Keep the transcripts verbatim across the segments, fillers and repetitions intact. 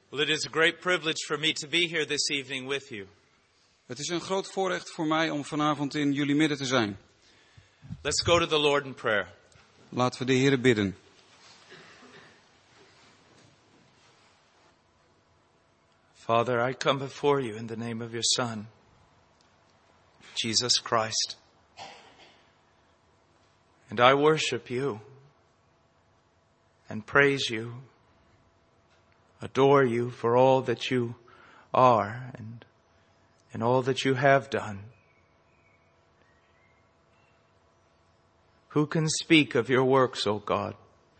Well, it is a great privilege for me to be here this evening with you. Het is een groot voorrecht voor mij om vanavond in jullie midden te zijn. Let's go to the Lord in prayer. Laten we de Heere bidden. Father, I come before you in the name of your Son, Jesus Christ. And I worship you and praise you, adore you for all that you are and, and all that you have done. Who can speak of your works, O God?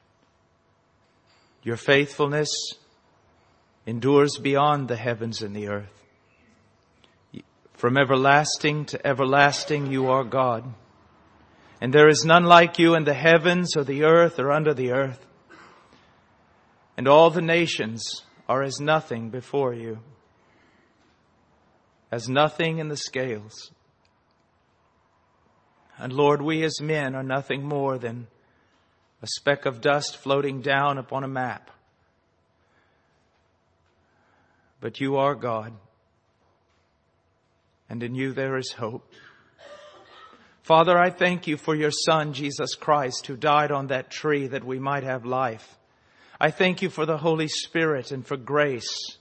Your faithfulness endures beyond the heavens and the earth. From everlasting to everlasting you are God. And there is none like you in the heavens or the earth or under the earth. And all the nations are as nothing before you, as nothing in the scales. And Lord, we as men are nothing more than a speck of dust floating down upon a map. But you are God, and in you there is hope. Father, I thank you for your Son, Jesus Christ, who died on that tree that we might have life. I thank you for the Holy Spirit and for grace.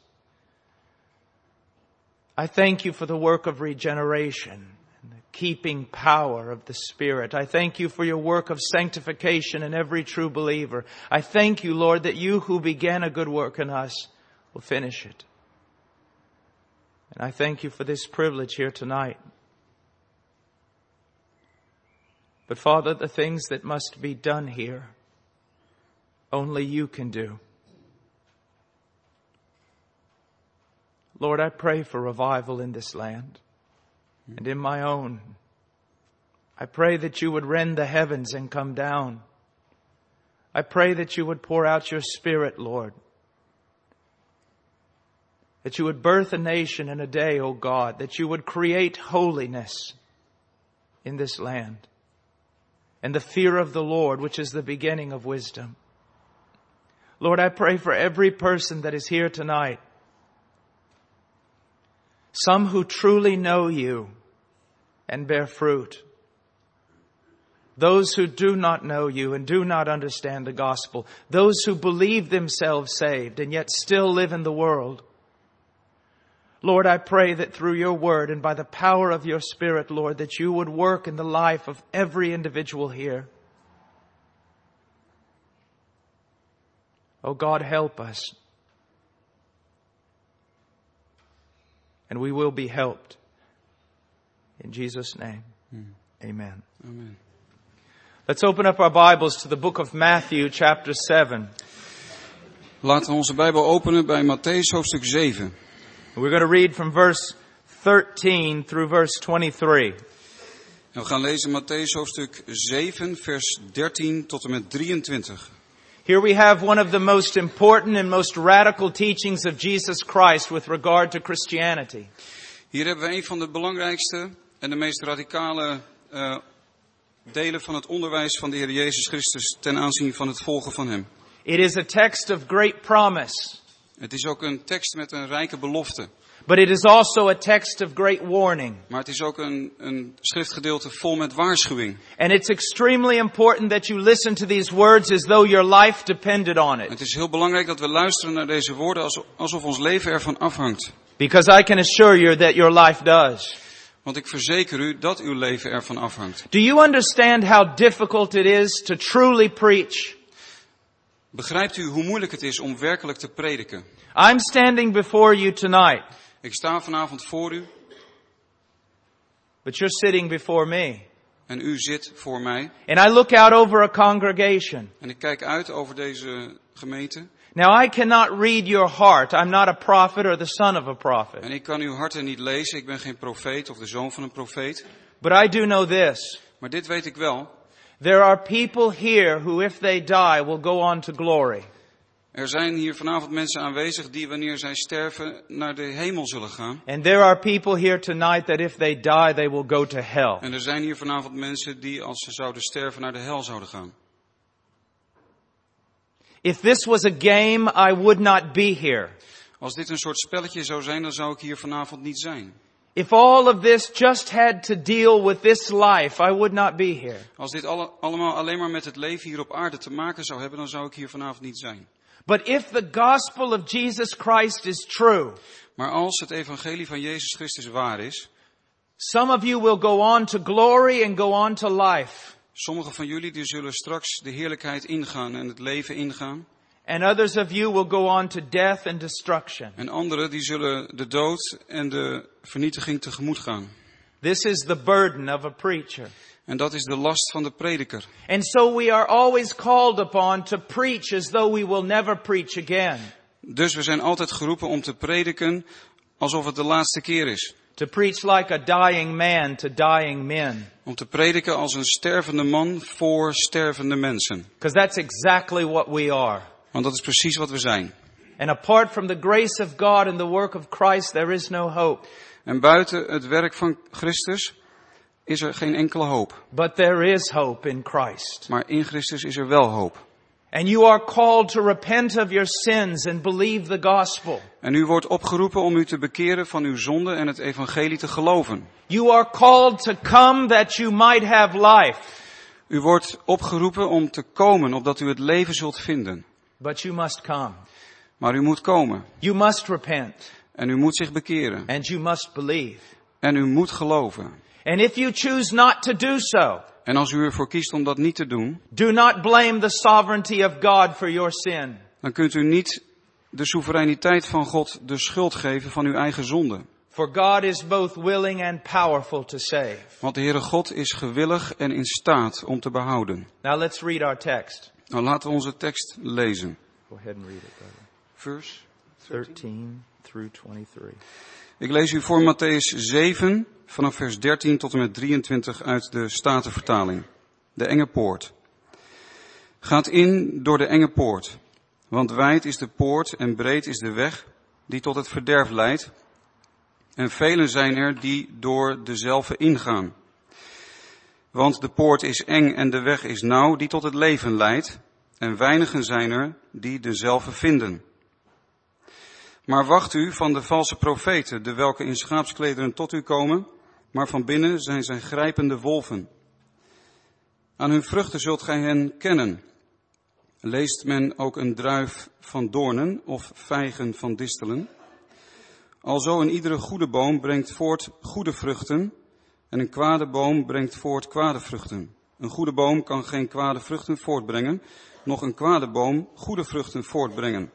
I thank you for the work of regeneration and the keeping power of the Spirit. I thank you for your work of sanctification in every true believer. I thank you, Lord, that you who began a good work in us will finish it. And I thank you for this privilege here tonight. But Father, the things that must be done here, only you can do. Lord, I pray for revival in this land and in my own. I pray that you would rend the heavens and come down. I pray that you would pour out your Spirit, Lord. That you would birth a nation in a day, O God. That you would create holiness in this land. And the fear of the Lord, which is the beginning of wisdom. Lord, I pray for every person that is here tonight. Some who truly know you and bear fruit. Those who do not know you and do not understand the gospel. Those who believe themselves saved and yet still live in the world. Lord, I pray that through your word and by the power of your Spirit, Lord, that you would work in the life of every individual here. Oh God, help us. And we will be helped. In Jesus' name, mm. Amen. Amen. Let's open up our Bibles to the book of Matthew, chapter seven. Laten we onze Bijbel openen bij Mattheüs hoofdstuk zeven. We're going to read from verse thirteen through verse twenty-three. En we gaan lezen Mattheüs hoofdstuk zeven, vers dertien tot en met drieëntwintig. Here we have one of the most important and most radical teachings of Jesus Christ with regard to Christianity. Hier hebben we een van de belangrijkste en de meest radicale uh, delen van het onderwijs van de Heer Jezus Christus ten aanzien van het volgen van hem. It is a text of great promise. Het is ook een tekst met een rijke belofte. But it is also a text of great warning. Maar het is ook een, een schriftgedeelte vol met waarschuwing. And it's extremely important that you listen to these words as though your life depended on it. Het is heel belangrijk dat we luisteren naar deze woorden alsof, alsof ons leven ervan afhangt. Because I can assure you that your life does. Want ik verzeker u dat uw leven ervan afhangt. Do you understand how difficult it is to truly preach? Begrijpt u hoe moeilijk het is om werkelijk te prediken? I'm standing before you tonight. Ik sta vanavond voor u. But you're sitting before me. En u zit voor mij. And I look out over a congregation. En ik kijk uit over deze gemeente. Now I cannot read your heart. I'm not a prophet or the son of a prophet. En ik kan uw harten niet lezen. Ik ben geen profeet of de zoon van een profeet. But I do know this. Maar dit weet ik wel. There are people here who, if they die, will go on to glory. Er zijn hier vanavond mensen aanwezig die wanneer zij sterven naar de hemel zullen gaan. And there are people here tonight that if they die, they will go to hell. En er zijn hier vanavond mensen die als ze zouden sterven naar de hel zouden gaan. If this was a game, I would not be here. Als dit een soort spelletje zou zijn, dan zou ik hier vanavond niet zijn. If all of this just had to deal with this life, I would not be here. Als dit alle, allemaal alleen maar met het leven hier op aarde te maken zou hebben, dan zou ik hier vanavond niet zijn. But if the gospel of Jesus Christ is true, Maar als het evangelie van Jezus Christus waar is, some of you will go on to glory and go on to life. sommigen van jullie die zullen straks de heerlijkheid ingaan en het leven ingaan. And others of you will go on to death and destruction. En anderen die zullen de dood en de vernietiging tegemoet gaan. This is the burden of a preacher. En dat is de last van de prediker. And so we are always called upon to preach as though we will never preach again. Dus we zijn altijd geroepen om te prediken alsof het de laatste keer is. To preach like a dying man to dying men. Om te prediken als een stervende man voor stervende mensen. Because that's exactly what we are. Want dat is precies wat we zijn. And apart from the grace of God and the work of Christ, there is no hope. En buiten het werk van Christus is er geen enkele hoop. But there is hope in Christ. Maar in Christus is er wel hoop. And you are called to repent of your sins and believe the gospel. En u wordt opgeroepen om u te bekeren van uw zonde en het evangelie te geloven. You are called to come that you might have life. U wordt opgeroepen om te komen, opdat u het leven zult vinden. But you must come. Maar u moet komen. You must repent. En u moet zich bekeren. And you must believe. En u moet geloven. And if you choose not to do so, En als u ervoor kiest om dat niet te doen, do not blame the sovereignty of God for your sin. dan kunt u niet de soevereiniteit van God de schuld geven van uw eigen zonde. For God is both willing and powerful to save. Want de Heere God is gewillig en in staat om te behouden. Now let's read our text. Nou, laten we onze tekst lezen. Go ahead and read it, brother. Vers thirteen through twenty-three. Ik lees u voor Mattheüs zeven, vanaf vers dertien tot en met drieëntwintig uit de Statenvertaling. De enge poort. Gaat in door de enge poort, want wijd is de poort en breed is de weg die tot het verderf leidt. En velen zijn er die door dezelfde ingaan. Want de poort is eng en de weg is nauw die tot het leven leidt. En weinigen zijn er die dezelfde vinden. Maar wacht u van de valse profeten, de welke in schaapsklederen tot u komen, maar van binnen zijn zij grijpende wolven. Aan hun vruchten zult gij hen kennen. Leest men ook een druif van doornen of vijgen van distelen? Alzo een iedere goede boom brengt voort goede vruchten en een kwade boom brengt voort kwade vruchten. Een goede boom kan geen kwade vruchten voortbrengen, noch een kwade boom goede vruchten voortbrengen.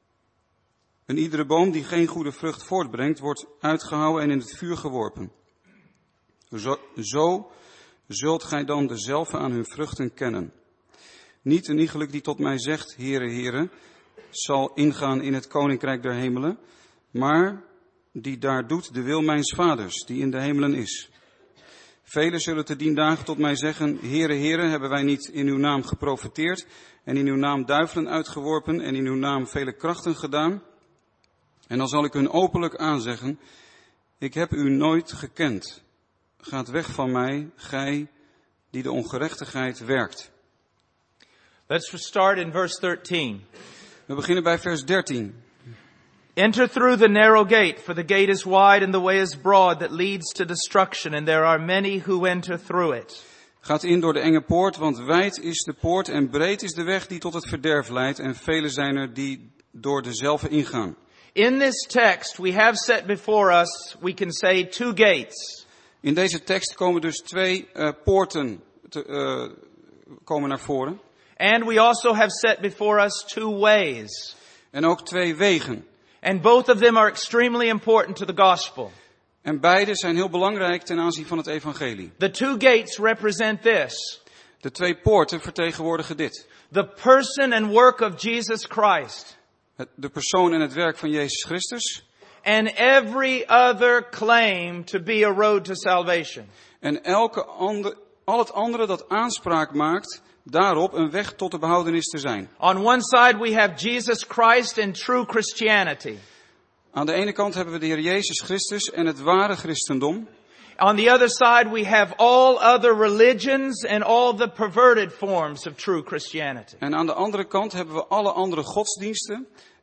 Een iedere boom die geen goede vrucht voortbrengt, wordt uitgehouwen en in het vuur geworpen. Zo, zo zult gij dan dezelfde aan hun vruchten kennen. Niet een iegelijk die tot mij zegt, Heere, Heere, zal ingaan in het koninkrijk der hemelen, maar die daar doet de wil mijns vaders, die in de hemelen is. Velen zullen te dien dagen tot mij zeggen, Heere, Heere, hebben wij niet in uw naam geprofeteerd en in uw naam duivelen uitgeworpen en in uw naam vele krachten gedaan? En dan zal ik hun openlijk aanzeggen, ik heb u nooit gekend. Gaat weg van mij, gij die de ongerechtigheid werkt. Let's start in verse thirteen. We beginnen bij vers dertien. Enter through the narrow gate, for the gate is wide and the way is broad that leads to destruction, and there are many who enter through it. Gaat in door de enge poort, want wijd is de poort en breed is de weg die tot het verderf leidt, en velen zijn er die door dezelfde ingaan. In this text we have set before us, we can say, two gates. In deze tekst komen dus twee uh, poorten te, uh, komen naar voren. And we also have set before us two ways. En ook twee wegen. And both of them are extremely important to the gospel. En beide zijn heel belangrijk ten aanzien van het evangelie. The two gates represent this. De twee poorten vertegenwoordigen dit. The person and work of Jesus Christ. Het, de persoon en het werk van Jezus Christus. And every other claim to be a road to salvation. En elke ander, al het andere dat aanspraak maakt daarop een weg tot de behoudenis te zijn. On one side we have Jesus Christ and true Christianity. Aan de ene kant hebben we de Heer Jezus Christus en het ware christendom. On the other side we have all other religions and all the perverted forms of true Christianity. En aan de andere kant hebben we alle andere godsdiensten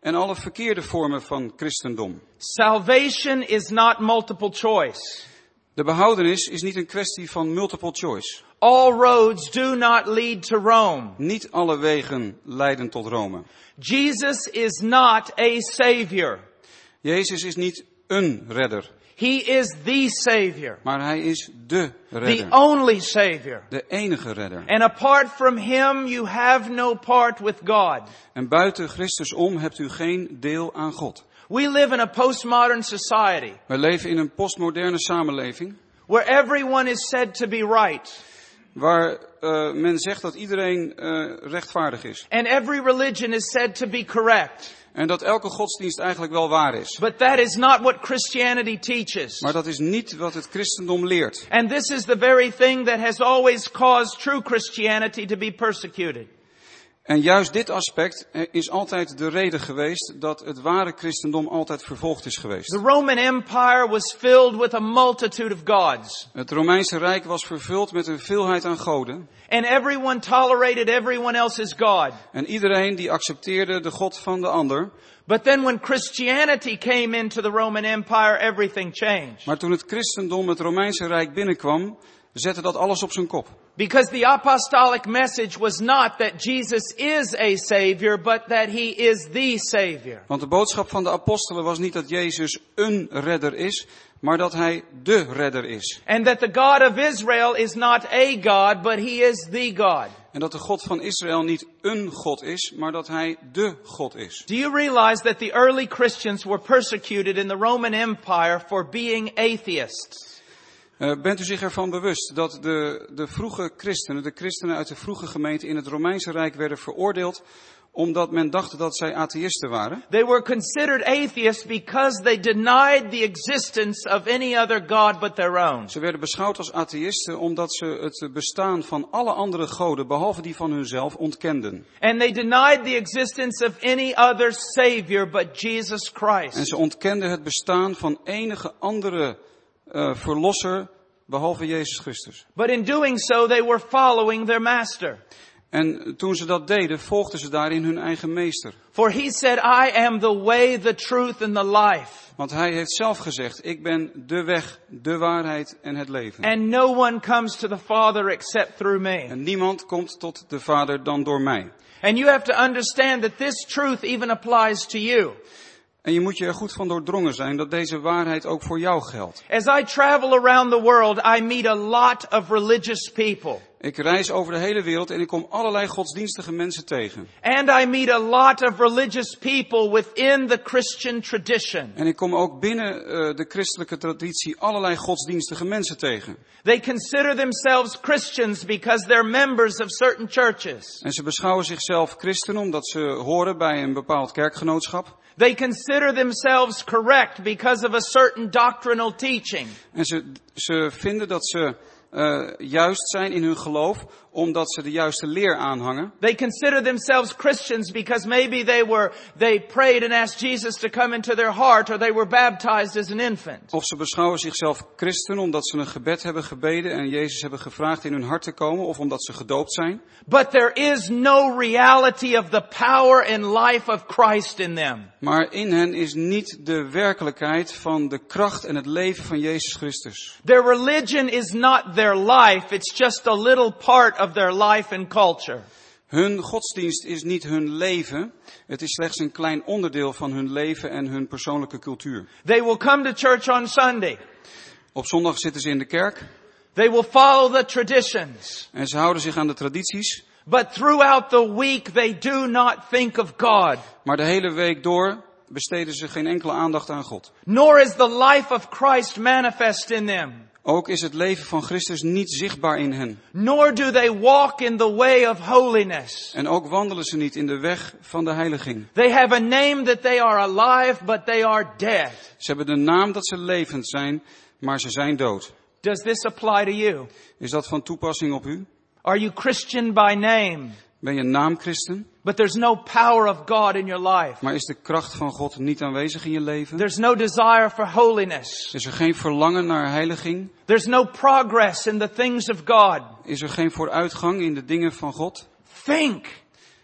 en alle verkeerde vormen van christendom. Salvation is not multiple choice. De behoudenis is niet een kwestie van multiple choice. All roads do not lead to Rome. Niet alle wegen leiden tot Rome. Jesus is not a savior. Jezus is niet een redder, He is the savior. maar hij is de The redder. only savior. De enige redder. And apart from him, you have no part with God. En buiten Christus om hebt u geen deel aan God. We live in a postmodern society Wij leven in een postmoderne samenleving where everyone is said to be right. waar uh, men zegt dat iedereen uh, rechtvaardig is. And every religion is said to be correct. En dat elke godsdienst eigenlijk wel waar is. But that is not what Christianity teaches. Maar dat is niet wat het christendom leert. And this is the very thing that has always caused true Christianity to be persecuted. En juist dit aspect is altijd de reden geweest dat het ware christendom altijd vervolgd is geweest. The Roman Empire was filled with a multitude of gods. Het Romeinse Rijk was vervuld met een veelheid aan goden. And everyone tolerated everyone else's God. En iedereen die accepteerde de God van de ander. But then when Christianity came into the Roman Empire, everything changed. Maar toen het christendom het Romeinse Rijk binnenkwam, zette dat alles op zijn kop. Because the apostolic message was not that Jesus is a savior, but that he is the savior. Want de boodschap van de apostelen was niet dat Jezus een redder is, maar dat hij de redder is. And that the God of Israel is not a God, but he is the God. En dat de God van Israël niet een God is, maar dat hij de God is. Do you realize that the early Christians were persecuted in the Roman Empire for being atheists? Uh, bent u zich ervan bewust dat de, de vroege christenen, de christenen uit de vroege gemeente in het Romeinse Rijk werden veroordeeld omdat men dacht dat zij atheïsten waren? They were considered atheists because they denied the existence of any other God but their own. Ze werden beschouwd als atheïsten omdat ze het bestaan van alle andere goden, behalve die van hunzelf, ontkenden. And they denied the existence of any other savior but Jesus Christ. En ze ontkenden het bestaan van enige andere uh, verlosser, behalve Jezus Christus. But in doing so, they were following their master. En toen ze dat deden, volgden ze daarin hun eigen meester. For he said, I am the way, the truth and the life. Want hij heeft zelf gezegd, ik ben de weg, de waarheid en het leven. And no one comes to the Father except through me. En niemand komt tot de Vader dan door mij. And you have to understand that this truth even applies to you. En je moet je er goed van doordrongen zijn dat deze waarheid ook voor jou geldt. As I travel around the world, I meet a lot of religious people. Ik reis over de hele wereld en ik kom allerlei godsdienstige mensen tegen. And I meet a lot of religious people within the Christian tradition. En ik kom ook binnen uh, de christelijke traditie allerlei godsdienstige mensen tegen. They consider themselves Christians because they're members of certain churches. En ze beschouwen zichzelf christen omdat ze horen bij een bepaald kerkgenootschap. They consider themselves correct because of a certain doctrinal teaching. En ze, ze vinden dat ze uh, juist zijn in hun geloof omdat ze de juiste leer aanhangen. They consider themselves Christians because maybe they were, they prayed and asked Jesus to come into their heart, or they were baptized as an infant. Of ze beschouwen zichzelf christen omdat ze een gebed hebben gebeden en Jezus hebben gevraagd in hun hart te komen, of omdat ze gedoopt zijn. But there is no reality of the power and life of Christ in them. Maar in hen is niet de werkelijkheid van de kracht en het leven van Jezus Christus. Their religion is not their life, it's just a little part of their life and culture. Hun godsdienst is niet hun leven, het is slechts een klein onderdeel van hun leven en hun persoonlijke cultuur. They will come to church on Sunday. Op zondag zitten ze in de kerk. They will follow the traditions. En ze houden zich aan de tradities. But throughout the week they do not think of God. Maar de hele week door besteden ze geen enkele aandacht aan God. Nor is the life of Christ manifest in them. Ook is het leven van Christus niet zichtbaar in hen. Nor do they walk in the way of holiness. En ook wandelen ze niet in de weg van de heiliging. They have a name that they are alive, but they are dead. Ze hebben de naam dat ze levend zijn, maar ze zijn dood. Does this apply to you? Is dat van toepassing op u? Are you Christian by name? Ben je naamchristen? But there's no power of God in your life. Maar is de kracht van God niet aanwezig in je leven? There's no desire for holiness. Is er geen verlangen naar heiliging? There's no progress in the things of God. Is er geen vooruitgang in de dingen van God? Think.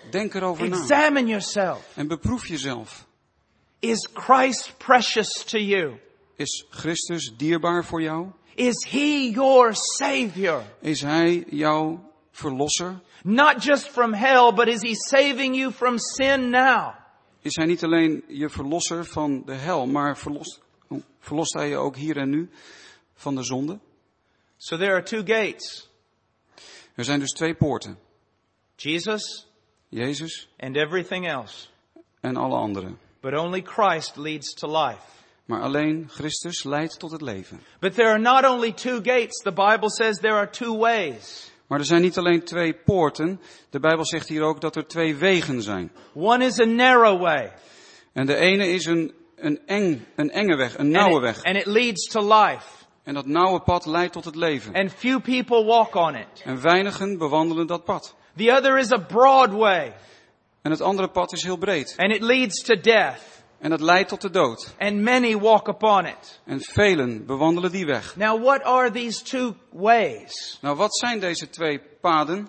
Denk erover na. Examine yourself. En beproef jezelf. Is Christ precious to you? Is Christus dierbaar voor jou? Is He your Savior? Is Hij jouw verlosser? Not just from hell, but is He saving you from sin now? Is Hij niet alleen je verlosser van de hel, maar verlost, verlost Hij je ook hier en nu van de zonde? So there are two gates. Er zijn dus twee poorten. Jesus Jezus and everything else. en alle anderen. But only Christ leads to life. Maar alleen Christus leidt tot het leven. But there are not only two gates. The Bible says there are two ways. Maar er zijn niet alleen twee poorten. De Bijbel zegt hier ook dat er twee wegen zijn. One is a narrow way. En de ene is een, een, eng, een enge weg, een nauwe And weg. it, and it leads to life. En dat nauwe pad leidt tot het leven. And few people walk on it. En weinigen bewandelen dat pad. The other is a broad way. En het andere pad is heel breed. And it leads to death. En dat leidt tot de dood. And many walk upon it. En velen bewandelen die weg. Now what are these two ways? Nou, wat zijn deze twee paden?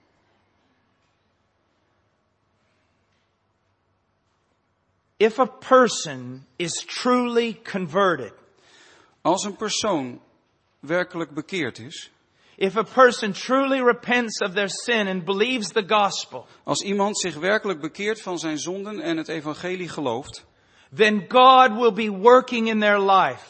If a person is truly converted, Als een persoon werkelijk bekeerd is, if a person truly repents of their sin and believes the gospel, als iemand zich werkelijk bekeert van zijn zonden en het evangelie gelooft, then God will be working in their life.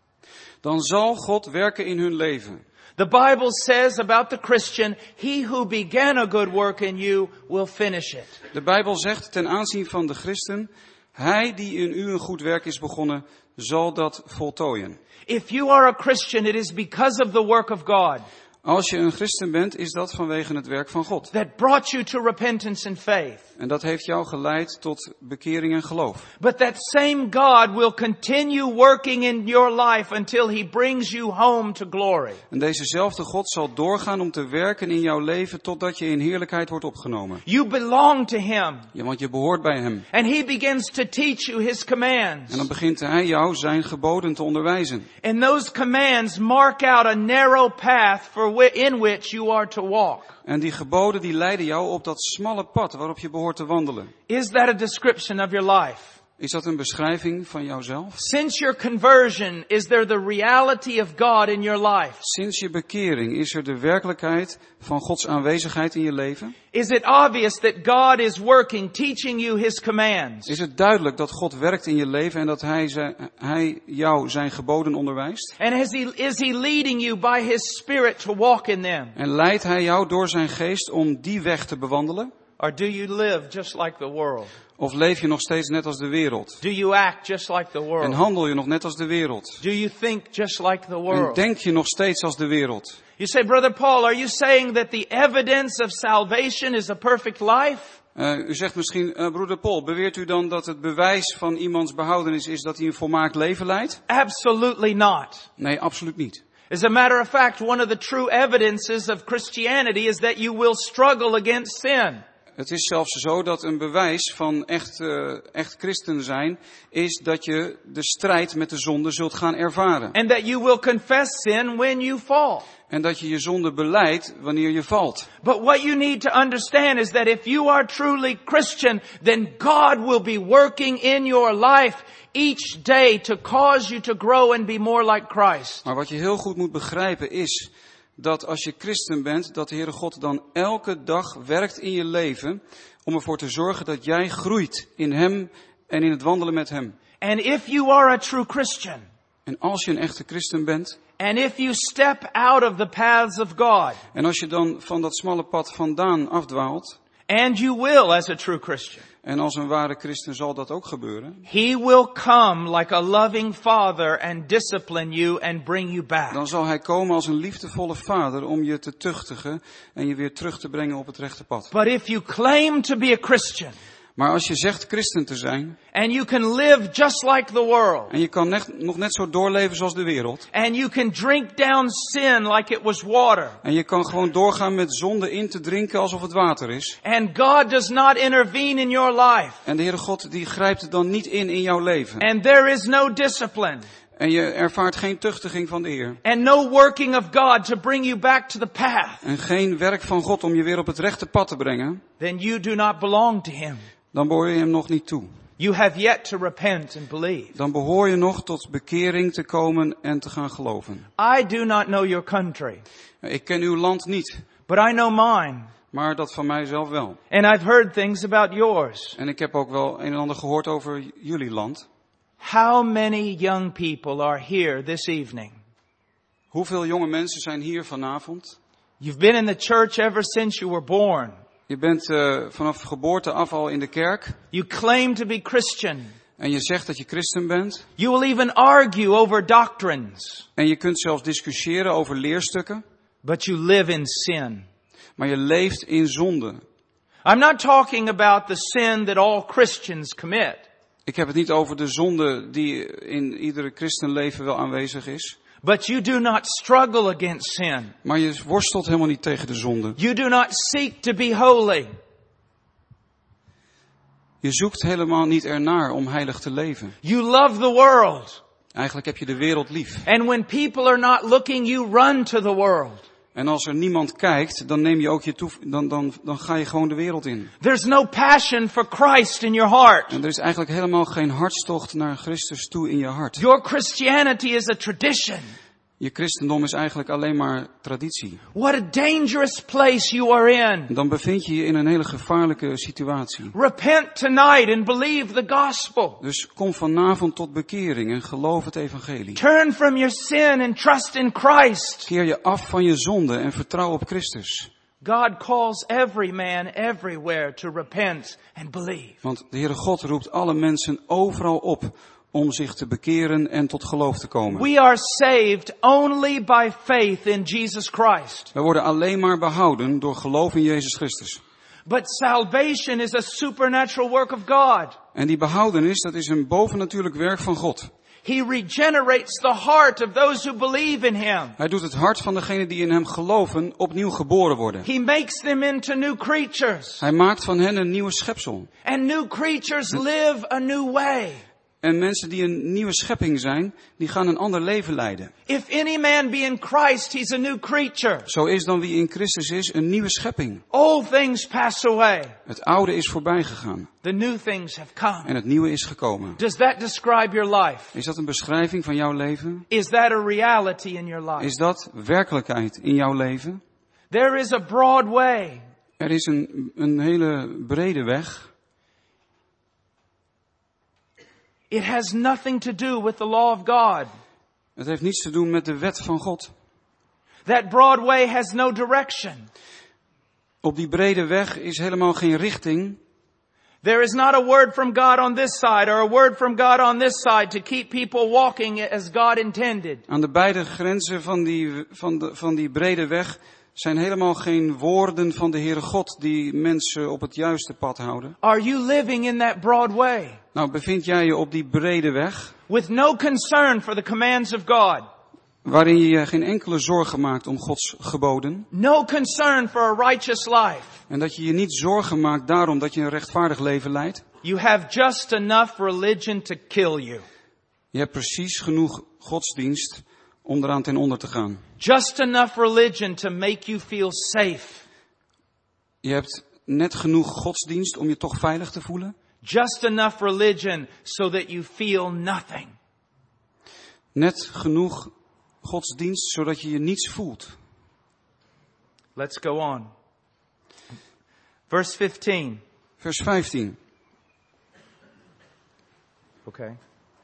dan zal God werken in hun leven. The Bible says about the Christian, he who began a good work in you will finish it. De Bijbel zegt ten aanzien van de christen, hij die in u een goed werk is begonnen, zal dat voltooien. If you are a Christian, it is because of the work of God Als je een christen bent, is dat vanwege het werk van God. that brought you to repentance and faith. En dat heeft jou geleid tot bekering en geloof. But that same God will continue working in your life until He brings you home to glory. En dezezelfde God zal doorgaan om te werken in jouw leven totdat je in heerlijkheid wordt opgenomen. You belong to Him. Ja, want je behoort bij Hem. And He begins to teach you His commands. En dan begint Hij jou zijn geboden te onderwijzen. And those commands mark out a narrow path for whi- in which you are to walk. En die geboden die leiden jou op dat smalle pad waarop je behoort te wandelen. Is that a description of your life? Is dat een beschrijving van jouzelf? Since your conversion, is there the reality of God in your life? Sinds je bekering is er de werkelijkheid van Gods aanwezigheid in je leven? Is it obvious that God is working, teaching you His commands? Is het duidelijk dat God werkt in je leven en dat Hij, zijn, hij jou zijn geboden onderwijst? And is he, is he leading you by His Spirit to walk in them? En leidt Hij jou door zijn geest om die weg te bewandelen? Or do you live just like the world? Of leef je nog steeds net als de wereld? Do you act just like the En world? handel je nog net als de wereld? Do you think just like the En world? denk je nog steeds als de wereld? You say, Brother Paul, are you saying that the evidence of salvation is a perfect life? Uh, u zegt misschien, uh, broeder Paul, beweert u dan dat het bewijs van iemands behoudenis is dat hij een volmaakt leven leidt? Absolutely not. Nee, absoluut niet. As a matter of fact, one of the true evidences of Christianity is that you will struggle against sin. Het is zelfs zo dat een bewijs van echt, uh, echt christen zijn is dat je de strijd met de zonde zult gaan ervaren. And that you will confess sin when you fall. En dat je je zonde belijdt wanneer je valt. But what you need to understand is that if you are truly Christian, then God will be working in your life each day to cause you to grow and be more like Christ. Maar wat je heel goed moet begrijpen is dat als je christen bent, dat de Heere God dan elke dag werkt in je leven om ervoor te zorgen dat jij groeit in Hem en in het wandelen met Hem. And if you are a true Christian, En als je een echte christen bent, and if you step out of the paths of God, en als je dan van dat smalle pad vandaan afdwaalt, and you will as a true Christian, en als een ware christen zal dat ook gebeuren, He will come like a loving father and discipline you and bring you back. dan zal Hij komen als een liefdevolle vader om je te tuchtigen en je weer terug te brengen op het rechte pad. But if you claim to be a Christian, Maar als je zegt christen te zijn, and you can live just like the world, en je kan net, nog net zo doorleven zoals de wereld, and you can drink down sin like it was water, en je kan gewoon doorgaan met zonde in te drinken alsof het water is, and God does not intervene in your life, en de Heere God die grijpt dan niet in in jouw leven, and there is no discipline, En je ervaart geen tuchtiging van de Heer. And no working of God to bring you back to the path. En geen werk van God om je weer op het rechte pad te brengen. Then you do not belong to Him. Dan behoor je hem nog niet toe. You have yet to repent and believe. Dan behoor je nog tot bekering te komen en te gaan geloven. I do not know your country. Ik ken uw land niet. But I know mine. Maar dat van mijzelf wel. And I've heard things about yours. En ik heb ook wel een en ander gehoord over jullie land. How many young people are here this evening? Hoeveel jonge mensen zijn hier vanavond? You've been in the church ever since you were born. Je bent uh, vanaf geboorte af al in de kerk. You claim to be Christian. En je zegt dat je christen bent. You will even argue over doctrines. En je kunt zelfs discussiëren over leerstukken. But you live in sin. Maar je leeft in zonde. I'm not talking about the sin that all Christians commit. Ik heb het niet over de zonde die in iedere christenleven wel aanwezig is. But you do not struggle against sin. Maar je worstelt helemaal niet tegen de zonde. You do not seek to be holy. Je zoekt helemaal niet ernaar om heilig te leven. You love the world. Eigenlijk heb je de wereld lief. And when people are not looking, you run to the world. En als er niemand kijkt, dan neem je ook je toe, dan, dan, dan ga je gewoon de wereld in. There's no passion for Christ in your heart. En er is eigenlijk helemaal geen hartstocht naar Christus toe in je hart. Your Christianity is a tradition. Je christendom is eigenlijk alleen maar traditie. What a dangerous place you are in. Dan bevind je je in een hele gevaarlijke situatie. Repent tonight and believe the gospel. Dus kom vanavond tot bekering en geloof het evangelie. Turn from your sin and trust in Christ. Keer je af van je zonde en vertrouw op Christus. God calls every man everywhere to repent and believe. Want de Heere God roept alle mensen overal op om zich te bekeren en tot geloof te komen. We are saved only by faith in Jesus Christ. We worden alleen maar behouden door geloof in Jezus Christus. But salvation is a supernatural work of God. En die behoudenis, dat is een bovennatuurlijk werk van God. He regenerates the heart of those who believe in Him. Hij doet het hart van degenen die in hem geloven opnieuw geboren worden. He makes them into new creatures. Hij maakt van hen een nieuwe schepsel. And new creatures live a new way. En mensen die een nieuwe schepping zijn, die gaan een ander leven leiden. If any man be in Christ, he's a new creature. Zo is dan wie in Christus is een nieuwe schepping. All things pass away. Het oude is voorbij gegaan. The new things have come. En het nieuwe is gekomen. Does that describe your life? Is dat een beschrijving van jouw leven? Is that a reality in your life? Is dat werkelijkheid in jouw leven? There is a broad way. Er is een, een hele brede weg. It has nothing to do with the law of God. Het heeft niets te doen met de wet van God. That broad way has no direction. Op die brede weg is helemaal geen richting. There is not a word from God on this side or a word from God on this side to keep people walking as God intended. Aan de beide grenzen van die, van de, van die brede weg zijn helemaal geen woorden van de Heere God die mensen op het juiste pad houden. Are you living in that broad way? Nou, bevind jij je op die brede weg, With no concern for the commands of God. waarin je je geen enkele zorgen maakt om Gods geboden. No concern for a righteous life. En dat je je niet zorgen maakt daarom dat je een rechtvaardig leven leidt. You have just enough religion to kill you. Je hebt precies genoeg godsdienst om eraan ten onder te gaan. Just enough religion to make you feel safe. Je hebt net genoeg godsdienst om je toch veilig te voelen. Just enough religion so that you feel nothing. Net genoeg godsdienst zodat je je niets voelt. Let's go on. Verse fifteen. Vers vijftien. Okay.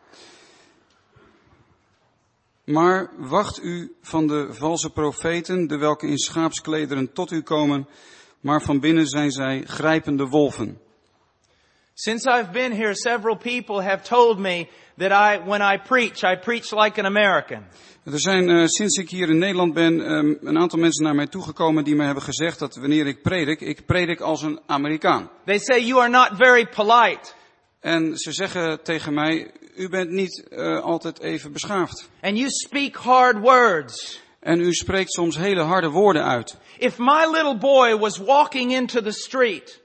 Maar wacht u van de valse profeten, de welke in schaapsklederen tot u komen, maar van binnen zijn zij grijpende wolven. Since I've been here, several people have told me that I, when I preach, I preach like an American. Er zijn uh, sinds ik hier in Nederland ben um, een aantal mensen naar mij toegekomen die mij hebben gezegd dat wanneer ik predik, ik predik als een Amerikaan. They say you are not very polite. En ze zeggen tegen mij, u bent niet uh, altijd even beschaafd. And you speak hard words. En u spreekt soms hele harde woorden uit. If my little boy was walking into the street.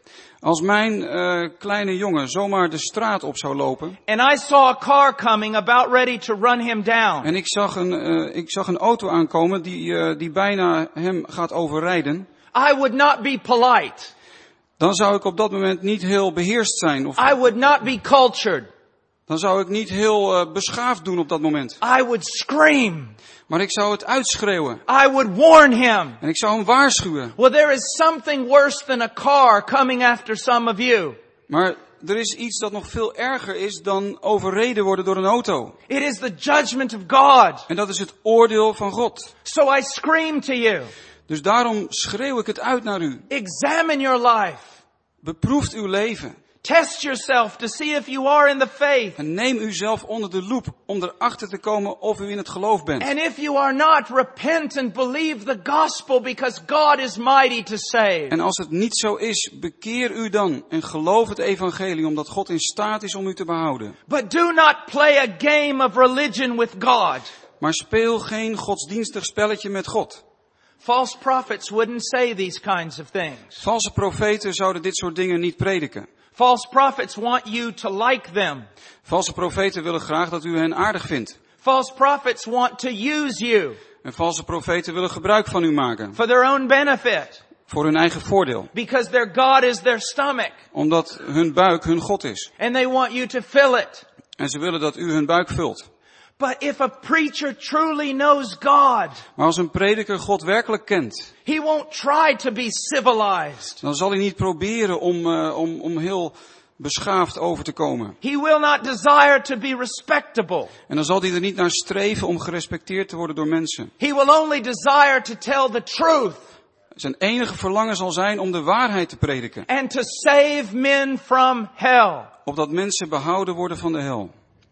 Als mijn uh, kleine jongen zomaar de straat op zou lopen. And I saw a car coming about ready to run him down. En ik zag een, uh, ik zag een auto aankomen die, uh, die bijna hem gaat overrijden. I would not be polite. Dan zou ik op dat moment niet heel beheerst zijn. Of I would not be cultured. dan zou ik niet heel uh, beschaafd doen op dat moment. I would scream. Maar ik zou het uitschreeuwen. I would warn him. En ik zou hem waarschuwen. Well, there is something worse than a car coming after some of you. Maar er is iets dat nog veel erger is dan overreden worden door een auto. It is the judgment of God. En dat is het oordeel van God. So I scream to you. Dus daarom schreeuw ik het uit naar u. Examine your life. Beproeft uw leven. Test yourself to see if you are in the faith. En neem uzelf onder de loep om erachter te komen of u in het geloof bent. And if you are not, repent and believe the gospel because God is mighty to save. En als het niet zo is, bekeer u dan en geloof het evangelie omdat God in staat is om u te behouden. But do not play a game of religion with God. Maar speel geen godsdienstig spelletje met God. False prophets wouldn't say these kinds of things. Valse profeten zouden dit soort dingen niet prediken. False prophets want you to like them. Valse profeten willen graag dat u hen aardig vindt. False prophets want to use you. En valse profeten willen gebruik van u maken. For their own benefit. Voor hun eigen voordeel. Because their God is their stomach. Omdat hun buik hun God is. And they want you to fill it. En ze willen dat u hun buik vult. But if a preacher truly knows God, Maar als een prediker God werkelijk kent, he won't try to be civilized. dan zal hij niet proberen om, uh, om, om heel beschaafd over te komen. He will not desire to be respectable. En dan zal hij er niet naar streven om gerespecteerd te worden door mensen. He will only desire to tell the truth. Zijn enige verlangen zal zijn om de waarheid te prediken. And to save men from hell. Opdat mensen behouden worden van de hel.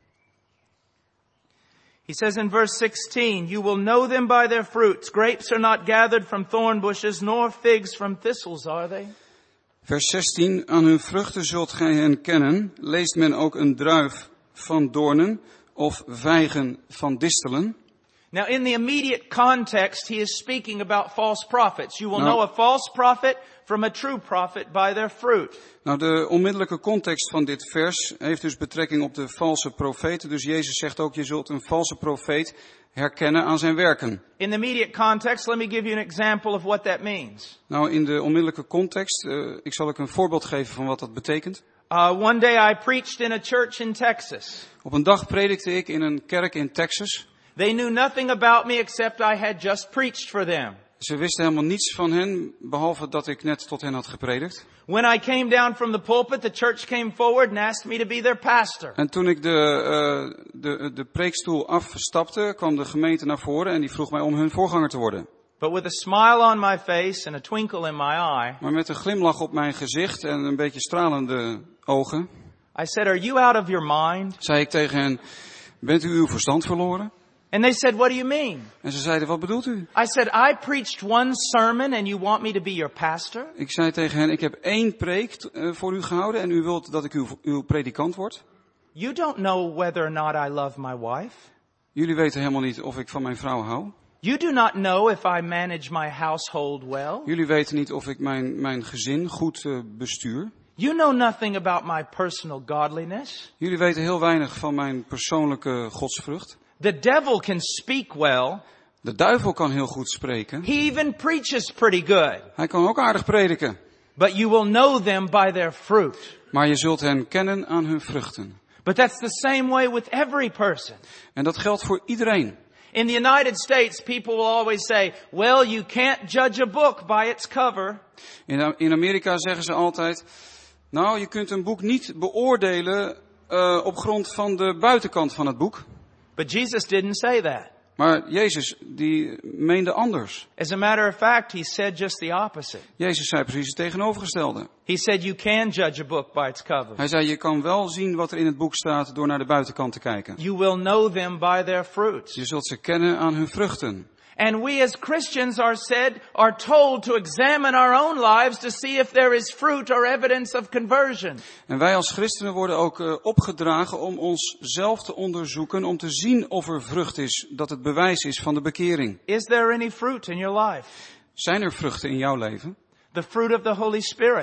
He says in verse sixteen, you will know them by their fruits. Grapes are not gathered from thorn bushes, nor figs from thistles, are they? Vers zestien, aan hun vruchten zult gij hen kennen. Leest men ook een druif van doornen of vijgen van distelen? Now in the immediate context, he is speaking about false prophets. You will Nou, know a false prophet from a true prophet by their fruit. Nou, de onmiddellijke context van dit vers heeft dus betrekking op de valse profeten. Dus Jezus zegt ook, je zult een valse profeet herkennen aan zijn werken. In the immediate context, let me give you an example of what that means. Nou, in de onmiddellijke context, uh, ik zal ook een voorbeeld geven van wat dat betekent. Uh, one day I preached in a church in Texas. Op een dag predikte ik in een kerk in Texas. They knew nothing about me except I had just preached for them. Ze wisten helemaal niets van hen, behalve dat ik net tot hen had gepredikt. When I came down from the pulpit, the church came forward and asked me to be their pastor. En toen ik de, uh, de, de preekstoel afstapte, kwam de gemeente naar voren en die vroeg mij om hun voorganger te worden. But with a smile on my face and a twinkle in my eye, Maar met een glimlach op mijn gezicht en een beetje stralende ogen, I said, are you out of your mind? zei ik tegen hen, bent u uw verstand verloren? And they said, what do you mean? En ze zeiden, wat bedoelt u? I said, I preached one sermon and you want me to be your pastor? Ik zei tegen hen, ik heb één preek uh, voor u gehouden en u wilt dat ik uw, uw predikant word? You don't know whether or not I love my wife. Jullie weten helemaal niet of ik van mijn vrouw hou. You do not know if I manage my household well. Jullie weten niet of ik mijn, mijn gezin goed uh, bestuur. You know nothing about my personal godliness. Jullie weten heel weinig van mijn persoonlijke godsvrucht. The devil can speak well. De duivel kan heel goed spreken. He even preaches pretty good. Hij kan ook aardig prediken. But you will know them by their fruit. Maar je zult hen kennen aan hun vruchten. But that's the same way with every person. En dat geldt voor iedereen. In the United States, people will always say, well, you can't judge a book by its cover. In, in Amerika zeggen ze altijd, nou, je kunt een boek niet beoordelen uh, op grond van de buitenkant van het boek. But Jesus didn't say that. Maar Jezus, die meende anders. As a matter of fact, he said just the opposite. Jezus zei precies het tegenovergestelde. He said you can judge a book by its cover. Hij zei, je kan wel zien wat er in het boek staat door naar de buitenkant te kijken. You will know them by their fruits. Je zult ze kennen aan hun vruchten. And we as Christians are said, are told to examine our own lives to see if there is fruit or evidence of conversion. En wij als christenen worden ook uh, opgedragen om onszelf te onderzoeken, om te zien of er vrucht is, dat het bewijs is van de bekering. Is there any fruit in your life? Zijn er vruchten in jouw leven? The fruit of the Holy Spirit.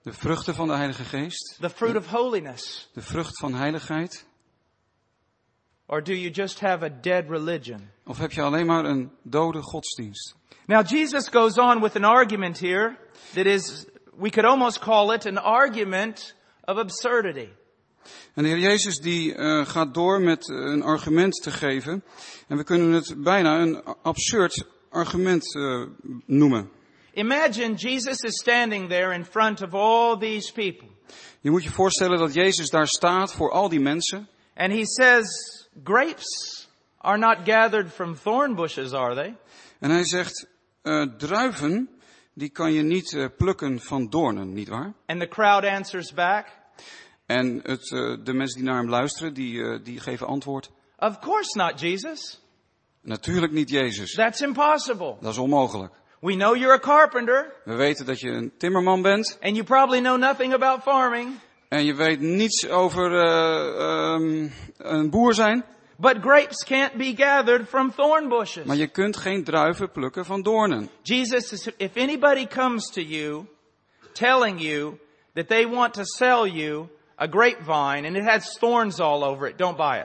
De vruchten van de Heilige Geest. The fruit of holiness. De vrucht van heiligheid. Or do you just have a dead religion? Of heb je alleen maar een dode godsdienst? Now Jesus goes on with an argument here that is, we could almost call it an argument of absurdity. En de Heer Jezus die uh, gaat door met een argument te geven. En we kunnen het bijna een absurd argument uh, noemen. Imagine Jesus is standing there in front of all these people. Je moet je voorstellen dat Jezus daar staat voor al die mensen. And he says, grapes are not gathered from thorn bushes, are they? En hij zegt, uh, druiven, die kan je niet uh, plukken van doornen, nietwaar? And the crowd answers back, En het, uh, de mensen die naar hem luisteren, die, uh, die geven antwoord. of course not, Jesus. Natuurlijk niet Jezus. That's impossible. Dat is onmogelijk. We know you're a carpenter, We weten dat je een timmerman bent. and you probably know nothing about farming. En je weet niets over uh, um, een boer zijn. But grapes can't be gathered from thorn bushes. Maar je kunt geen druiven plukken van doornen. Jesus says, if anybody comes to you telling you that they want to sell you a grapevine and it has thorns all over it, don't buy it.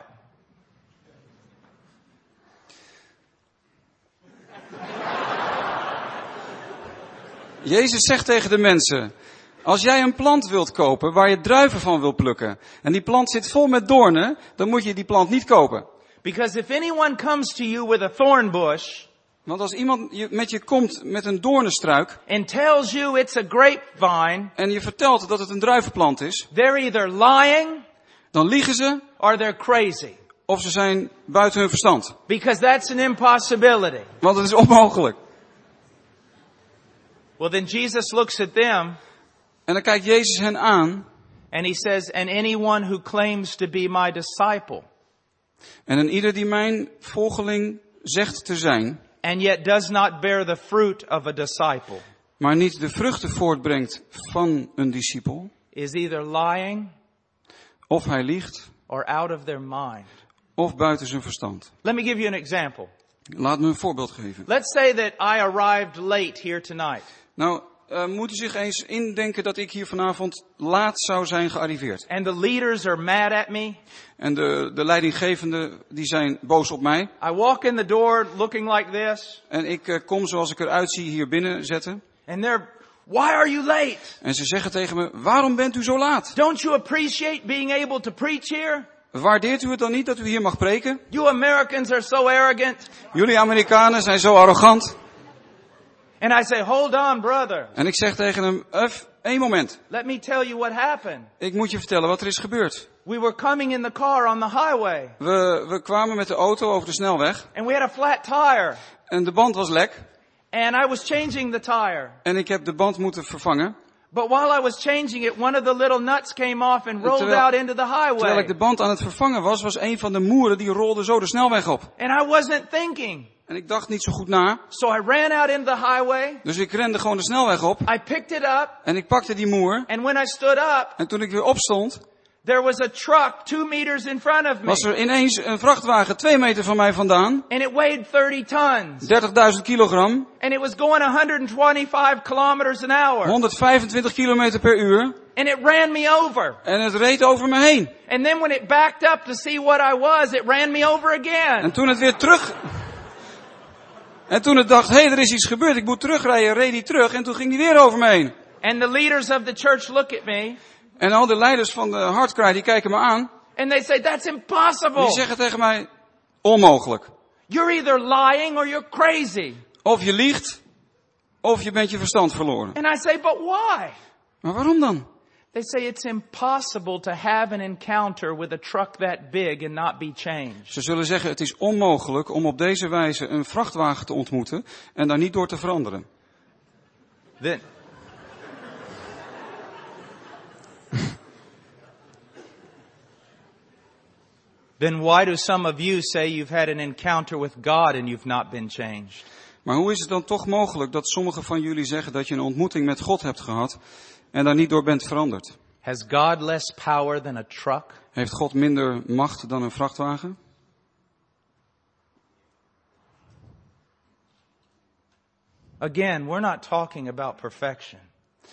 Jezus zegt tegen de mensen, als jij een plant wilt kopen waar je druiven van wilt plukken, en die plant zit vol met doornen, dan moet je die plant niet kopen. Because if anyone comes to you with a thorn bush Want als iemand je- met je komt met een doornenstruik, and tells you it's a grapevine, en je vertelt dat het een druivenplant is, they're either lying dan liegen ze, or they're crazy. of ze zijn buiten hun verstand. Because that's an impossibility. Want het is onmogelijk. Well, then Jesus looks at them En dan kijkt Jezus hen aan, and he says, and anyone who claims to be my disciple en een ieder die mijn volgeling zegt te zijn, and yet does not bear the fruit of a disciple maar niet de vruchten voortbrengt van een discipel, is either lying of hij liegt, or out of their mind. of buiten zijn verstand. Let me give you an example. Laat me een voorbeeld geven. Let's say that I arrived late here tonight. Nou, uh, moet u zich eens indenken dat ik hier vanavond laat zou zijn gearriveerd. And the leaders are mad at me. En de, de leidinggevenden, die zijn boos op mij. I walk in the door looking like this. En ik uh, kom zoals ik eruit zie hier binnen zetten. And they're, why are you late? En ze zeggen tegen me, waarom bent u zo laat? Don't you appreciate being able to preach here? Waardeert u het dan niet dat u hier mag preken? You Americans are so arrogant. Jullie Amerikanen zijn zo arrogant. And I say, hold on, brother. En ik zeg tegen hem, Uf, één moment. Let me tell you what happened. Ik moet je vertellen wat er is gebeurd. We were coming in the car on the highway. We, we kwamen met de auto over de snelweg. And we had a flat tire. En de band was lek. And I was changing the tire. En ik heb de band moeten vervangen. But while I was changing it, one of the little nuts came off and rolled Terwijl- out into the Terwijl highway. ik de band aan het vervangen was, was een van de moeren die rolde zo de snelweg op. And I wasn't thinking. En ik dacht niet zo goed na. So I ran out into the highway. Dus ik rende gewoon de snelweg op. I picked it up. En ik pakte die moer. And when I stood up, En toen ik weer opstond, there was a truck two meters in front of me. was er ineens een vrachtwagen twee meter van mij vandaan. And it weighed thirty tons. dertigduizend kilogram. And it was going one hundred twenty-five kilometers an hour. honderdvijfentwintig kilometer per uur. And it ran me over. En het reed over me heen. And then when it backed up to see what I was, it ran me over again. En toen het weer terug... En toen het dacht, hé, hey, er is iets gebeurd, ik moet terugrijden, reed hij terug. En toen ging hij weer over me heen. And the leaders of the church look at me. En al de leiders van de Hardcry, die kijken me aan. And they say, that's impossible. Die zeggen tegen mij, onmogelijk. You're either lying or you're crazy. Of je liegt, of je bent je verstand verloren. And I say, but why? Maar waarom dan? They say it's impossible to have an encounter with a truck that big and not be changed. Ze zullen zeggen, het is onmogelijk om op deze wijze een vrachtwagen te ontmoeten en daar niet door te veranderen. Then, then why do some of you say you've had an encounter with God and you've not been changed? Maar hoe is het dan toch mogelijk dat sommigen van jullie zeggen dat je een ontmoeting met God hebt gehad en daar niet door bent veranderd? Has God less power than a truck? Heeft God minder macht dan een vrachtwagen? Again, we're not talking about perfection.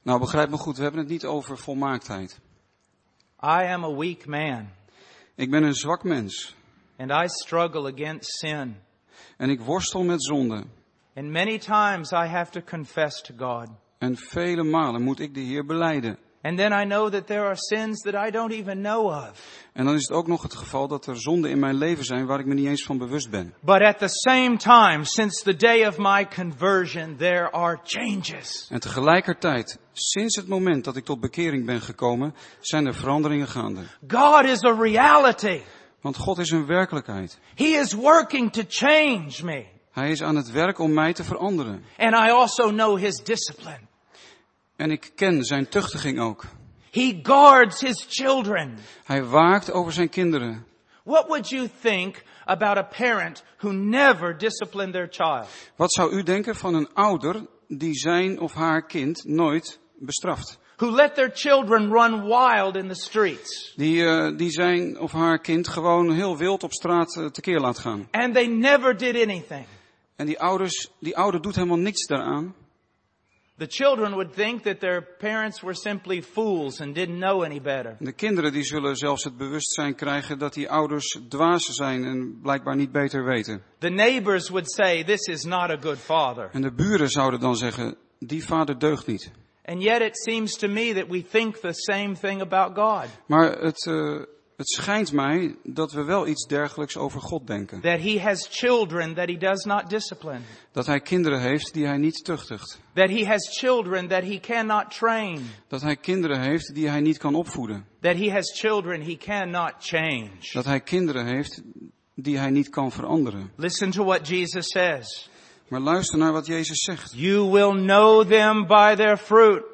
Nou, begrijp me goed, we hebben het niet over volmaaktheid. I am a weak man. Ik ben een zwak mens. And I struggle against sin. En ik worstel met zonde. And many times I have to confess to God. En vele malen moet ik de Heer belijden. And then I know that there are sins that I don't even know of. En dan is het ook nog het geval dat er zonden in mijn leven zijn waar ik me niet eens van bewust ben. But at the same time, since the day of my conversion, there are changes. En tegelijkertijd, sinds het moment dat ik tot bekering ben gekomen, zijn er veranderingen gaande. God is a reality. Want God is een werkelijkheid. He is working to change me. Hij is aan het werk om mij te veranderen. And I also know His discipline. En ik ken zijn tuchtiging ook. He guards His children. Hij waakt over zijn kinderen. What would you think about a parent who never disciplined their child? Wat zou u denken van een ouder die zijn of haar kind nooit bestraft? Who let their children run wild in the streets? Die, uh, die zijn of haar kind gewoon heel wild op straat uh, tekeer laat gaan. And they never did anything. En die ouders, die ouder doet helemaal niks daaraan. The children would think that their parents were simply fools and didn't know any better. De kinderen die zullen zelfs het bewustzijn krijgen dat die ouders dwazen zijn en blijkbaar niet beter weten. The neighbors would say, this is not a good father. En de buren zouden dan zeggen, die vader deugt niet. And yet it seems to me that we think the same thing about God. Maar het, uh, het schijnt mij dat we wel iets dergelijks over God denken. That He has children that He does not discipline. Dat hij kinderen heeft die hij niet tuchtigt. That He has children that He cannot train. Dat hij kinderen heeft die hij niet kan opvoeden. That He has children He cannot change. Dat hij kinderen heeft die hij niet kan veranderen. Listen to what Jesus says. Maar luister naar wat Jezus zegt. You will know them by their fruit.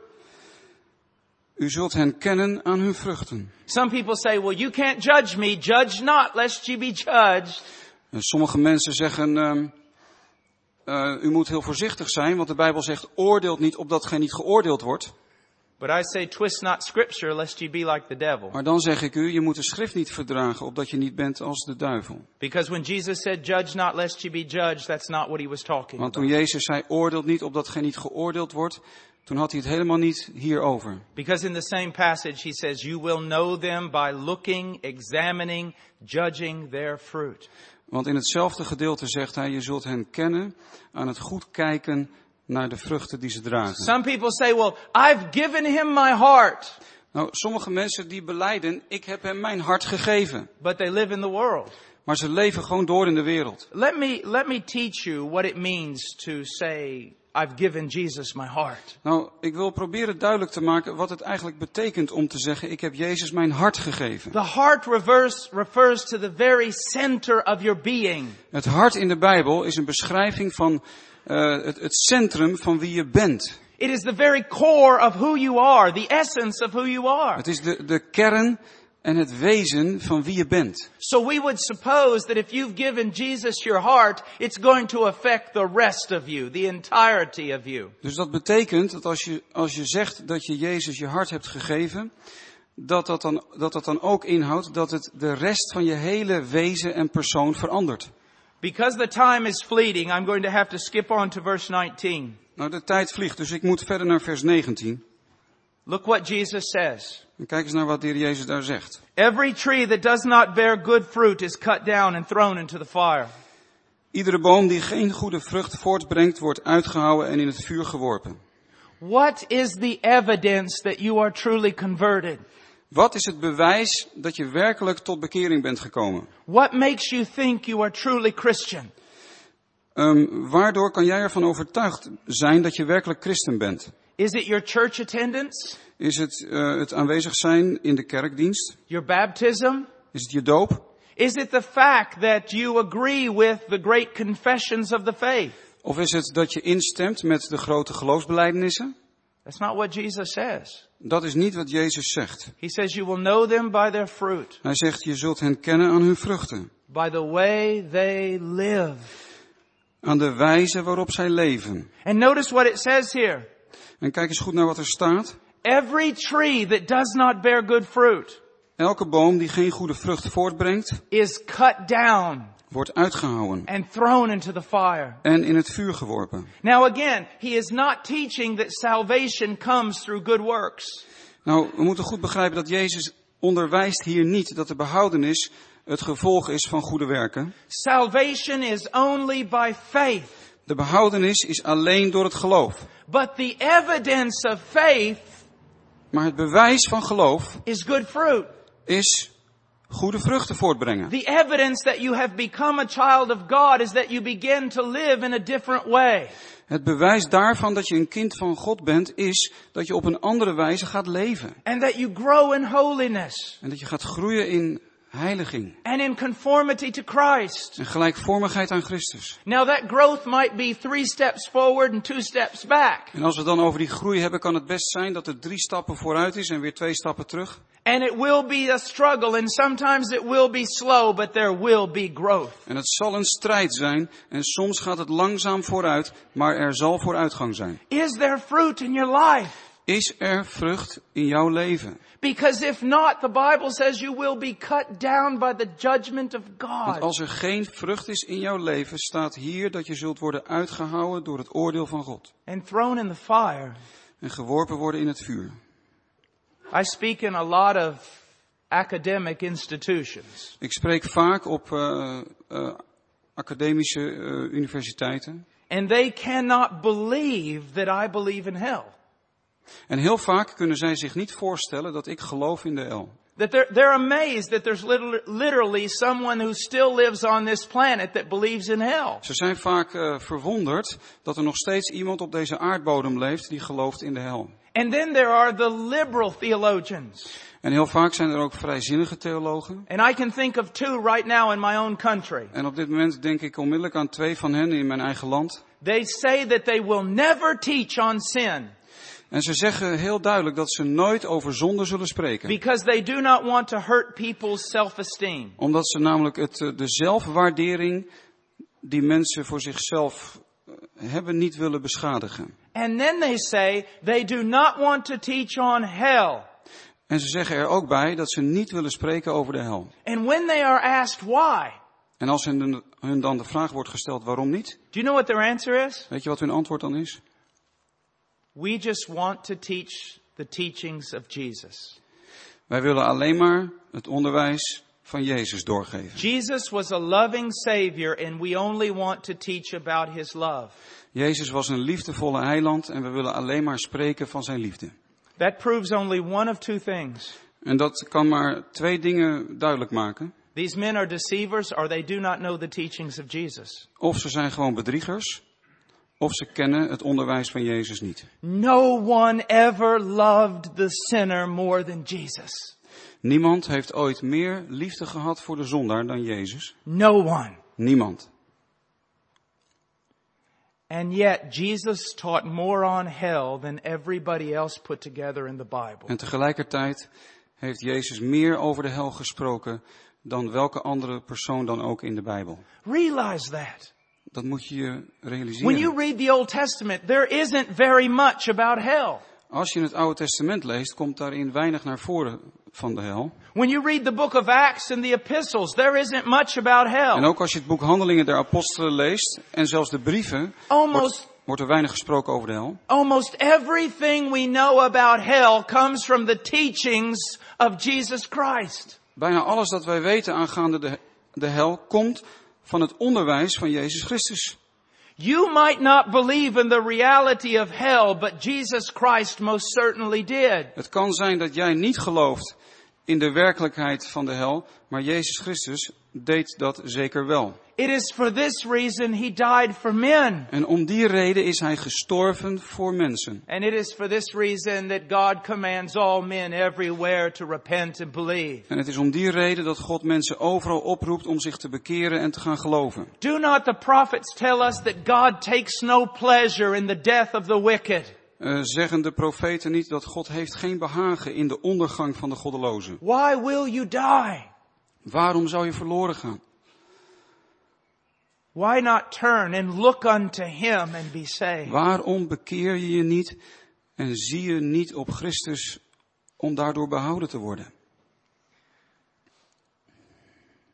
U zult hen kennen aan hun vruchten. Some people say, well, you can't judge me. Judge not, lest you be judged. En sommige mensen zeggen, uh, uh, u moet heel voorzichtig zijn, want de Bijbel zegt, oordeelt niet opdat gij niet geoordeeld wordt. But I say, twist not scripture, lest you be like the devil. Maar dan zeg ik u, je moet de schrift niet verdragen, opdat je niet bent als de duivel. Because when Jesus said, judge not, lest you be judged, that's not what He was talking Want about. toen Jezus zei, oordeelt niet opdat gij niet geoordeeld wordt, toen had hij het helemaal niet hierover. Because in the same passage He says, you will know them by looking, examining, judging their fruit. Want in hetzelfde gedeelte zegt hij, je zult hen kennen aan het goed kijken naar de vruchten die ze dragen. Some people say, well, I've given Him my heart. Nou, sommige mensen die belijden, ik heb hem mijn hart gegeven. But they live in the world. Maar ze leven gewoon door in de wereld. Let me, let me teach you what it means to say, I've given Jesus my heart. Nou, ik wil proberen duidelijk te maken wat het eigenlijk betekent om te zeggen, ik heb Jezus mijn hart gegeven. The heart reverse, refers to the very center of your being. Het hart in de Bijbel is een beschrijving van uh, het, het centrum van wie je bent. It is the very core of who you are, the essence of who you are. Het is de, de kern en het wezen van wie je bent. So we would suppose that if you've given Jesus your heart, it's going to affect the rest of you, the entirety of you. Dus dat betekent dat als je, als je zegt dat je Jezus je hart hebt gegeven, dat dat, dan, dat dat dan ook inhoudt dat het de rest van je hele wezen en persoon verandert. Because the time is fleeting, I'm going to have to skip on to verse nineteen. Nou, de tijd vliegt, dus ik moet verder naar vers negentien. Look what Jesus says. En kijk eens naar wat de Heer Jezus daar zegt. Every tree that does not bear good fruit is cut down and thrown into the fire. Iedere boom die geen goede vrucht voortbrengt, wordt uitgehouwen en in het vuur geworpen. What is the evidence that you are truly converted? Wat is het bewijs dat je werkelijk tot bekering bent gekomen? What makes you think you are truly Christian? Um, waardoor kan jij ervan overtuigd zijn dat je werkelijk christen bent? Is it your church attendance? Is het uh, het aanwezig zijn in de kerkdienst? Your baptism? Is het je doop? Is it the fact that you agree with the great confessions of the faith? Of is het dat je instemt met de grote geloofsbelijdenissen? That's not what Jesus says. Dat is niet wat Jezus zegt. He says you will know them by their fruit. Hij zegt, je zult hen kennen aan hun vruchten. By the way they live. Aan de wijze waarop zij leven. And notice what it says here. En kijk eens goed naar wat er staat. Every tree that does not bear good fruit. Elke boom die geen goede vrucht voortbrengt, is cut down wordt uitgehouwen and thrown into the fire. en in het vuur geworpen. Now again, he is not teaching that salvation comes through good works. Nou, we moeten goed begrijpen dat Jezus onderwijst hier niet dat de behoudenis het gevolg is van goede werken. Salvation is only by faith. De behoudenis is alleen door het geloof. But the evidence of faith Maar het bewijs van geloof is good fruit. is goede vruchten voortbrengen. The evidence that you have become a child of God is that you begin to live in a different way. Het bewijs daarvan dat je een kind van God bent, is dat je op een andere wijze gaat leven. And that you grow in holiness. En dat je gaat groeien in heiliging. And in conformity to Christ. En gelijkvormigheid aan Christus. Now that growth might be three steps forward and two steps back. En als we het dan over die groei hebben, kan het best zijn dat er drie stappen vooruit is en weer twee stappen terug. And it will be a struggle, and sometimes it will be slow, but there will be growth. En het zal een strijd zijn en soms gaat het langzaam vooruit, maar er zal vooruitgang zijn. Is there fruit in your life? Is er vrucht in jouw leven? Because if not, the Bible says you will be cut down by the judgment of Want God. als er geen vrucht is in jouw leven, staat hier dat je zult worden uitgehouwen door het oordeel van God. And thrown in the fire. En geworpen worden in het vuur. I speak in a lot of academic institutions. Ik spreek vaak op uh, uh, academische uh, universiteiten. And they cannot believe that I believe in hell. En heel vaak kunnen zij zich niet voorstellen dat ik geloof in de hel. That they're, they're amazed that there's literally, literally someone who still lives on this planet that believes in hell. Ze zijn vaak uh, verwonderd dat er nog steeds iemand op deze aardbodem leeft die gelooft in de hel. And then there are the liberal theologians. En heel vaak zijn er ook vrijzinnige theologen. And I can think of two right now in my own country. En op dit moment denk ik onmiddellijk aan twee van hen in mijn eigen land. They say that they will never teach on sin. En ze zeggen heel duidelijk dat ze nooit over zonde zullen spreken. Because they do not want to hurt people's self-esteem. Omdat ze namelijk het, de zelfwaardering die mensen voor zichzelf hebben niet willen beschadigen. And then they say they do not want to teach on hell. En ze zeggen er ook bij dat ze niet willen spreken over de hel. And when they are asked why, En als hun, hun dan de vraag wordt gesteld waarom niet, do you know what their answer is? weet je wat hun antwoord dan is? We just want to teach the teachings of Jesus. Wij willen alleen maar het onderwijs van Jezus doorgeven. Jesus was a loving Savior and we only want to teach about His love. Jezus was een liefdevolle heiland en we willen alleen maar spreken van zijn liefde. That proves only one of two things. En dat kan maar twee dingen duidelijk maken. These men are deceivers or they do not know the teachings of Jesus. Of ze zijn gewoon bedriegers, of ze kennen het onderwijs van Jezus niet. No one ever loved the sinner more than Jesus. Niemand heeft ooit meer liefde gehad voor de zondaar dan Jezus. No one. Niemand. And yet Jesus taught more on hell than everybody else put together in the Bible. En tegelijkertijd heeft Jezus meer over de hel gesproken dan welke andere persoon dan ook in de Bijbel. Realize that. Dat moet je je realiseren. When you read the Old Testament, there isn't very much about hell. Als je het Oude Testament leest, komt daarin weinig naar voren van de hel. When you read the book of Acts and the epistles, there isn't much about En hell. ook als je het boek Handelingen der Apostelen leest, en zelfs de brieven, Almost, wordt, wordt er weinig gesproken over de hel. almost everything we know about hell comes from the teachings of Jesus Christ. Bijna alles dat wij weten aangaande de, de hel komt van het onderwijs van Jezus Christus. You might not believe in the reality of hell, but Jesus Christ most certainly did. Het kan zijn dat jij niet gelooft in de werkelijkheid van de hel, maar Jezus Christus deed dat zeker wel. It is for this reason He died for men. En om die reden is hij gestorven voor mensen. And it is for this reason that God commands all men everywhere to repent and believe. En het is om die reden dat God mensen overal oproept om zich te bekeren en te gaan geloven. Do not the prophets tell us that God takes no pleasure in the death of the wicked? Uh, zeggen de profeten niet dat God heeft geen behagen in de ondergang van de goddelozen? Why will you die? Waarom zou je verloren gaan? Why not turn and look unto Him and be saved? Waarom bekeer je je niet en zie je niet op Christus om daardoor behouden te worden?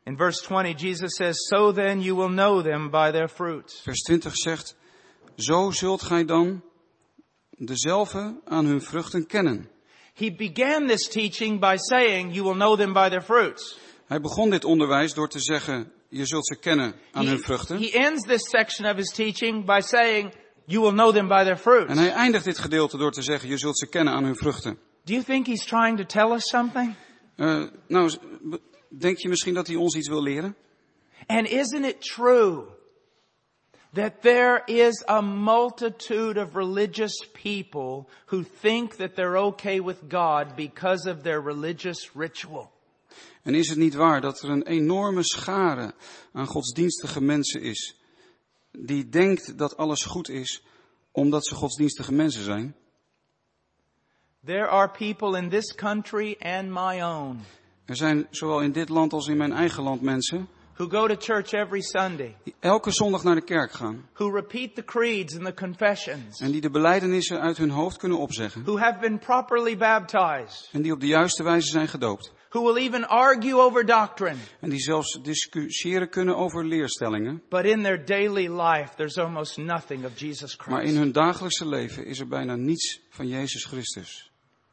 In verse twenty, Jesus says, so then you will know them by their fruits. Vers twintig zegt, zo zult gij dan dezelfde aan hun vruchten kennen. He began this teaching by saying, you will know them by their fruits. Hij begon dit onderwijs door te zeggen, je zult ze kennen aan He, hun vruchten. he ends this section of his teaching by saying, you will know them by their fruits. En hij eindigt dit gedeelte door te zeggen, je zult ze kennen aan hun vruchten. Do you think he's trying to tell us something? Uh, nou, denk je misschien dat hij ons iets wil leren? And isn't it true that there is a multitude of religious people who think that they're okay with God because of their religious ritual? En is het niet waar dat er een enorme schare aan godsdienstige mensen is, die denkt dat alles goed is, omdat ze godsdienstige mensen zijn? There are people in this country and my own Er zijn zowel in dit land als in mijn eigen land mensen who go to church every Sunday, die elke zondag naar de kerk gaan who repeat the creeds and the confessions, en die de belijdenissen uit hun hoofd kunnen opzeggen who have been properly baptized, en die op de juiste wijze zijn gedoopt who will even argue over doctrine, en die zelfs discussiëren kunnen over leerstellingen, but in their daily life there's almost nothing of Jesus maar in Christ. hun dagelijkse leven is er bijna niets van Jezus Christus.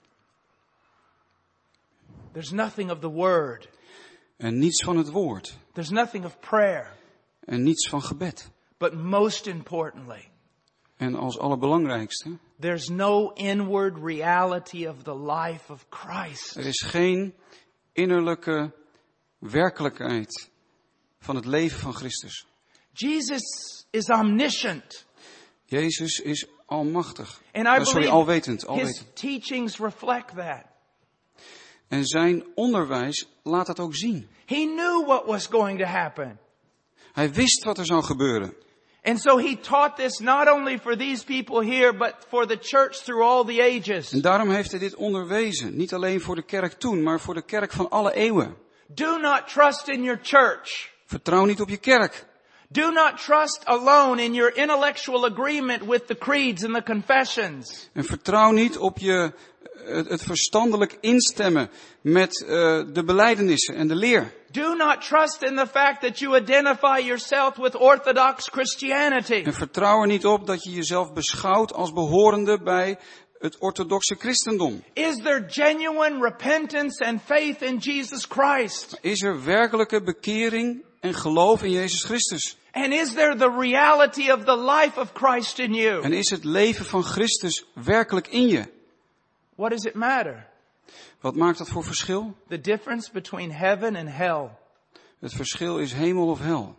There's nothing of the word. En niets van het woord. There's nothing of prayer. En niets van gebed. But most importantly, En als allerbelangrijkste, there's no inward reality of the life of Christ. er is geen innerlijke werkelijkheid van het leven van Christus. Jesus is omniscient. Jezus is almachtig. And I Uh, sorry, believe alwetend, his alwetend. teachings reflect that. En zijn onderwijs laat dat ook zien. He knew what was going to happen. Hij wist wat er zou gebeuren. And so he taught this not only for these people here, but for the church through all the ages. En daarom heeft hij dit onderwezen. Niet alleen voor de kerk toen, maar voor de kerk van alle eeuwen. Do not trust in your church. Vertrouw niet op je kerk. Do not trust alone in your intellectual agreement with the creeds and the confessions. En vertrouw niet op je, het, het verstandelijk instemmen met uh, de belijdenissen en de leer. Do not trust in the fact that you identify yourself with Orthodox Christianity. En vertrouw er niet op dat je jezelf beschouwt als behorende bij het orthodoxe christendom. Is there genuine repentance and faith in Jesus Christ? Is er werkelijke bekering en geloof in Jezus Christus? And is there the reality of the life of Christ in you? En is het leven van Christus werkelijk in je? What does it matter? Wat maakt dat voor verschil? The difference between heaven and hell. Het verschil is hemel of hel.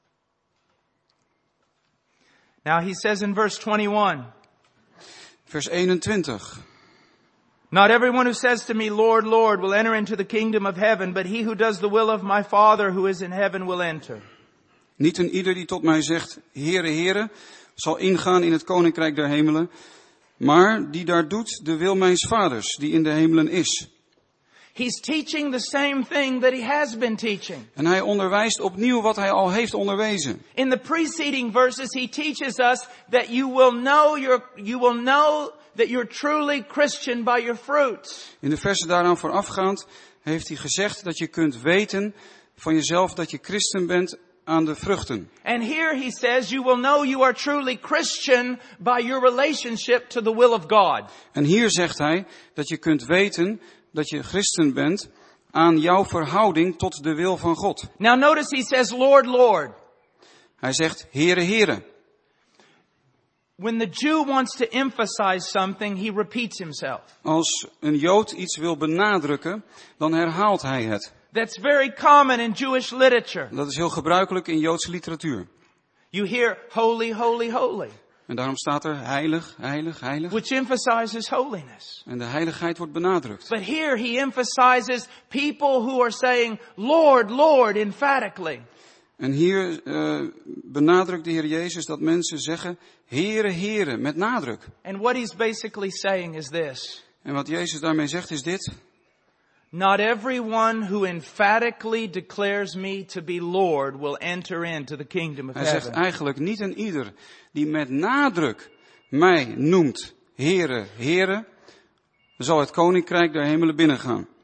Now he says in verse twenty-one, Vers eenentwintig. not everyone who says to me, Lord, Lord, will enter into the kingdom of heaven, but he who does the will of my Father who is in heaven will enter. Niet een ieder die tot mij zegt, Heere, Heere, zal ingaan in het koninkrijk der hemelen, maar die daar doet de wil mijns vaders, die in de hemelen is. He's teaching the same thing that he has been teaching. En hij onderwijst opnieuw wat hij al heeft onderwezen. In the preceding verses, he teaches us that you will know your, you will know that you're truly Christian by your fruits. In de versen daaraan voorafgaand heeft hij gezegd dat je kunt weten van jezelf dat je christen bent aan de vruchten. And here he says you will know you are truly Christian by your relationship to the will of God. En hier zegt hij dat je kunt weten dat je christen bent aan jouw verhouding tot de wil van God. Now notice he says, Lord, Lord. Hij zegt, Heere, Heere. When the Jew wants to emphasize something, he repeats himself. Als een Jood iets wil benadrukken, dan herhaalt hij het. That's very common in Jewish literature. Dat is heel gebruikelijk in Joodse literatuur. You hear holy, holy, holy. En daarom staat er heilig, heilig, heilig. Which emphasizes holiness. En de heiligheid wordt benadrukt. But here he emphasizes people who are saying, Lord, Lord, emphatically. En hier uh, benadrukt de Heer Jezus dat mensen zeggen, Heere, Heere, met nadruk. And what he's basically saying is this. En wat Jezus daarmee zegt is dit. Not everyone who emphatically declares me to be Lord will enter into the kingdom of Hij zegt heaven. eigenlijk niet een ieder die met nadruk mij noemt, Heere, Heere, zal het koninkrijk der hemelen binnengaan.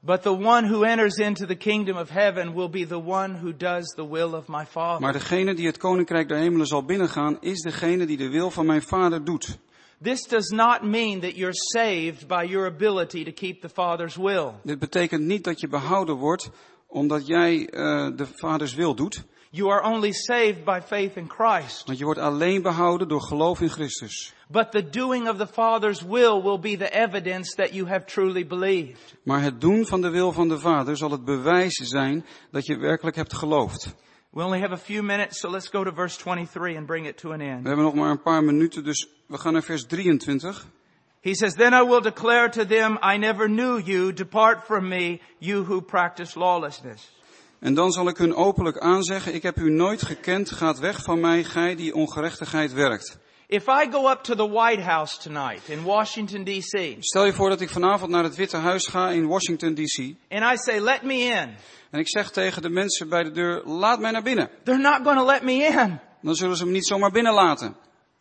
But the one who enters into the kingdom of heaven will be the one who does the will of my Father. Maar degene die het koninkrijk der hemelen zal binnengaan, is degene die de wil van mijn Vader doet. This does not mean that you're saved by your ability to keep the Father's will. Dit betekent niet dat je behouden wordt omdat jij uh, de Vaders wil doet. You are only saved by faith in Christ. Want je wordt alleen behouden door geloof in Christus. But the doing of the Father's will will be the evidence that you have truly believed. Maar het doen van de wil van de Vader zal het bewijs zijn dat je werkelijk hebt geloofd. We only have a few minutes, so let's go to verse twenty-three and bring it to an end. We hebben nog maar een paar minuten, dus we gaan naar vers drieëntwintig. He says, "Then I will declare to them, I never knew you. Depart from me, you who practice lawlessness." En dan zal ik hun openlijk aanzeggen, ik heb u nooit gekend, gaat weg van mij, gij die ongerechtigheid werkt. If I go up to the White House tonight in Washington D C Stel je voor dat ik vanavond naar het Witte Huis ga in Washington D C. and I say, "Let me in," En ik zeg tegen de mensen bij de deur, laat mij naar binnen. they're not going to let me in. Dan zullen ze me niet zomaar binnenlaten.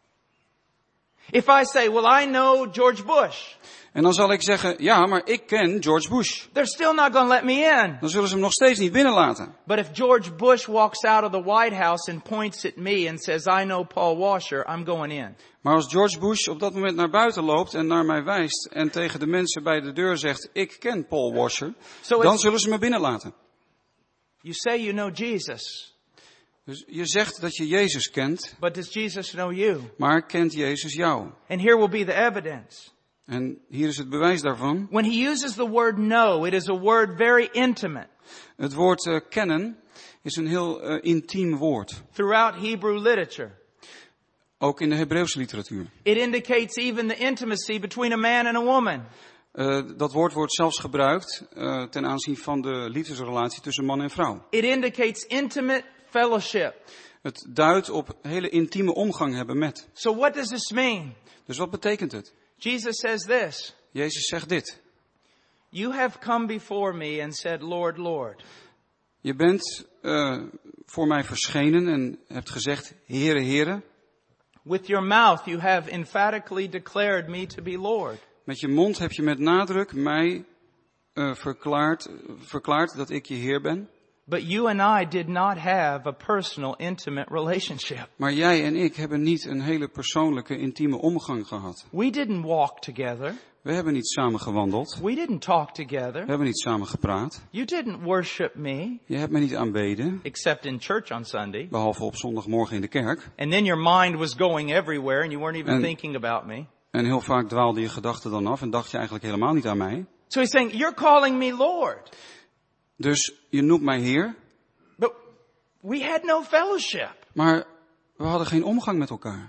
If I say, "Well, I know George Bush," En dan zal ik zeggen, ja, maar ik ken George Bush. they're still not going to let me in. Dan zullen ze hem nog steeds niet binnenlaten. But if George Bush walks out of the White House and points at me and says, "I know Paul Washer," I'm going in. Maar als George Bush op dat moment naar buiten loopt en naar mij wijst en tegen de mensen bij de deur zegt, ik ken Paul Washer, So dan it's- zullen ze me binnenlaten. You say you know Jesus, Dus je zegt dat je Jezus kent, but does Jesus know you? maar kent Jezus jou? And here will be the evidence. En hier is het bewijs daarvan. When he uses the word know, it is a word very intimate. Het woord uh, kennen is een heel uh, intiem woord. Throughout Hebrew literature, Ook in de Hebreeuwse literatuur. it indicates even the intimacy between a man and a woman. Uh, dat woord wordt zelfs gebruikt uh, ten aanzien van de liefdesrelatie tussen man en vrouw. It indicates intimate fellowship. Het duidt op hele intieme omgang hebben met. So what does this mean? Dus wat betekent het? Jesus says this, Jezus zegt dit. "You have come before me and said, Lord, Lord." Je bent uh, voor mij verschenen en hebt gezegd, Heere, Heere. With your mouth you have emphatically declared me to be Lord. Met je mond heb je met nadruk mij uh, verklaard, verklaard dat ik je Heer ben. But you and I did not have a personal, intimate relationship. Maar jij en ik hebben niet een hele persoonlijke, intieme omgang gehad. We didn't walk together. We hebben niet samen gewandeld. We didn't talk We together. hebben niet samen gepraat. You didn't worship me, Je hebt me niet aanbeden, except in church on Sunday. behalve op zondagmorgen in de kerk. And then your mind was going everywhere and you weren't even En- thinking about me. En heel vaak dwaalde je gedachten dan af en dacht je eigenlijk helemaal niet aan mij. So he's saying, you're calling me Lord. Dus je noemt mij Heer, But we had no fellowship. maar we hadden geen omgang met elkaar.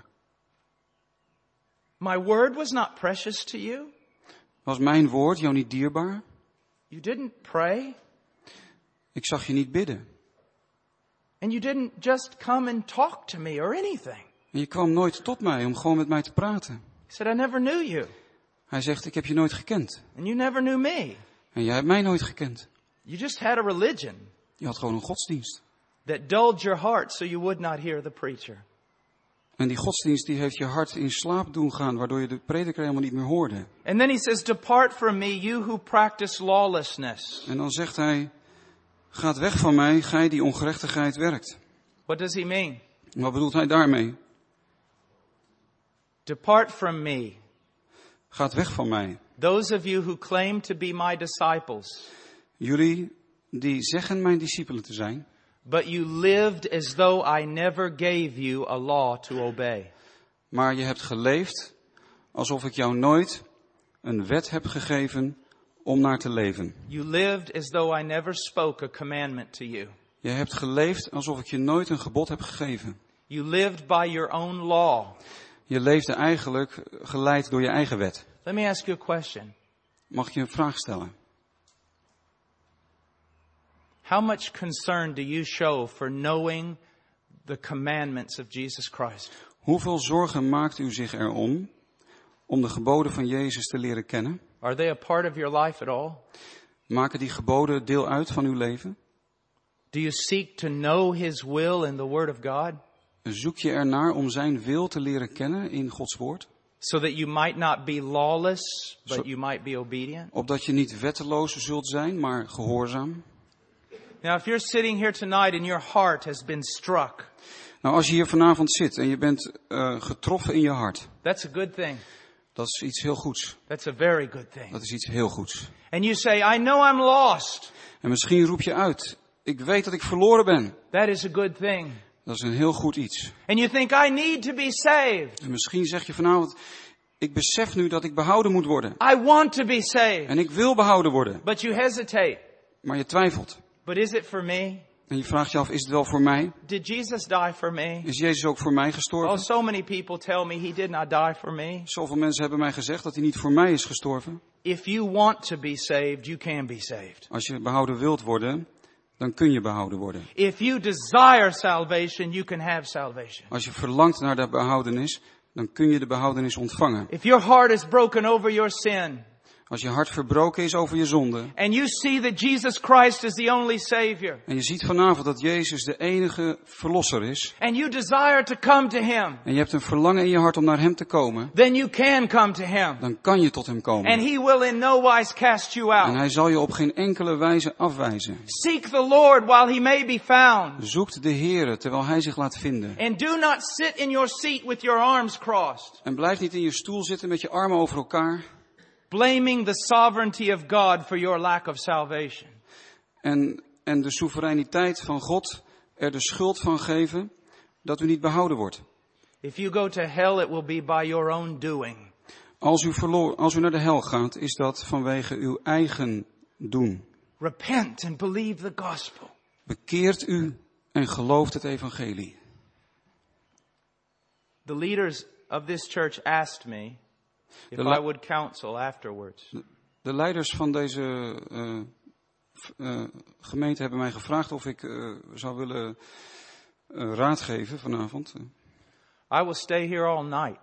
My word was not precious to you. Was mijn woord jou niet dierbaar? You didn't pray. Ik zag je niet bidden. And you didn't just come and talk to me or anything. En je kwam nooit tot mij om gewoon met mij te praten. He said, I never knew you. Hij zegt, ik heb je nooit gekend. And you never knew me. En jij hebt mij nooit gekend. You just had a religion Je had gewoon een godsdienst. that dulled your heart so you would not hear the preacher. En die godsdienst die heeft je hart in slaap doen gaan, waardoor je de prediker helemaal niet meer hoorde. And then he says, depart from me, you who practice lawlessness. En dan zegt hij, gaat weg van mij, gij die ongerechtigheid werkt. What does he mean? En wat bedoelt hij daarmee? Depart from me, Gaat weg van mij. those of you who claim to be my disciples, Jullie die zeggen mijn discipelen te zijn, but you lived as though I never gave you a law to obey. maar je hebt geleefd alsof ik jou nooit een wet heb gegeven om naar te leven. You lived as though I never spoke a commandment to you. Je hebt geleefd alsof ik je nooit een gebod heb gegeven. You lived by your own law. Je leefde eigenlijk geleid door je eigen wet. Let me ask you a question. Mag ik je een vraag stellen? How much concern do you show for knowing the commandments of Jesus Christ? Hoeveel zorgen maakt u zich erom om de geboden van Jezus te leren kennen? Are they a part of your life at all? Maken die geboden deel uit van uw leven? Do you seek to know His will in the Word of God? Zoek je ernaar om zijn wil te leren kennen in Gods woord? So that you might not be lawless, but Zo- you might be obedient. Opdat je niet wetteloos zult zijn, maar gehoorzaam. Now, if you're sitting here tonight and your heart has been struck, Nou, als je hier vanavond zit en je bent uh, getroffen in je hart, that's a good thing. dat is iets heel goeds. That's a very good thing. Dat is iets heel goeds. And you say, I know I'm lost. En misschien roep je uit, ik weet dat ik verloren ben. That is a good thing. Dat is een heel goed iets. And you think, I need to be saved. En misschien zeg je vanavond, ik besef nu dat ik behouden moet worden. I want to be saved. En ik wil behouden worden. But you hesitate. Maar je twijfelt. But is it for me? En je vraagt je af, is het wel voor mij? Did Jesus die for me? Is Jezus ook voor mij Oh, gestorven? so many people tell me he did not die for me. Zoveel mensen hebben mij gezegd dat hij niet voor mij is gestorven. If you want to be saved, you can be saved. Als je behouden wilt worden, dan kun je behouden worden. If you desire salvation, you can have salvation. Als je verlangt naar de behoudenis, dan kun je de behoudenis ontvangen. If your heart is broken over your sin, Als je hart verbroken is over je zonde, and you see that Jesus Christ is the only Savior, en je ziet vanavond dat Jezus de enige verlosser is, and you desire to come to Him, en je hebt een verlangen in je hart om naar hem te komen, then you can come to Him. dan kan je tot hem And komen. He will in no wise cast you En out. hij zal je op geen enkele wijze afwijzen. Seek the Lord while He may be found. Zoekt de Heere terwijl hij zich laat vinden. And do not sit in your seat with your arms crossed, En blijf niet in je stoel zitten met je armen over elkaar. blaming the sovereignty of God for your lack of salvation. En, en de soevereiniteit van God er de schuld van geven dat u niet behouden wordt. If you go to hell, it will be by your own doing. Als u, verloor, als u naar de hel gaat, is dat vanwege uw eigen doen. Repent and believe the gospel. Bekeert u en gelooft het evangelie. The leaders of this church asked me if De la- I would counsel afterwards. De leiders van deze uh, uh, gemeente hebben mij gevraagd of ik uh, zou willen uh, raad geven vanavond. I will stay here all night.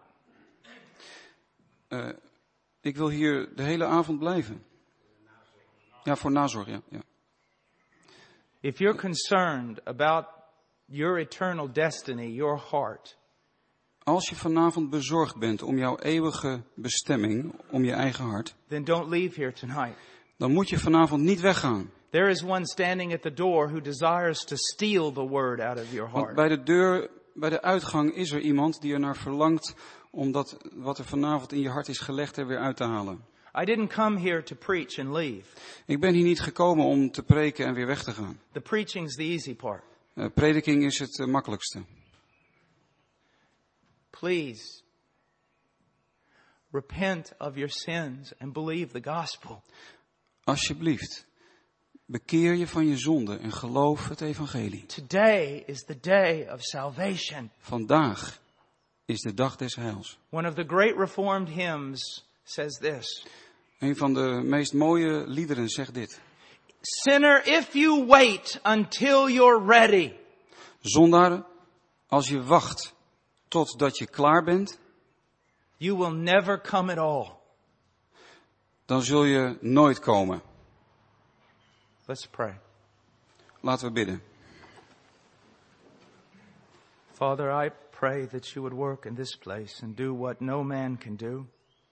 Uh, ik wil hier de hele avond blijven. Ja, voor nazorg, ja. ja. If you're concerned about your eternal destiny, your heart, Als je vanavond bezorgd bent om jouw eeuwige bestemming, om je eigen hart, then don't leave here tonight. dan moet je vanavond niet weggaan. There is one standing at the door who desires to steal the word out of your Want heart. bij de deur, bij de uitgang is er iemand die er naar verlangt om dat wat er vanavond in je hart is gelegd er weer uit te halen. I didn't come here to preach and leave. Ik ben hier niet gekomen om te preken en weer weg te gaan. The preaching's the easy part. Uh, prediking is het uh, makkelijkste. Please, repent of your sins and believe the gospel. Alsjeblieft, bekeer je van je zonde en geloof het evangelie. Today is the day of salvation. Vandaag is de dag des heils. One of the great Reformed hymns says this. Een van de meest mooie liederen zegt dit. Sinner, if you wait until you're ready, Zondaar, als je wacht totdat je klaar bent, you will never come at all. dan zul je nooit komen. Let's pray. Laten we bidden. Father, I pray that you would work in this place and do what no man can do.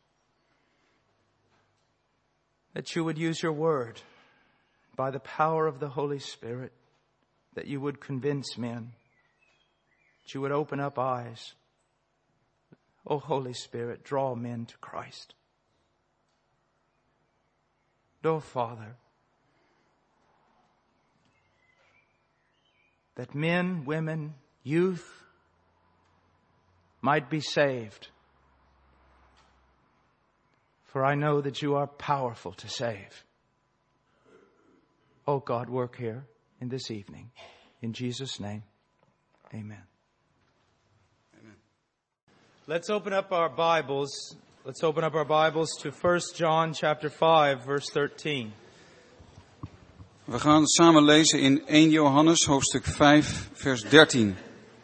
That you would use your word by the power of the Holy Spirit. That you would convince men. That you would open up eyes. Oh, Holy Spirit, draw men to Christ. Oh, Father, that men, women, youth might be saved. For I know that you are powerful to save. Oh God, work here in this evening. In Jesus' name, amen. Amen. Let's open up our Bibles. Let's open up our Bibles to First John chapter five, verse thirteen. We gaan samen lezen in Eerste Johannes hoofdstuk vijf, vers dertien.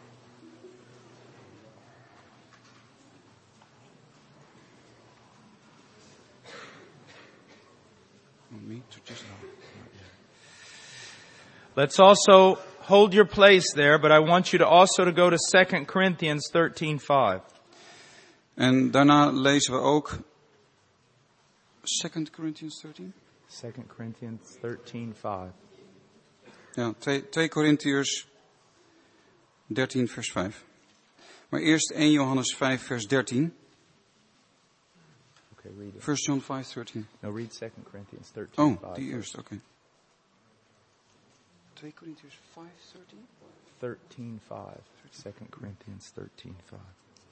Let's also hold your place there, but I want you to also to go to Second Corinthians thirteen five. En daarna lezen we ook Second Corinthians dertien. Second Corinthians thirteen five. Ja, twee Korintiërs dertien vers vijf. Maar eerst eerste Johannes vijf vers dertien. Okay, read it. First John five thirteen. No, read Second Corinthians thirteen five. Oh, die eerst, oké. Okay. twee Korintiërs vijf dertien? thirteen five. Second Corinthians thirteen five.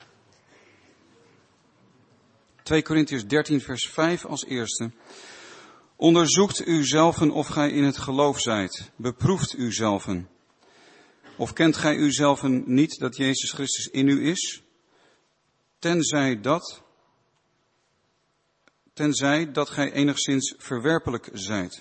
twee Korintiërs dertien vers vijf als eerste. Onderzoekt uzelven of gij in het geloof zijt. Beproeft uzelven. Of kent gij uzelven niet dat Jezus Christus in u is? Tenzij dat, tenzij dat gij enigszins verwerpelijk zijt.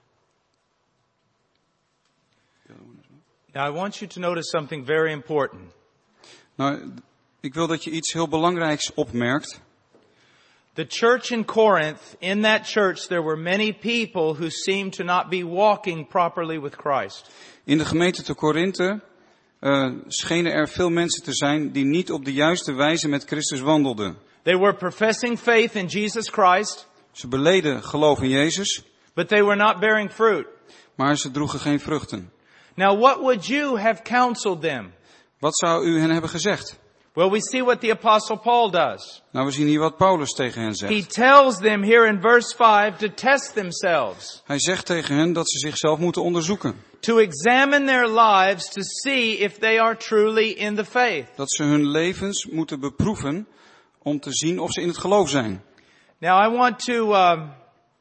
Now I want you to notice something very important. Nou, ik wil dat je iets heel belangrijks opmerkt. The church in Corinth, in that church there were many people who seemed to not be walking properly with Christ. In de gemeente te Korinthe uh, schenen er veel mensen te zijn die niet op de juiste wijze met Christus wandelden. They were professing faith in Jesus Christ. Ze beleden geloof in Jezus, but they were not bearing fruit. Maar ze droegen geen vruchten. Now what would you have counseled them? Wat zou u hen hebben gezegd? Well, we see what the Apostle Paul does. Nou, we zien hier wat Paulus tegen hen He zegt. tells them here in verse five to test themselves. Hij zegt tegen hen dat ze zichzelf moeten onderzoeken. To examine their lives to see if they are truly in the faith. Dat ze hun levens moeten beproeven om te zien of ze in het geloof zijn. Now I want to um,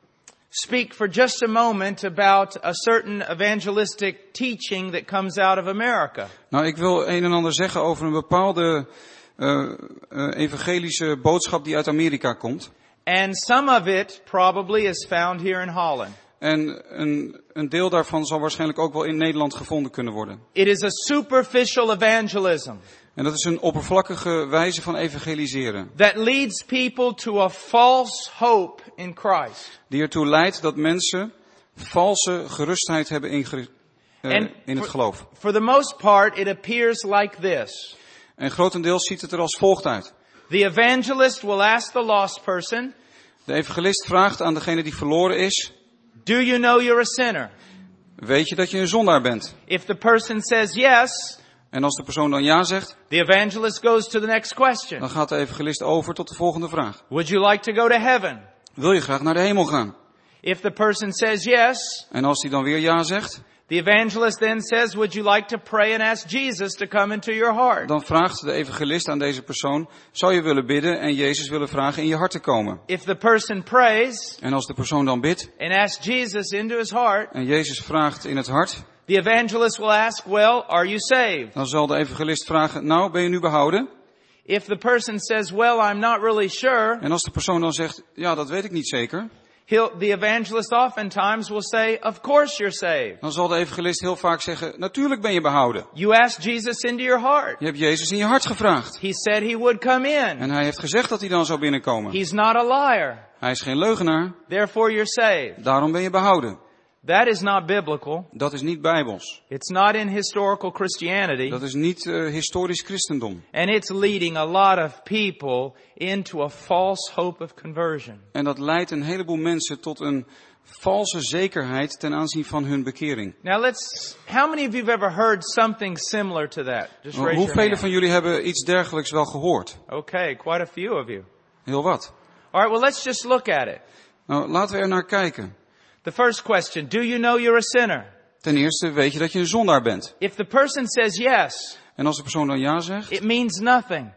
speak for just a moment about a certain evangelistic teaching that comes out of America. Nou, ik wil een en ander zeggen over een bepaalde uh, uh, evangelische boodschap die uit Amerika komt. And some of it probably is found here in Holland. En een, een deel daarvan zal waarschijnlijk ook wel in Nederland gevonden kunnen worden. It is a superficial evangelism. En dat is een oppervlakkige wijze van evangeliseren. That leads people to a false hope in Christ. Die ertoe leidt dat mensen valse gerustheid hebben in, uh, in het geloof. For the most part it appears like this. En grotendeels ziet het er als volgt uit. The evangelist will ask the lost person. De evangelist vraagt aan degene die verloren is. Do you know you're a sinner? Weet je dat je een zondaar bent? If the person says yes. En als de persoon dan ja zegt, the evangelist goes to the next question. Dan gaat de evangelist over tot de volgende vraag. Would you like to go to heaven? Wil je graag naar de hemel gaan? If the person says yes. En als hij dan weer ja zegt, the evangelist then says, would you like to pray and ask Jesus to come into your heart? Dan vraagt de evangelist aan deze persoon, zou je willen bidden en Jezus willen vragen in je hart te komen? If the person prays. En als de persoon dan bidt. And asks Jesus into his heart. En Jezus vraagt in het hart. The evangelist will ask, well, are you saved? Dan zal de evangelist vragen, nou, ben je nu behouden? If the person says, well, I'm not really sure. En als de persoon dan zegt, ja, dat weet ik niet zeker. He'll, the evangelist oftentimes will say, of course you're saved. Dan zal de evangelist heel vaak zeggen, natuurlijk ben je behouden. You asked Jesus into your heart. Je hebt Jezus in je hart gevraagd. He said he would come in. En hij heeft gezegd dat hij dan zou binnenkomen. He's not a liar. Hij is geen leugenaar. Therefore you're saved. Daarom ben je behouden. That is not biblical. Dat is niet bijbels. It's not in historical Christianity. Dat is niet uh, historisch christendom. And it's leading a lot of people into a false hope of conversion. En dat leidt een heleboel mensen tot een valse zekerheid ten aanzien van hun bekering. Now let's, how many of you have ever heard something similar to that? Just raise your hand. Hoeveel van jullie hebben iets dergelijks wel gehoord? Okay, quite a few of you. Heel wat. All right, well let's just look at it. Nou, laten we er naar kijken. The first question, do you know you're a sinner? Ten eerste, weet je dat je een zondaar bent? If the person says yes, en als de persoon dan ja zegt, it means nothing.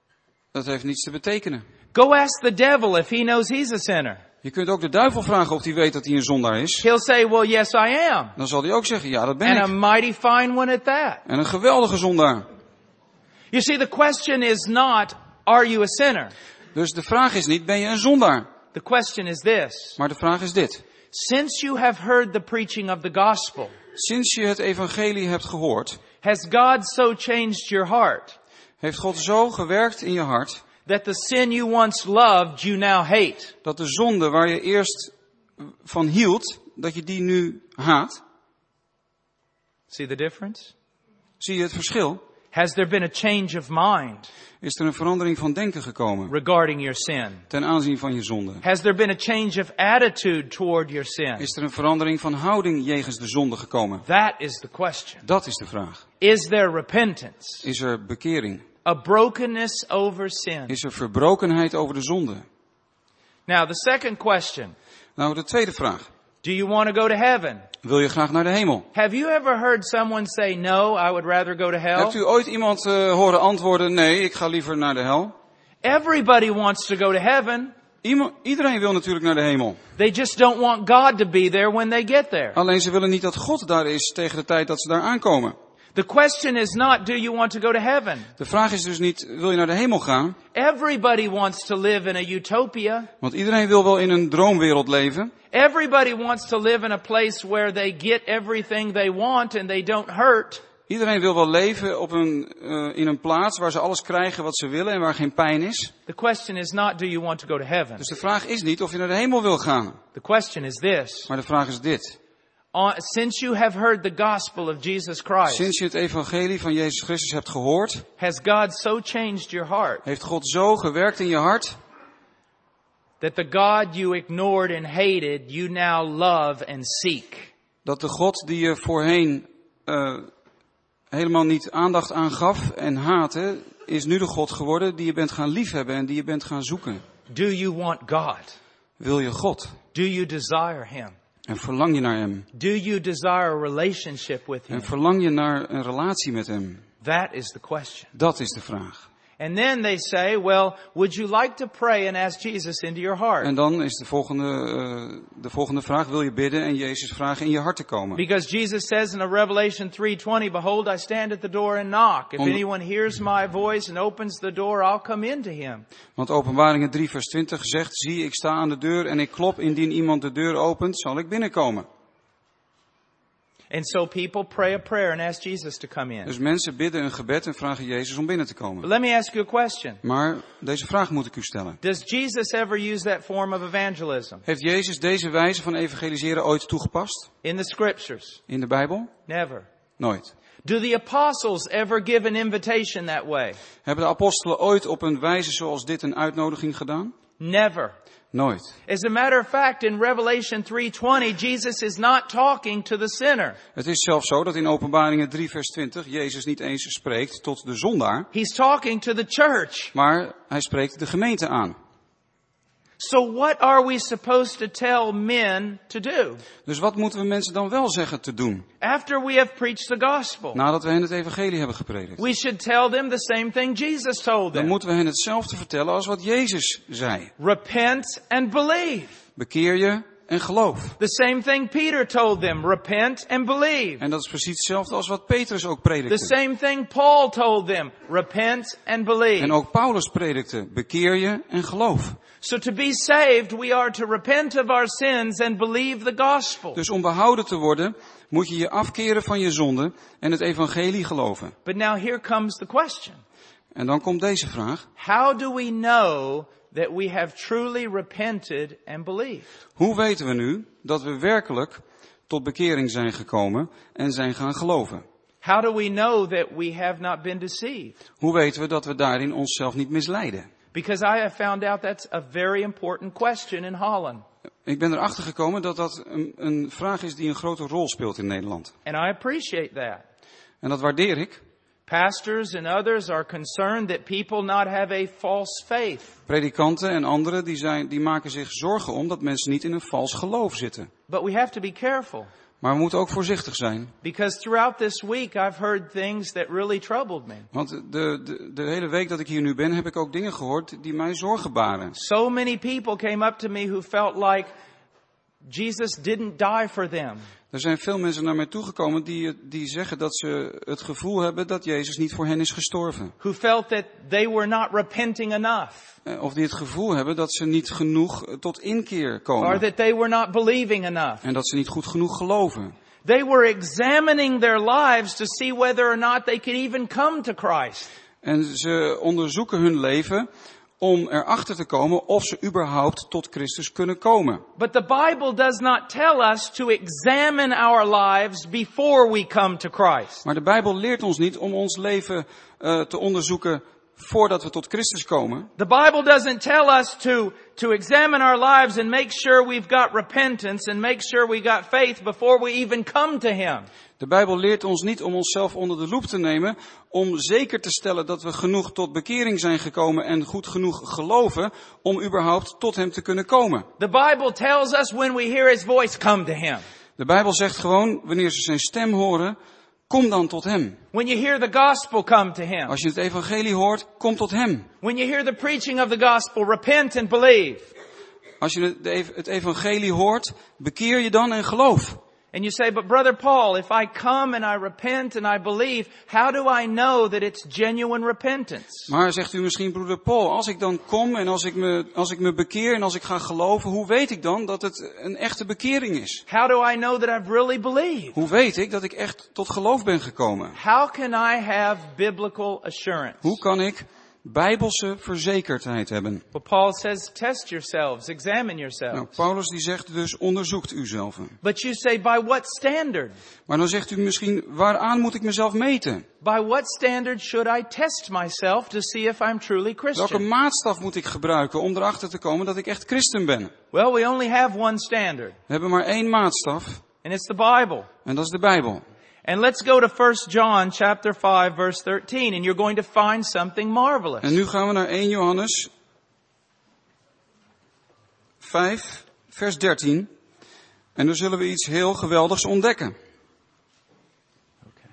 Dat heeft niets te betekenen. Go ask the devil if he knows he's a sinner. Je kunt ook de duivel vragen of hij weet dat hij een zondaar is. He'll say, well, yes, I am. Dan zal hij ook zeggen, ja, dat ben And ik. a mighty fine one at that. En een geweldige zondaar. You see, the question is not, are you a sinner? Dus de vraag is niet, ben je een zondaar? The question is this. Maar de vraag is dit. Since you have heard the preaching of the gospel, sinds je het evangelie hebt gehoord, has God so changed your heart, heeft God zo gewerkt in je hart, that the sin you once loved you now hate, dat de zonde waar je eerst van hield, dat je die nu haat? See the difference? Zie je het verschil? Has there been a change of mind Is er een verandering van denken gekomen regarding your sin? ten aanzien van je zonde? Has there been a change of attitude toward your sin? Is er een verandering van houding jegens de zonde gekomen? That is the question. Dat is de vraag. Is there repentance? Is er bekering? A brokenness over sin? Is er verbrokenheid over de zonde? Now, the second question. Nou, de tweede vraag. Do you want to go to heaven? Wil je graag naar de hemel? Have you ever heard someone say, no, I would rather go to hell? Hebt u ooit iemand uh, horen antwoorden, nee, ik ga liever naar de hel? Everybody wants to go to heaven. Iemo- iedereen wil natuurlijk naar de hemel. They just don't want God to be there when they get there. Alleen ze willen niet dat God daar is tegen de tijd dat ze daar aankomen. The question is not, do you want to go to heaven? De vraag is dus niet, wil je naar de hemel gaan? Everybody wants to live in a utopia. Want iedereen wil wel in een droomwereld leven. Everybody wants to live in a place where they get everything they want and they don't hurt. Iedereen wil wel leven op een, uh, in een plaats waar ze alles krijgen wat ze willen en waar geen pijn is. The question is not, do you want to go to heaven? Dus de vraag is niet of je naar de hemel wil gaan. The question is this. Maar de vraag is dit. Uh, since you have heard the gospel of Jesus Christ, Sinds je het evangelie van Jezus Christus hebt gehoord, has God so changed your heart heeft God zo gewerkt in je hart, that the God you ignored and hated, you now love and seek? dat de God die je voorheen uh, helemaal niet aandacht aan gaf en haatte, is nu de God geworden die je bent gaan liefhebben en die je bent gaan zoeken. Do you want God? Wil je God? Do you desire Him? En verlang je naar Hem? Do you desire a relationship with Him? En verlang je naar een relatie met Hem? That is the question. Dat is de vraag. And then they say, well, would you like to pray and ask Jesus into your heart? En dan is de volgende, uh, de volgende vraag, wil je bidden en Jezus vragen in je hart te komen? Because Jesus says in Revelation three twenty, behold, I stand at the door and knock. If Om- anyone hears my voice and opens the door, I'll come into him. Want Openbaringen drie vers twintig zegt, zie ik sta aan de deur en ik klop, indien iemand de deur opent, zal ik binnenkomen. And so people pray a prayer and ask Jesus to come in. Dus mensen bidden een gebed en vragen Jezus om binnen te But komen. let me ask you a question. Maar deze vraag moet ik u stellen. Does Jesus ever use that form of evangelism Heeft Jezus deze wijze van evangeliseren ooit toegepast? in the scriptures? In de Bijbel? Never. Nooit. Do the apostles ever give an invitation that way? Hebben de apostelen ooit op een wijze zoals dit een uitnodiging gedaan? Never. Nooit. As a matter of fact, in Revelation three twenty, Jesus is not talking to the sinner. Het is zelfs zo dat in Openbaringen drie vers twintig Jezus niet eens spreekt tot de zondaar, He's talking to the church. maar hij spreekt de gemeente aan. So what are we supposed to tell men to do? Dus wat moeten we mensen dan wel zeggen te doen, After we have preached the gospel, nadat we hen het evangelie hebben gepredikt? we should tell them the same thing Jesus told Dan them. moeten we hen hetzelfde vertellen als wat Jezus zei. Repent and believe. Bekeer je en geloof. The same thing Peter told them. Repent and believe. En dat is precies hetzelfde als wat Petrus ook The predikte. same thing Paul told them. Repent and believe. En ook Paulus predikte, bekeer je en geloof. So to be saved, we are to repent of our sins and believe the gospel. Dus om behouden te worden, moet je je afkeren van je zonde en het evangelie geloven. But now here comes the question. En dan komt deze vraag. How do we know that we have truly repented and believed? Hoe weten we nu dat we werkelijk tot bekering zijn gekomen en zijn gaan geloven? How do we know that we have not been deceived? Hoe weten we dat we daarin onszelf niet misleiden? Because I have found out that's a very important question in Holland. Ik ben erachter gekomen dat dat een, een vraag is die een grote rol speelt in Nederland. And I appreciate that. En dat waardeer ik. Pastors and others are concerned that people not have a false faith. Predikanten en anderen die, zijn, die maken zich zorgen om dat mensen niet in een vals geloof zitten. But we have to be careful. Maar we moeten ook voorzichtig zijn. Because throughout this week I've heard things that really troubled me. Want de, de, de hele week dat ik hier nu ben, heb ik ook dingen gehoord die mij zorgen baren. So many people came up to me who felt like Jesus didn't die for them. Er zijn veel mensen naar mij toegekomen die, die zeggen dat ze het gevoel hebben dat Jezus niet voor hen is gestorven. Who felt that they were not repenting enough. Of die het gevoel hebben dat ze niet genoeg tot inkeer Or komen. that they were not believing enough. En dat ze niet goed genoeg geloven. They were examining their lives to see whether or not they could even come to Christ. En ze onderzoeken hun leven om erachter te komen of ze überhaupt tot Christus kunnen komen. But the Bible does not tell us to examine our lives before we come to Christ. Maar de Bijbel leert ons niet om ons leven uh, te onderzoeken voordat we tot Christus komen. The Bible doesn't tell us to, to examine our lives and make sure we've got repentance and make sure we got faith before we even come to Him. De Bijbel leert ons niet om onszelf onder de loep te nemen, om zeker te stellen dat we genoeg tot bekering zijn gekomen en goed genoeg geloven om überhaupt tot Hem te kunnen komen. The Bible tells us when we hear His voice, come to Him. De Bijbel zegt gewoon, wanneer ze zijn stem horen, kom dan tot Hem. When you hear the gospel, come to Him. Als je het evangelie hoort, kom tot Hem. When you hear the preaching of the gospel, repent and believe. Als je het evangelie hoort, bekeer je dan en geloof. And you say, but Brother Paul, if I come and I repent and I believe, how do I know that it's genuine repentance? Maar zegt u misschien, broeder Paul, als ik dan kom en als ik me, als ik me bekeer en als ik ga geloven, hoe weet ik dan dat het een echte bekering is? How do I know that I've really believed? Hoe weet ik dat ik echt tot geloof ben gekomen? How can I have biblical assurance? Hoe kan ik bijbelse verzekerdheid hebben? Well, Paul says, test yourselves, examine yourselves. Nou, Paulus die zegt dus, onderzoekt uzelf. But you say, by what standard? Maar dan zegt u misschien, waaraan moet ik mezelf meten? By what standard should I test myself to see if I'm truly Christian? Welke maatstaf moet ik gebruiken om erachter te komen dat ik echt christen ben? Well, we only have one standard. We hebben maar één maatstaf. And it's the Bible. En dat is de Bijbel. And let's go to First John chapter five verse thirteen and you're going to find something marvelous. En nu gaan we naar Eerste Johannes vijf vers dertien. En dan zullen we iets heel geweldigs ontdekken. Okay.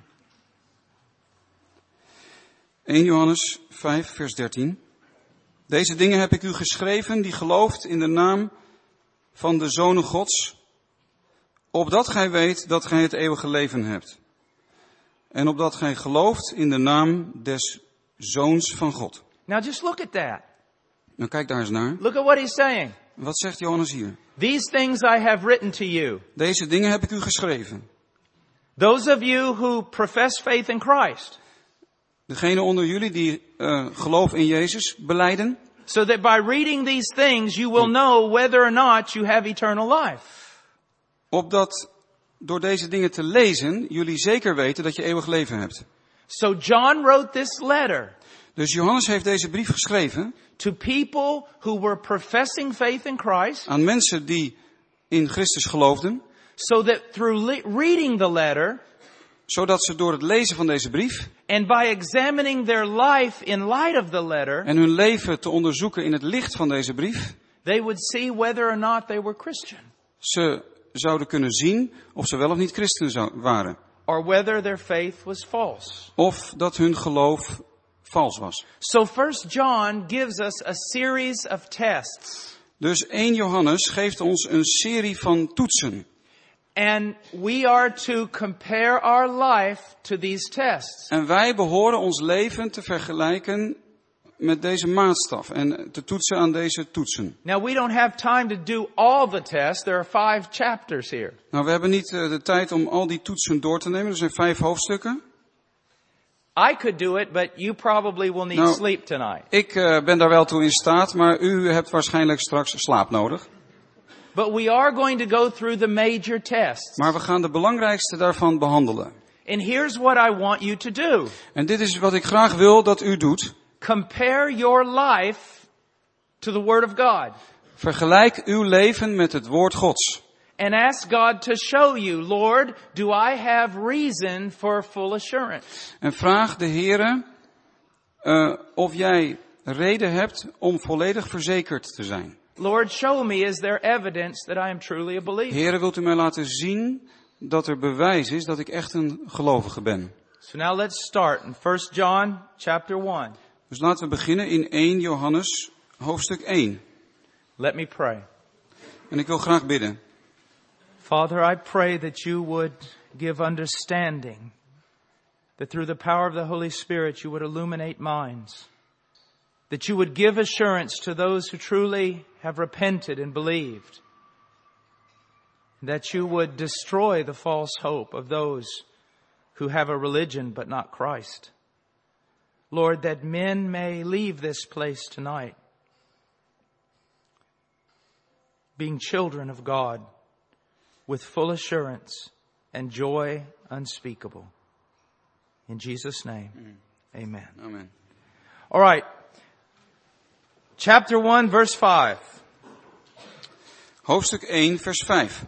Eerste Johannes vijf vers dertien. Deze dingen heb ik u geschreven die gelooft in de naam van de Zoon Gods, opdat gij weet dat gij het eeuwige leven hebt. En opdat gij gelooft in de naam des Zoons van God. Now just look at that. Nou, kijk daar eens naar. Look at what he's saying. Wat zegt Johannes hier? These things I have written to you. Deze dingen heb ik u geschreven. Those of you who profess faith in Christ. Degene onder jullie die uh, geloof in Jezus belijden. So that by reading these things you will know whether or not you have eternal life. Opdat door deze dingen te lezen jullie zeker weten dat je eeuwig leven hebt. So John wrote this letter. Dus Johannes heeft deze brief geschreven. To people who were professing faith in Christ. Aan mensen die in Christus geloofden. So that through le- reading the letter. Zodat ze door het lezen van deze brief. And by examining their life in light of the letter. En hun leven te onderzoeken in het licht van deze brief. They would see whether or not they were Christian. Ze zouden kunnen zien of ze wel of niet christen waren. Or whether their faith was false. Of dat hun geloof vals was. So First John gives us a series of tests. Dus Eerste Johannes geeft ons een serie van toetsen. And we are to compare our life to these tests. En wij behoren ons leven te vergelijken met deze maatstaf en te toetsen aan deze toetsen. Now we don't have time to do all the tests. There are five chapters here. Nou, we hebben niet uh, de tijd om al die toetsen door te nemen. Er zijn vijf hoofdstukken. I could do it, but you probably will need nou, sleep tonight. Ik uh, ben daar wel toe in staat, maar u hebt waarschijnlijk straks slaap nodig. But we are going to go through the major tests. Maar we gaan de belangrijkste daarvan behandelen. And here's what I want you to do. En dit is wat ik graag wil dat u doet. Compare your life to the Word of God. Vergelijk uw leven met het woord Gods. And ask God to show you, Lord, do I have reason for full assurance? En vraag de Heere uh, of jij reden hebt om volledig verzekerd te zijn. Lord, show me, is there evidence that I am truly a believer? Heere, wilt u mij laten zien dat er bewijs is dat ik echt een gelovige ben? So now let's start in First John chapter one. Dus laten we beginnen in Eerste Johannes hoofdstuk één. Let me pray. En ik wil graag bidden. Father, I pray that you would give understanding, that through the power of the Holy Spirit you would illuminate minds, that you would give assurance to those who truly have repented and believed, that you would destroy the false hope of those who have a religion but not Christ. Lord, that men may leave this place tonight being children of God with full assurance and joy unspeakable. In Jesus' name, amen. Amen. All right. Chapter one, verse five. Hoofdstuk één, vers vijf.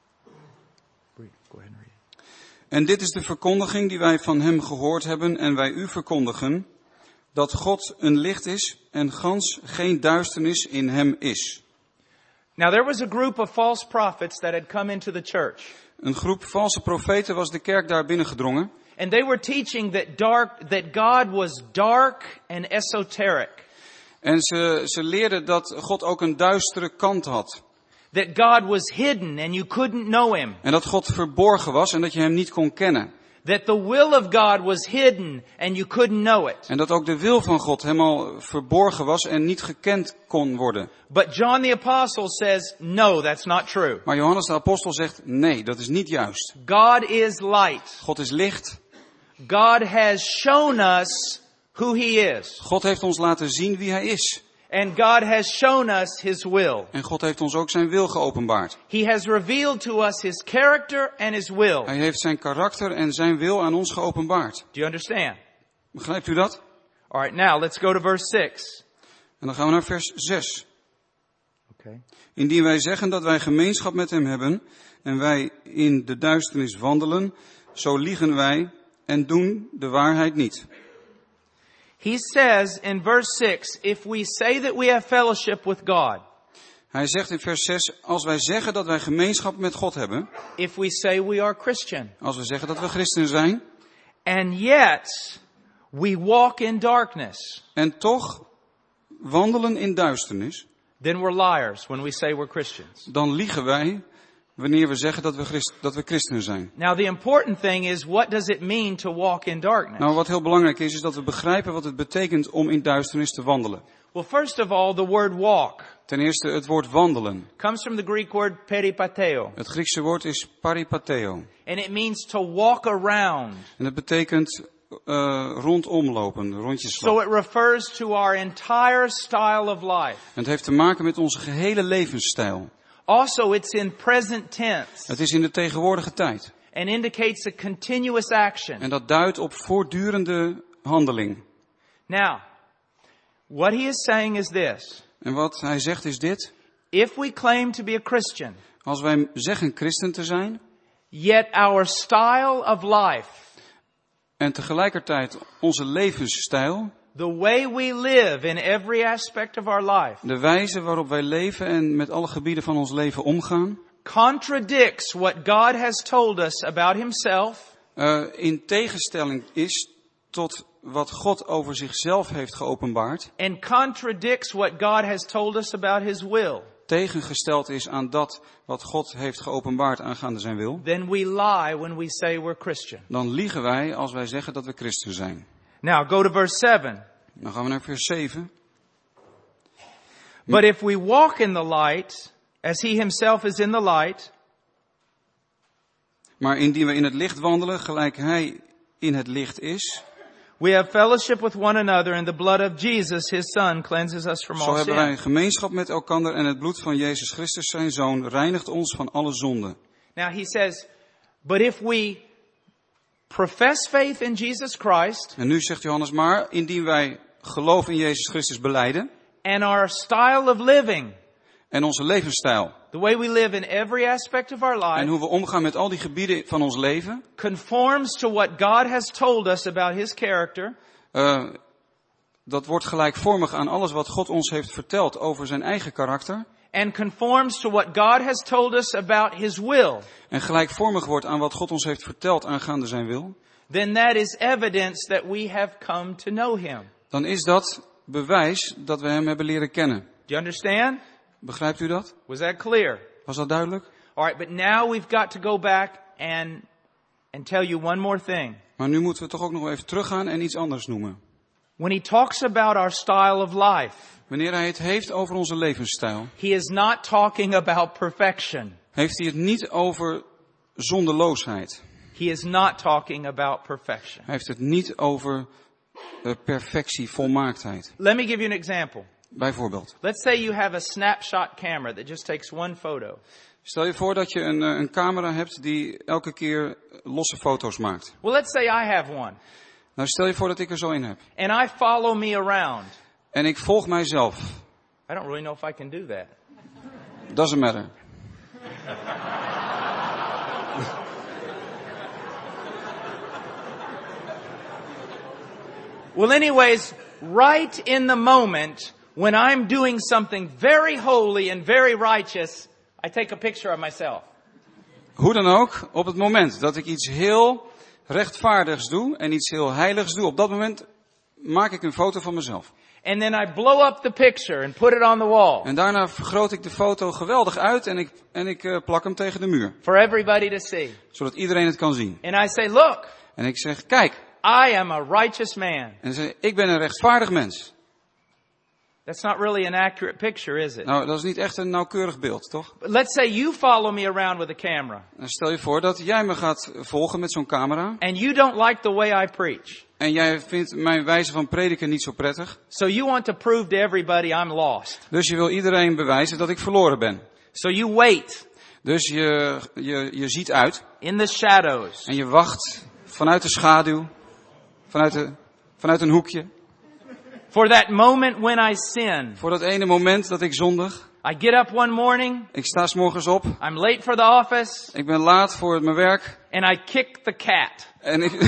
Go ahead and read it. En dit is de verkondiging die wij van hem gehoord hebben en wij u verkondigen, dat God een licht is en gans geen duisternis in hem is. Now there was a group of false prophets that had come into the church. Een groep valse profeten was de kerk daar binnengedrongen. And they were teaching that dark, that God was dark and esoteric. En ze, ze leerden dat God ook een duistere kant had. That God was hidden and you couldn't know him. En dat God verborgen was en dat je hem niet kon kennen. That the will of God was hidden and you couldn't know it. En dat ook de wil van God helemaal verborgen was en niet gekend kon worden. But John the Apostle says, no, that's not true. Maar Johannes de apostel zegt, nee, dat is niet juist. God is light. God is licht. God has shown us who he is. God heeft ons laten zien wie hij is. And God has shown us his will. En God heeft ons ook zijn wil geopenbaard. He has revealed to us his character and his will. Hij heeft zijn karakter en zijn wil aan ons geopenbaard. Do you understand? Begrijpt u dat? All right, now let's go to verse six. En dan gaan we naar vers zes. Okay. Indien wij zeggen dat wij gemeenschap met hem hebben en wij in de duisternis wandelen, zo liegen wij en doen de waarheid niet. He says in verse six, if we say that we have fellowship with God, Hij zegt in vers zes, als wij zeggen dat wij gemeenschap met God hebben, if we say we are Christian, als we zeggen dat we christen zijn, and yet we walk in darkness, en toch wandelen in duisternis, then we're liars when we say we're Christians. dan liegen wij wanneer we zeggen dat we, Christ, dat we christenen zijn. Now the important thing is, what does it mean to walk in darkness? Nou, wat heel belangrijk is, is dat we begrijpen wat het betekent om in duisternis te wandelen. Well, first of all, the word walk Ten eerste het woord wandelen. comes from the Greek word peripateo. Het Griekse woord is paripateo. And it means to walk around. En dat betekent uh, rondom lopen, rondjes So lopen. it refers to our entire style of life. En het heeft te maken met onze gehele levensstijl. Also, it's in present tense Het is in de tegenwoordige tijd. and indicates a continuous action. En dat duidt op voortdurende handeling. Now, what he is saying is this. En wat hij zegt is dit. If we claim to be a Christian, Als wij zeggen christen te zijn, yet our style of life, en tegelijkertijd onze levensstijl, the way we live in every aspect of our life, de wijze waarop wij leven en met alle gebieden van ons leven omgaan, contradicts what God has told us about himself, uh, in tegenstelling is tot wat God over zichzelf heeft geopenbaard, and contradicts what God has told us about his will, tegengesteld is aan dat wat God heeft geopenbaard aangaande zijn wil, then we lie when we say we're Christian. dan liegen wij als wij zeggen dat we christen zijn. Now, go to verse seven. Dan gaan we naar vers zeven. But if we walk in the light, as he himself is in the light, Maar indien we in het licht wandelen, gelijk hij in het licht is, we have fellowship with one another, and the blood of Jesus, his son, cleanses us from zo all hebben wij sin. gemeenschap met elkander en het bloed van Jezus Christus, zijn Zoon, reinigt ons van alle zonden. Now he says, but if we profess faith in Jesus Christ, En nu zegt Johannes, maar indien wij geloof in Jezus Christus belijden and our style of living, en onze levensstijl the way we live in every aspect of our en life, hoe we omgaan met al die gebieden van ons leven, conforms to what God has told us about his character, uh, dat wordt gelijkvormig aan alles wat God ons heeft verteld over zijn eigen karakter, and conforms to what God has told us about his will, en gelijkvormig wordt aan wat God ons heeft verteld aangaande zijn wil, then that is evidence that we have come to know him. dan is dat bewijs dat we hem hebben leren kennen. Do you understand? Begrijpt u dat? Was that clear? Was dat duidelijk? All right, but now we've got to go back and and tell you one more thing. Maar nu moeten we toch ook nog even teruggaan en iets anders noemen. When he talks about our style of life, Wanneer hij het heeft over onze levensstijl, he is not talking about perfection. heeft hij het niet over zondeloosheid. He is not talking about perfection. Hij heeft het niet over uh, perfectie, volmaaktheid. Let me give you an example. Bijvoorbeeld. Let's say you have a snapshot camera that just takes one photo. Stel je voor dat je een, een camera hebt die elke keer losse foto's maakt. Well, let's say I have one. Nou, stel je voor dat ik er zo in heb. And I follow me around. En ik volg mijzelf. I don't really know if I can do that. Doesn't matter. Well, anyways, right in the moment when I'm doing something very holy and very righteous, I take a picture of myself. Hoe dan ook, op het moment dat ik iets heel rechtvaardigs doe en iets heel heiligs doe, op dat moment maak ik een foto van mezelf. And then I blow up the picture and put it on the wall. En daarna vergroot ik de foto geweldig uit en ik, en ik uh, plak hem tegen de muur. For everybody to see. Zodat iedereen het kan zien. And I say, look. En ik zeg, kijk. I am a righteous man. En dan zeg ik, ik ben een rechtvaardig mens. That's not really an accurate picture, is it? Nou, dat is niet echt een nauwkeurig beeld, toch? But let's say you follow me around with a camera. En stel je voor dat jij me gaat volgen met zo'n camera. And you don't like the way I preach. En jij vindt mijn wijze van prediken niet zo prettig. So you want to prove to everybody I'm lost. Dus je wil iedereen bewijzen dat ik verloren ben. So you wait. Dus je, je, je ziet uit. In the shadows. En je wacht vanuit de schaduw. Vanuit, de, vanuit een hoekje. For that moment when I sin. Voor dat ene moment dat ik zondig. I get up one morning. Ik sta 's morgens op. I'm late for the office. Ik ben laat voor mijn werk. And I kick the cat. En ik...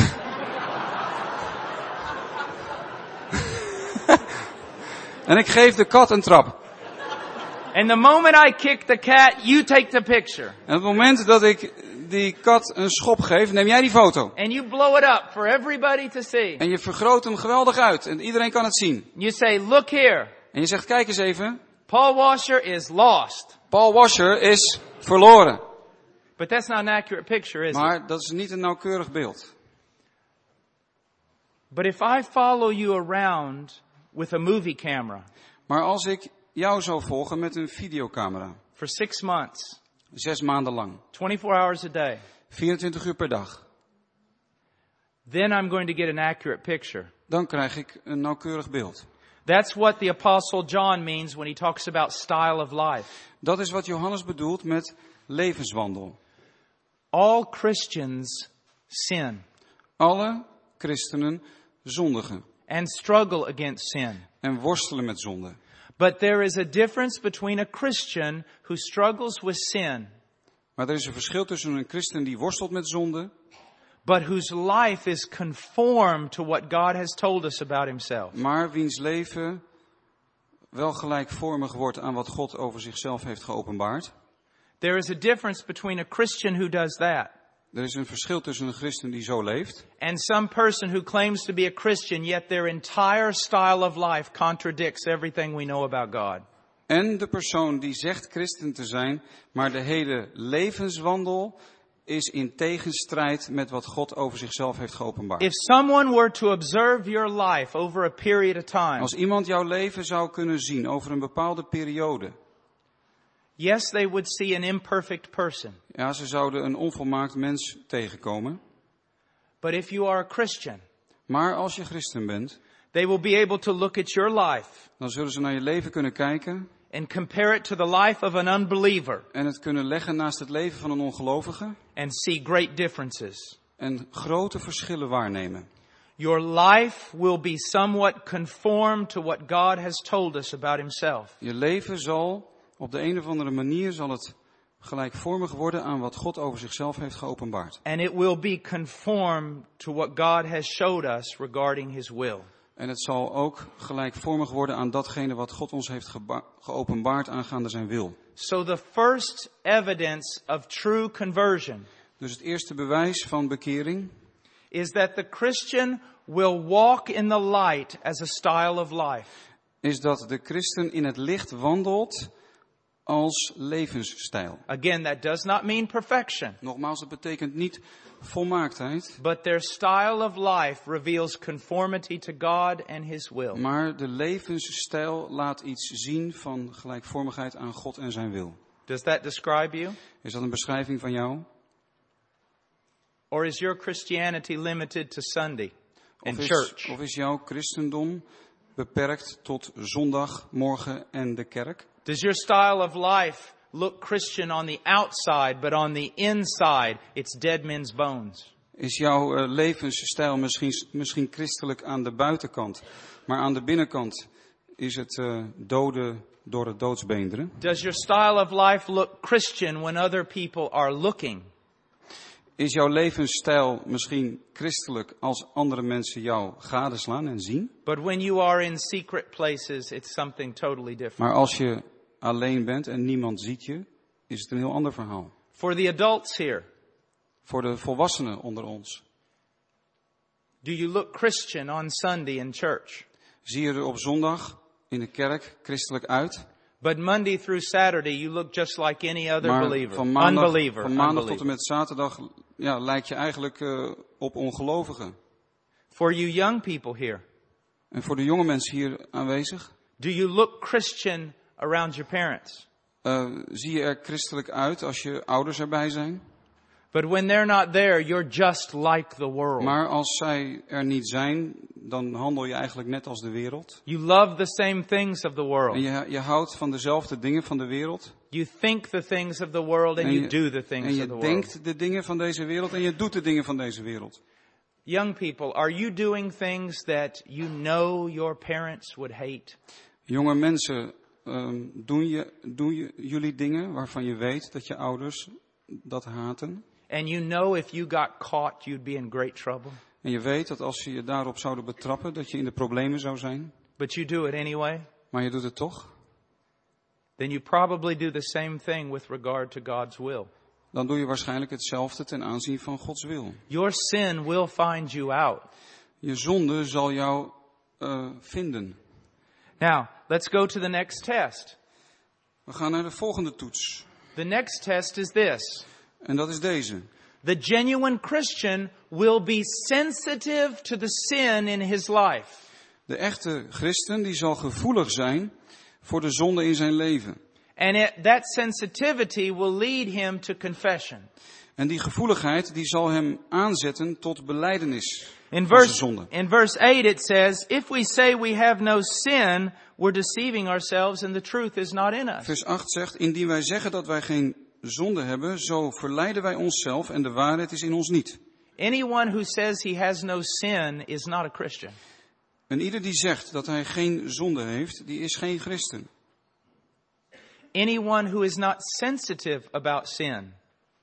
en ik geef de kat een trap. And the moment I kick the cat, you take the picture. En op het moment dat ik die kat een schop geef, neem jij die foto. And you blow it up for everybody to see. En je vergroot hem geweldig uit en iedereen kan het zien. You say, look here. En je zegt, kijk eens even. Paul Washer is lost. Paul Washer is verloren. But that's not an accurate picture, is it? Maar dat is niet een nauwkeurig beeld. But if I follow you around with a movie camera. Maar als ik jou zou volgen met een videocamera. For six months. Zes maanden lang. twenty-four hours a day. vierentwintig uur per dag. Then I'm going to get an accurate picture. Dan krijg ik een nauwkeurig beeld. That's what the Apostle John means when he talks about style of life. Dat is wat Johannes bedoelt met levenswandel. All Christians sin. Alle christenen zondigen. And struggle against sin. En worstelen met zonde. But there is a difference between a Christian who struggles with sin. Maar er is een verschil tussen een christen die worstelt met zonde. But whose life is conformed to what God has told us about himself. Maar wiens leven wel gelijkvormig wordt aan wat God over zichzelf heeft geopenbaard. There is a difference between a Christian who does that. Er is een verschil tussen een christen die zo leeft. And some person who claims to be a Christian, yet their entire style of life contradicts everything we know about God. En de persoon die zegt christen te zijn, maar de hele levenswandel is in tegenstrijd met wat God over zichzelf heeft geopenbaard. If someone were to observe your life over a period of time. Als iemand jouw leven zou kunnen zien over een bepaalde periode. Yes, they would see an imperfect person. Ja, ze zouden een onvolmaakt mens tegenkomen. But if you are a Christian. Maar als je christen bent. They will be able to look at your life. Dan zullen ze naar je leven kunnen kijken. And compare it to the life of an unbeliever. En het kunnen leggen naast het leven van een ongelovige. And see great differences. En grote verschillen waarnemen. Your life will be somewhat conformed to what God has told us about himself. Je leven zal op de een of andere manier zal het gelijkvormig worden aan wat God over zichzelf heeft geopenbaard. And it will be conformed to what God has showed us regarding his will. En het zal ook gelijkvormig worden aan datgene wat God ons heeft geba- geopenbaard aangaande zijn wil. So the first evidence of true conversion. Dus het eerste bewijs van bekering is that the Christian will walk in the light as a style of life. Is dat de christen in het licht wandelt als levensstijl. Again, that does not mean perfection. Nogmaals, het betekent niet volmaaktheid. But their style of life reveals conformity to God and his will. Maar de levensstijl laat iets zien van gelijkvormigheid aan God en zijn wil. Does that describe you? Is dat een beschrijving van jou? Or is your Christianity limited to Sunday and Of is, church? of is jouw christendom beperkt tot zondag, morgen en de kerk? Does your style of life look Christian on the outside, but on the inside, it's dead men's bones? Is jouw uh, levensstijl misschien, misschien christelijk aan de buitenkant, maar aan de binnenkant is het uh, doden door het doodsbeenderen? Does your style of life look Christian when other people are looking? Is jouw levensstijl misschien christelijk als andere mensen jou gadeslaan en zien? But when you are in secret places, it's something totally different. Maar als je alleen bent en niemand ziet je, is het een heel ander verhaal. For the adults here, Voor de volwassenen onder ons. do you look Christian on Sunday in church? Zie je er op zondag in de kerk christelijk uit? But Monday through Saturday, you look just like any other Maar believer. van maandag, Unbeliever. van maandag tot Unbeliever. en met zaterdag ja, lijk je eigenlijk uh, op ongelovigen. For you young people here, En voor de jonge mensen hier aanwezig, do you look Christian around your parents? uh, zie je er christelijk uit als je ouders erbij zijn? But when they're not there, you're just like the world. Maar als zij er niet zijn, dan handel je eigenlijk net als de wereld. You love the same things of the world. En je, je houdt van dezelfde dingen van de wereld. You think the things of the world and En you je, do the en things of je the world. denkt de dingen van deze wereld en je doet de dingen van deze wereld. Young people, are you doing things that you know your parents would hate? Jonge mensen, um, doen, je, doen je, jullie dingen waarvan je weet dat je ouders dat haten? And you know if you got caught, you'd be in great trouble. En je weet dat als ze je daarop zouden betrappen, dat je in de problemen zou zijn. But you do it anyway? Maar je doet het toch? Then you probably do the same thing with regard to God's will. Dan doe je waarschijnlijk hetzelfde ten aanzien van Gods wil. Your sin will find you out. Je zonde zal jou uh, vinden. Now, let's go to the next test. We gaan naar de volgende toets. The next test is this. En dat is deze. The genuine Christian will be sensitive to the sin in his life. De echte christen die zal gevoelig zijn voor de zonde in zijn leven. And it, that sensitivity will lead him to confession. En die gevoeligheid die zal hem aanzetten tot belijdenis In van zijn verse, zonde. in verse eight it says, if we say we have no sin, we're deceiving ourselves and the truth is not in us. Vers acht zegt, indien wij zeggen dat wij geen zonde hebben, zo verleiden wij onszelf en de waarheid is in ons niet. Anyone who says he has no sin is not a Christian. En ieder die zegt dat hij geen zonde heeft, die is geen christen. Anyone who is not sensitive about sin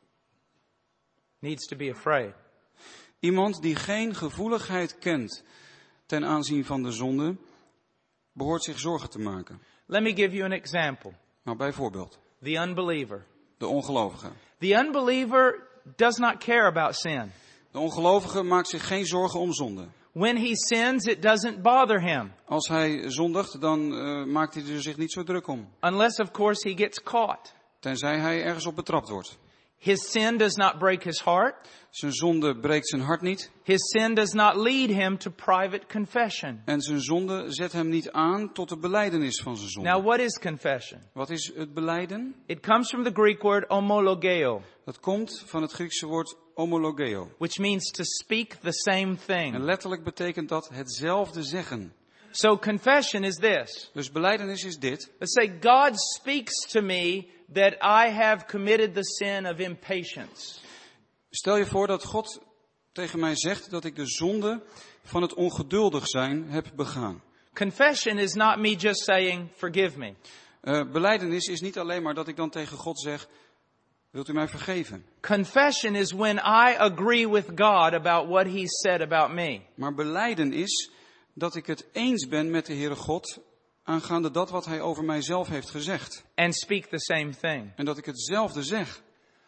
needs to be afraid. Iemand die geen gevoeligheid kent ten aanzien van de zonde, behoort zich zorgen te maken. Let me give you an example. Nou, bijvoorbeeld, The unbeliever. de ongelovige. The unbeliever does not care about sin. De ongelovige maakt zich geen zorgen om zonde. When he sins, it doesn't bother him. Als hij zondigt, dan uh, maakt hij er zich niet zo druk om. Unless, of course, he gets caught. Tenzij hij ergens op betrapt wordt. His sin does not break his heart. Zijn zonde breekt zijn hart niet. His sin does not lead him to private confession. En zijn zonde zet hem niet aan tot de belijdenis van zijn zonde. Now, what is confession? Wat is het belijden? It comes from the Greek word homologeo, Dat komt van het Griekse woord homologeo. which means to speak the same En thing. letterlijk betekent dat hetzelfde zeggen. So confession is this. Dus belijdenis is dit. Let's say God speaks to me that I have committed the sin of impatience. Stel je voor dat God tegen mij zegt dat ik de zonde van het ongeduldig zijn heb begaan. Confession is not me just saying, forgive me. Uh, belijdenis is niet alleen maar dat ik dan tegen God zeg, wilt u mij vergeven? Confession is when I agree with God about what He said about me. Maar belijden is dat ik het eens ben met de Heere God aangaande dat wat Hij over mijzelf heeft gezegd. And speak the same thing. En dat ik hetzelfde zeg.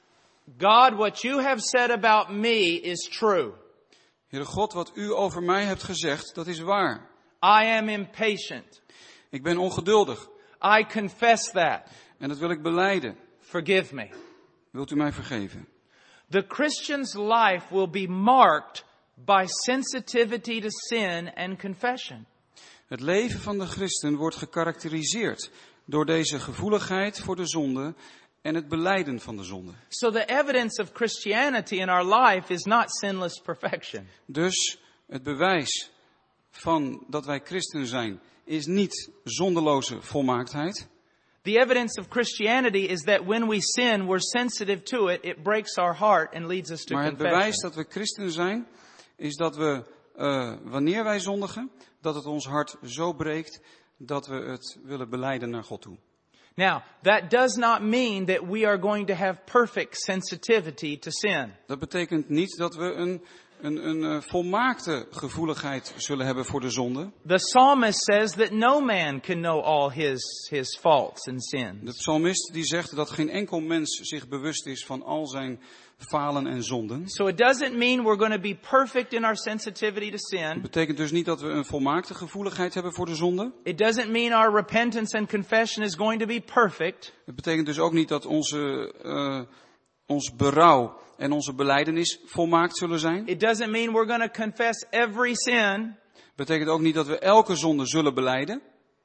God, what you have said about me is true. Heere God, wat u over mij hebt gezegd, dat is waar. I am impatient. Ik ben ongeduldig. I confess that. En dat wil ik belijden. Forgive me. Wilt u mij vergeven? The Christian's life will be marked by sensitivity to sin and confession. Het leven van de christen wordt gekarakteriseerd door deze gevoeligheid voor de zonde en het belijden van de zonde. So the evidence of Christianity in our life is not sinless perfection. Dus het bewijs van dat wij christen zijn is niet zonderloze volmaaktheid. The evidence of Christianity is that when we sin, we're sensitive to it. It breaks our heart and leads us to Maar het confession. bewijs dat we christen zijn, is dat we, uh, wanneer wij zondigen, dat het ons hart zo breekt dat we het willen belijden naar God toe. Now, that does not mean that we are going to have perfect sensitivity to sin. Dat betekent niet dat we een, een, een uh, volmaakte gevoeligheid zullen hebben voor de zonde. The psalmist says that no man can know all his, his faults and sins. De psalmist die zegt dat geen enkel mens zich bewust is van al zijn falen en zonden. So it doesn't mean we're going to be perfect in our sensitivity to Dat sin. betekent dus niet dat we een volmaakte gevoeligheid hebben voor de zonde. It doesn't mean our repentance and confession is going to be perfect. Het betekent dus ook niet dat onze, uh, ons berouw en onze belijdenis volmaakt zullen zijn. It doesn't mean we're going to confess every sin. Het betekent ook niet dat we elke zonde zullen belijden.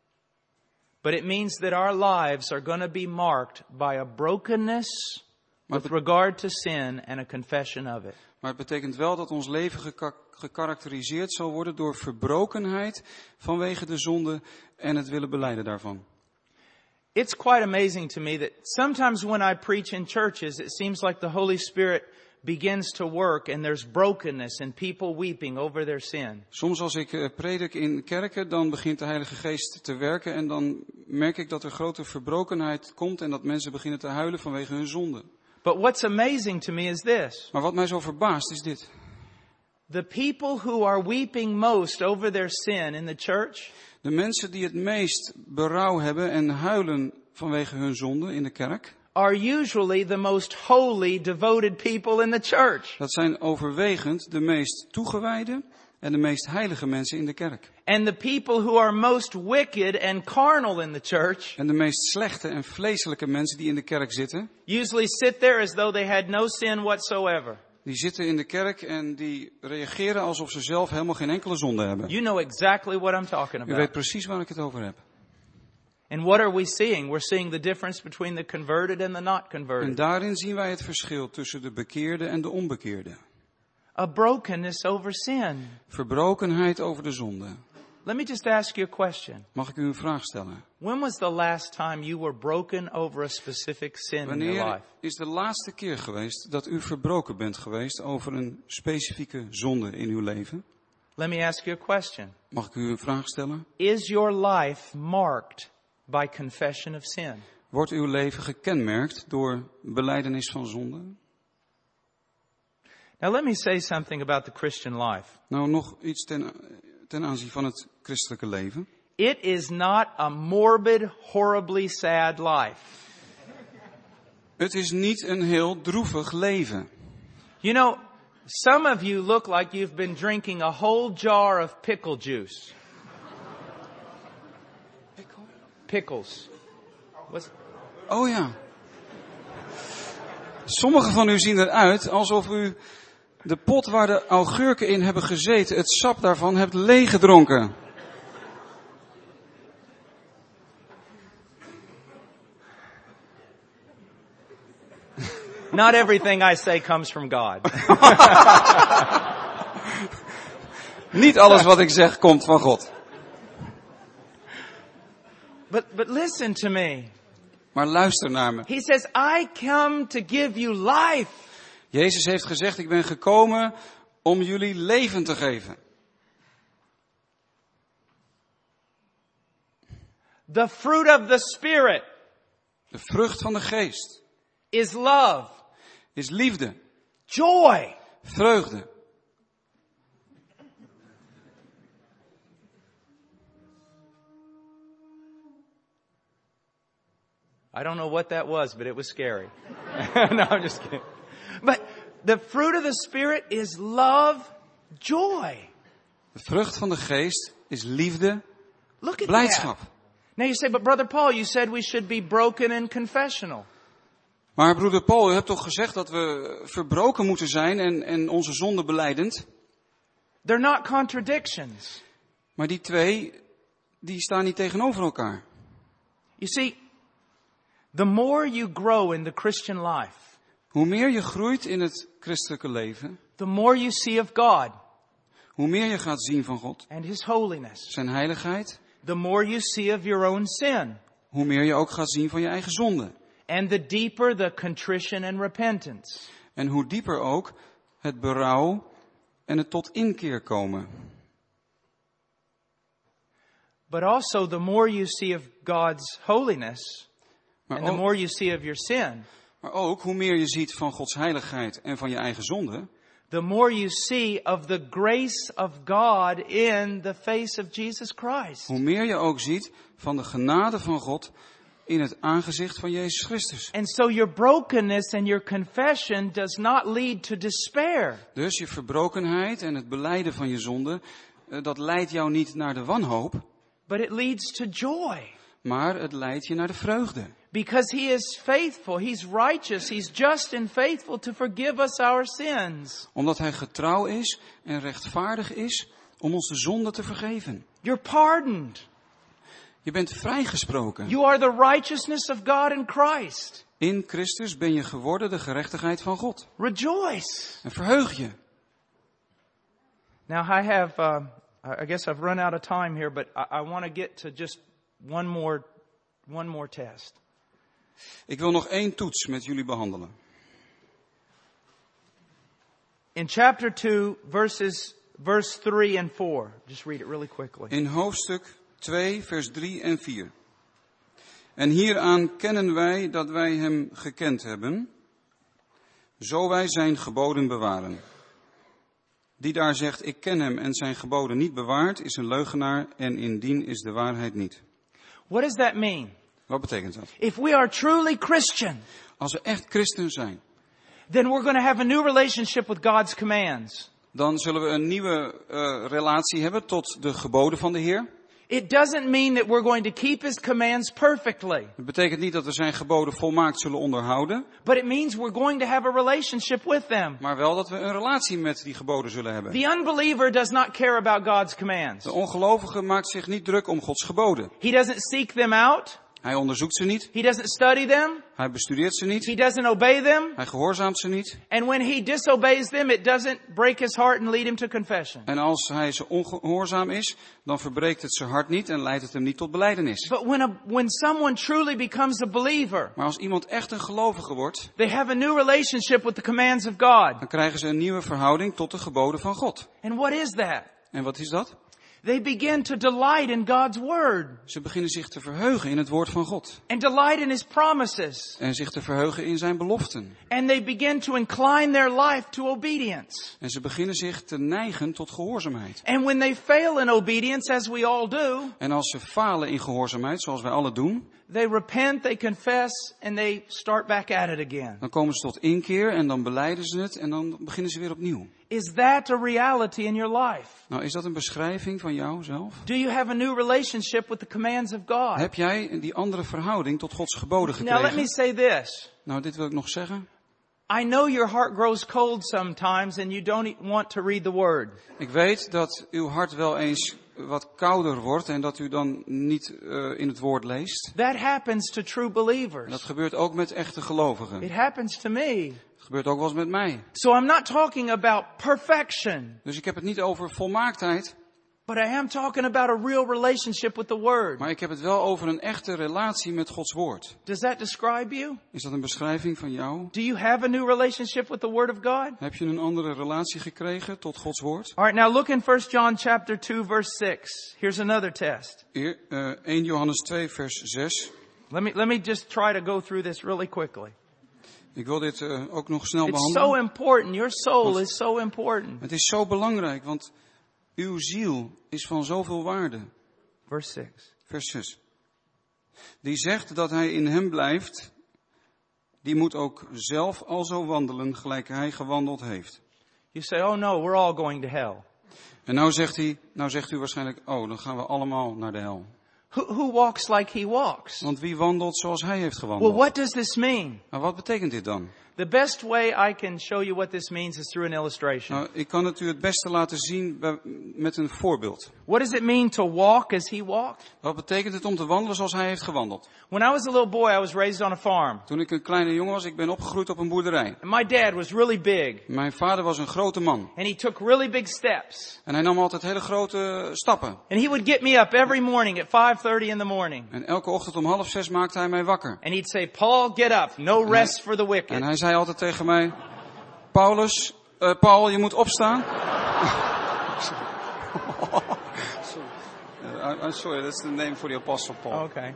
But it means that our lives are going to be marked by a brokenness Maar with het, regard to sin and a confession of it. maar het betekent wel dat ons leven geka- gekarakteriseerd zal worden door verbrokenheid vanwege de zonde en het willen belijden daarvan. It's quite amazing to me that sometimes when I preach in churches, it seems like the Holy Spirit begins to work and there's brokenness and people weeping over their sin. Soms als ik uh, predik in kerken, dan begint de Heilige Geest te werken en dan merk ik dat er grote verbrokenheid komt en dat mensen beginnen te huilen vanwege hun zonde. But what's amazing to me is this. Maar wat mij zo verbaast is dit. The people who are weeping most over their sin in the church De mensen die het meest berouw hebben en huilen vanwege hun zonde in de kerk, are usually the most holy, devoted people in the church. dat zijn overwegend de meest toegewijde en de meest heilige mensen in de kerk. And the people who are most wicked and carnal in the church En de meest slechte en vleeselijke mensen die in de kerk zitten, usually sit there as though they had no sin whatsoever. die zitten in de kerk en die reageren alsof ze zelf helemaal geen enkele zonde hebben. You know exactly what I'm talking U weet about. precies waar ik het over heb. And what are we seeing? We're seeing the difference between the converted and the not En converted. daarin zien wij het verschil tussen de bekeerde en de onbekeerde. A brokenness over sin. Verbrokenheid over de zonde. Let me just ask you a question. Mag ik u een vraag stellen? When was the last time you were broken over a specific sin in your Wanneer life? is de laatste keer geweest dat u verbroken bent geweest over een specifieke zonde in uw leven? Let me ask you a question. Mag ik u een vraag stellen? Is your life marked by confession of sin? Wordt uw leven gekenmerkt door belijdenis van zonde? Now let me say something about the Christian life. Nou, nog iets ten, ten aanzien van het christelijke leven. It is not a morbid, horribly sad life. Het is niet een heel droevig leven. You know, some of you look like you've been drinking a whole jar of pickle juice. Pickles. What's... Oh ja. Sommigen van u zien eruit alsof u de pot waar de augurken in hebben gezeten, het sap daarvan hebt leeggedronken. Not everything I say comes from God. Niet alles wat ik zeg komt van God. But, but listen to me. Maar luister naar me. He says, I come to give you life. Jezus heeft gezegd, ik ben gekomen om jullie leven te geven. The fruit of the Spirit De vrucht van de geest is love, is liefde, joy, vreugde, I don't know what that was, but it was scary. No, I'm just kidding. But the fruit of the Spirit is love, joy. De vrucht van de geest is liefde, Look at blijdschap. that. Now you say, but Brother Paul, you said we should be broken and confessional. Maar broeder Paul, u hebt toch gezegd dat we verbroken moeten zijn en, en onze zonde belijdend? They're not contradictions. Maar die twee, die staan niet tegenover elkaar. You see, the more you grow in the Christian life, Hoe meer je groeit in het christelijke leven, the more you see of God. Hoe meer je gaat zien van God, and His holiness, zijn heiligheid, the more you see of your own sin, hoe meer je ook gaat zien van je eigen zonde. and the deeper the contrition and repentance. En hoe dieper ook het berouw en het tot inkeer komen. But also the more you see of God's holiness, Maar and the ook, more you see of your sin, maar ook hoe meer je ziet van Gods heiligheid en van je eigen zonde, the more you see of the grace of God in the face of Jesus Christ. hoe meer je ook ziet van de genade van God in het aangezicht van Jezus Christus. And so your brokenness and your confession does not lead to despair. Dus je verbrokenheid en het belijden van je zonde, eh, dat leidt jou niet naar de wanhoop, But it leads to joy. maar het leidt je naar de vreugde. Because He is faithful, He's righteous, He's just and faithful to forgive us our sins. Omdat Hij getrouw is en rechtvaardig is om ons de zonde te vergeven. You're pardoned. Je bent vrijgesproken. You are the righteousness of God in Christ. In Christus ben je geworden de gerechtigheid van God. Rejoice. En verheug je. Now I have, uh, I guess I've run out of time here, but I, I want to get to just one more, one more test. Ik wil nog één toets met jullie behandelen. In chapter two, verses, verse three and four. Just read it really quickly. In hoofdstuk twee, vers drie en vier. En hieraan kennen wij dat wij hem gekend hebben, zo wij zijn geboden bewaren. Die daar zegt, ik ken hem en zijn geboden niet bewaart, is een leugenaar en indien is de waarheid niet. What does that mean? Wat betekent dat? If we are truly Christian, Als we echt christen zijn, then we're going to have a new relationship with God's commands. dan zullen we een nieuwe uh, relatie hebben tot de geboden van de Heer. It doesn't mean that we're going to keep His commands perfectly, Het betekent niet dat we zijn geboden volmaakt zullen onderhouden, but it means we're going to have a relationship with them. maar wel dat we een relatie met die geboden zullen hebben. The unbeliever does not care about God's commands. De ongelovige maakt zich niet druk om Gods geboden. He doesn't seek them out. Hij onderzoekt ze niet, He doesn't study them. hij bestudeert ze He niet, doesn't obey them. hij gehoorzaamt ze niet. And when he disobeys them, it doesn't break his heart and lead him to confession. En als hij ze ongehoorzaam is, dan verbreekt het zijn hart niet en leidt het hem niet tot belijdenis. But when a, when someone truly becomes a believer, Maar als iemand echt een gelovige wordt, they have a new relationship with the commands of God. dan krijgen ze een nieuwe verhouding tot de geboden van God. And what is that? En wat is dat? They begin to delight in God's word Ze beginnen zich te verheugen in het woord van God. and delight in His promises. En zich te verheugen in zijn beloften. And they begin to incline their life to obedience. En ze beginnen zich te neigen tot gehoorzaamheid. And when they fail in obedience, as we all do, En als ze falen in gehoorzaamheid, zoals wij alle doen, they repent, they confess, and they start back at it again. dan komen ze tot inkeer en dan belijden ze het en dan beginnen ze weer opnieuw. Is that a reality in your life? Nou, is dat een beschrijving van jou zelf? Do you have a new relationship with the commands of God? Heb jij die andere verhouding tot Gods geboden Now let me gekregen? say this. Nou, dit wil ik nog zeggen. I know your heart grows cold sometimes and you don't e- want to read the Word. Ik weet dat uw hart wel eens wat kouder wordt en dat u dan niet uh, in het woord leest. That happens to true En dat believers. gebeurt ook met echte gelovigen. It happens to me. Het gebeurt ook wel eens met mij. So I'm not talking about perfection, Dus ik heb het niet over volmaaktheid, but I am talking about a real relationship with the Word. maar ik heb het wel over een echte relatie met Gods woord. Does that describe you? Is dat een beschrijving van jou? Do you have a new relationship with the Word of God? Heb je een andere relatie gekregen tot Gods woord? All right, now look in First John chapter two verse six. Here's another test. Eer, uh, eerste Johannes twee vers zes. Let me let me just try to go through this really quickly. Ik wil dit uh, ook nog snel It's so behandelen. important. Your soul is so important. Het is zo belangrijk, want uw ziel is van zoveel waarde. Verse six. Vers zes. Die zegt dat hij in hem blijft, die moet ook zelf al zo wandelen gelijk hij gewandeld heeft. You say, oh no, we're all going to hell. En nou zegt hij, nou zegt u waarschijnlijk, oh, dan gaan we allemaal naar de hel. Who, who walks like he walks? Want wie wandelt zoals hij heeft Well, gewandeld? what does this mean? Maar wat betekent dit dan? The best way I can show you what this means is through an illustration. Nou, ik kan het u het beste laten zien bij, met een voorbeeld. What does it mean to walk as he walked? Wat betekent het om te wandelen zoals hij heeft gewandeld? When I was a little boy, I was raised on a farm. Toen ik een kleine jongen was, ik ben opgegroeid op een boerderij. And my dad was really big. Mijn vader was een grote man. And he took really big steps. En hij nam altijd hele grote stappen. And he would get me up every morning at five thirty in the morning. En elke ochtend om half zes maakte hij mij wakker. And he'd say, Paul, get up. No rest for the wicked. En hij zei altijd tegen mij, Paulus, uh, Paul, je moet opstaan. sorry. I'm sorry, that's the name for the apostle Paul. Okay.